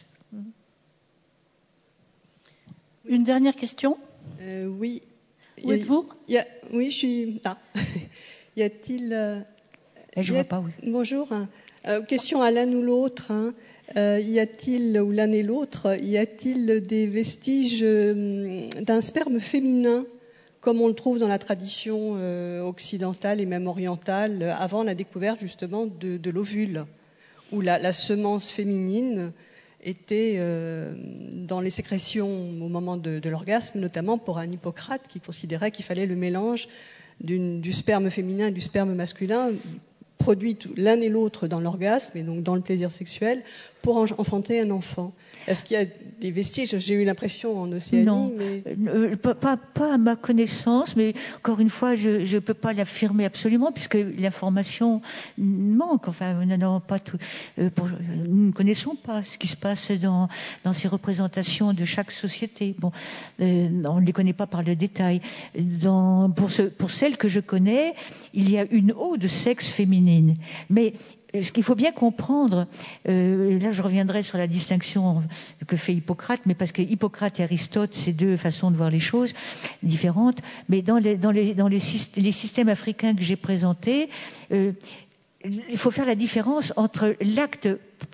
Une dernière question ? euh, Oui. Où êtes-vous ? y a, Oui, je suis là. Y a-t-il... Euh, je ne vois pas, oui. Bonjour. Hein. Euh, question à l'un ou l'autre. Hein. Euh, y a-t-il, ou l'un et l'autre, y a-t-il des vestiges euh, d'un sperme féminin comme on le trouve dans la tradition euh, occidentale et même orientale, avant la découverte justement de, de l'ovule, où la, la semence féminine était euh, dans les sécrétions au moment de, de l'orgasme, notamment pour un Hippocrate qui considérait qu'il fallait le mélange d'une, du sperme féminin et du sperme masculin, produit l'un et l'autre dans l'orgasme et donc dans le plaisir sexuel, pour enfanter un enfant. Est-ce qu'il y a des vestiges ? J'ai eu l'impression en Océanie, non, mais... euh, pas, pas, pas à ma connaissance, mais encore une fois, je ne peux pas l'affirmer absolument, puisque l'information manque. Enfin, nous n'avons pas tout, euh, pour, nous ne connaissons pas ce qui se passe dans, dans ces représentations de chaque société. Bon, euh, on ne les connaît pas par le détail. Dans, pour, ce, pour celles que je connais, il y a une eau de sexe féminine, mais ce qu'il faut bien comprendre, euh, là je reviendrai sur la distinction que fait Hippocrate, mais parce que Hippocrate et Aristote, c'est deux façons de voir les choses différentes, mais dans les, dans les, dans les, les systèmes africains que j'ai présentés, euh, il faut faire la différence entre l'acte,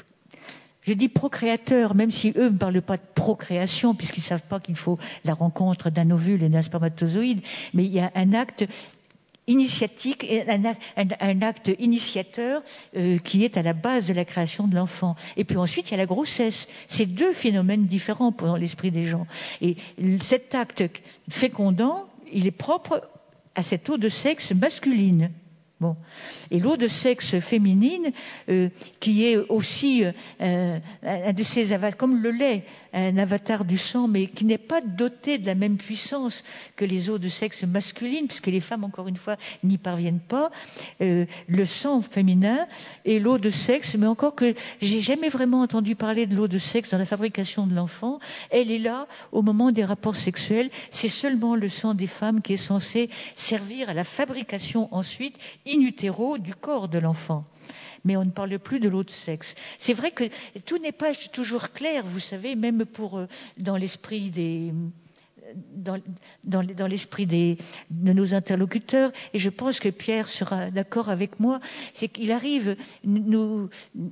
je dis procréateur, même si eux ne parlent pas de procréation, puisqu'ils ne savent pas qu'il faut la rencontre d'un ovule et d'un spermatozoïde, mais il y a un acte initiatique, un, un, un acte initiateur euh, qui est à la base de la création de l'enfant. Et puis ensuite, il y a la grossesse. C'est deux phénomènes différents dans l'esprit des gens. Et cet acte fécondant, il est propre à cette eau de sexe masculine. Bon. Et l'eau de sexe féminine, euh, qui est aussi euh, un de ces avatars, comme le lait, un avatar du sang, mais qui n'est pas doté de la même puissance que les eaux de sexe masculine, puisque les femmes, encore une fois, n'y parviennent pas. Euh, le sang féminin et l'eau de sexe, mais encore que j'ai jamais vraiment entendu parler de l'eau de sexe dans la fabrication de l'enfant. Elle est là au moment des rapports sexuels. C'est seulement le sang des femmes qui est censé servir à la fabrication ensuite in utero du corps de l'enfant. Mais on ne parle plus de l'eau de sexe. C'est vrai que tout n'est pas toujours clair, vous savez, même pour euh, dans l'esprit des dans, dans, dans l'esprit des, de nos interlocuteurs. Et je pense que Pierre sera d'accord avec moi. C'est qu'il arrive nous.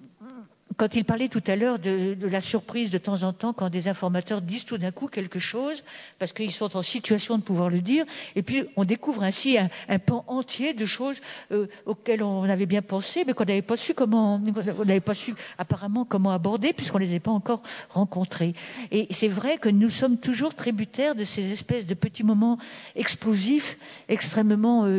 Quand il parlait tout à l'heure de, de la surprise de temps en temps quand des informateurs disent tout d'un coup quelque chose parce qu'ils sont en situation de pouvoir le dire, et puis on découvre ainsi un, un pan entier de choses euh, auxquelles on avait bien pensé mais qu'on n'avait pas su comment, on n'avait pas su apparemment comment aborder puisqu'on les avait pas encore rencontrés. Et c'est vrai que nous sommes toujours tributaires de ces espèces de petits moments explosifs, extrêmement euh,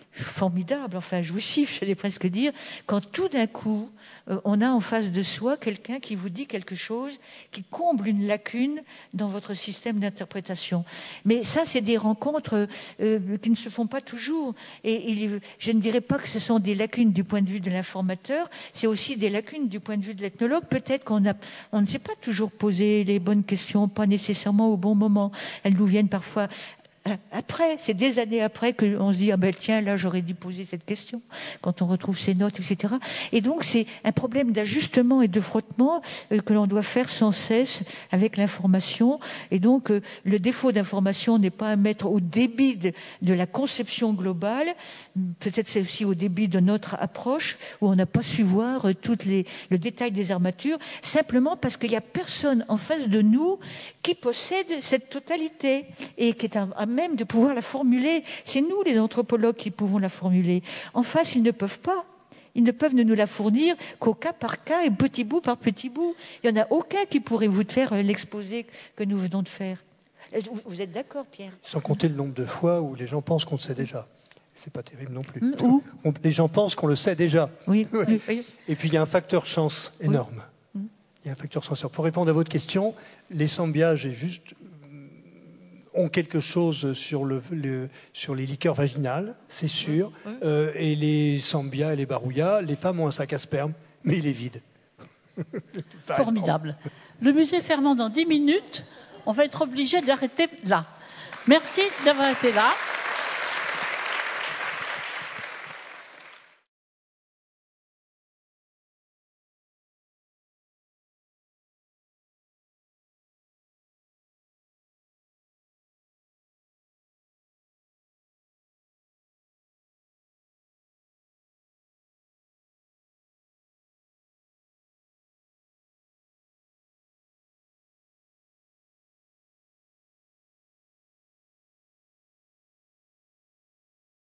formidable, enfin jouissif, j'allais presque dire, quand tout d'un coup, euh, on a en face de soi quelqu'un qui vous dit quelque chose, qui comble une lacune dans votre système d'interprétation. Mais ça, c'est des rencontres euh, qui ne se font pas toujours. Et il, je ne dirais pas que ce sont des lacunes du point de vue de l'informateur, c'est aussi des lacunes du point de vue de l'ethnologue. Peut-être qu'on a, on ne s'est pas toujours posé les bonnes questions, pas nécessairement au bon moment. Elles nous viennent parfois après, c'est des années après qu'on se dit, ah ben tiens, là j'aurais dû poser cette question, quand on retrouve ses notes, et cetera. Et donc c'est un problème d'ajustement et de frottement euh, que l'on doit faire sans cesse avec l'information. Et donc euh, le défaut d'information n'est pas à mettre au débit de, de la conception globale, peut-être c'est aussi au débit de notre approche, où on n'a pas su voir euh, tout les, le détail des armatures, simplement parce qu'il n'y a personne en face de nous qui possède cette totalité et qui est un, un même de pouvoir la formuler. C'est nous, les anthropologues, qui pouvons la formuler. En face, ils ne peuvent pas. Ils ne peuvent nous la fournir qu'au cas par cas et petit bout par petit bout. Il n'y en a aucun qui pourrait vous faire l'exposé que nous venons de faire. Vous êtes d'accord, Pierre? Sans compter le nombre de fois où les gens pensent qu'on le sait déjà. C'est pas terrible non plus. Où On, les gens pensent qu'on le sait déjà. Oui. Ouais. oui. Et puis il y a un facteur chance énorme. Oui. Il y a un facteur chance. Pour répondre à votre question, les Sambia, j'ai juste ont quelque chose sur, le, le, sur les liqueurs vaginales, c'est sûr. Oui, oui. Euh, et les Sambia et les Barouya, les femmes ont un sac à sperme, mais il est vide. Formidable. Le musée fermant dans dix minutes, on va être obligé d'arrêter là. Merci d'avoir été là.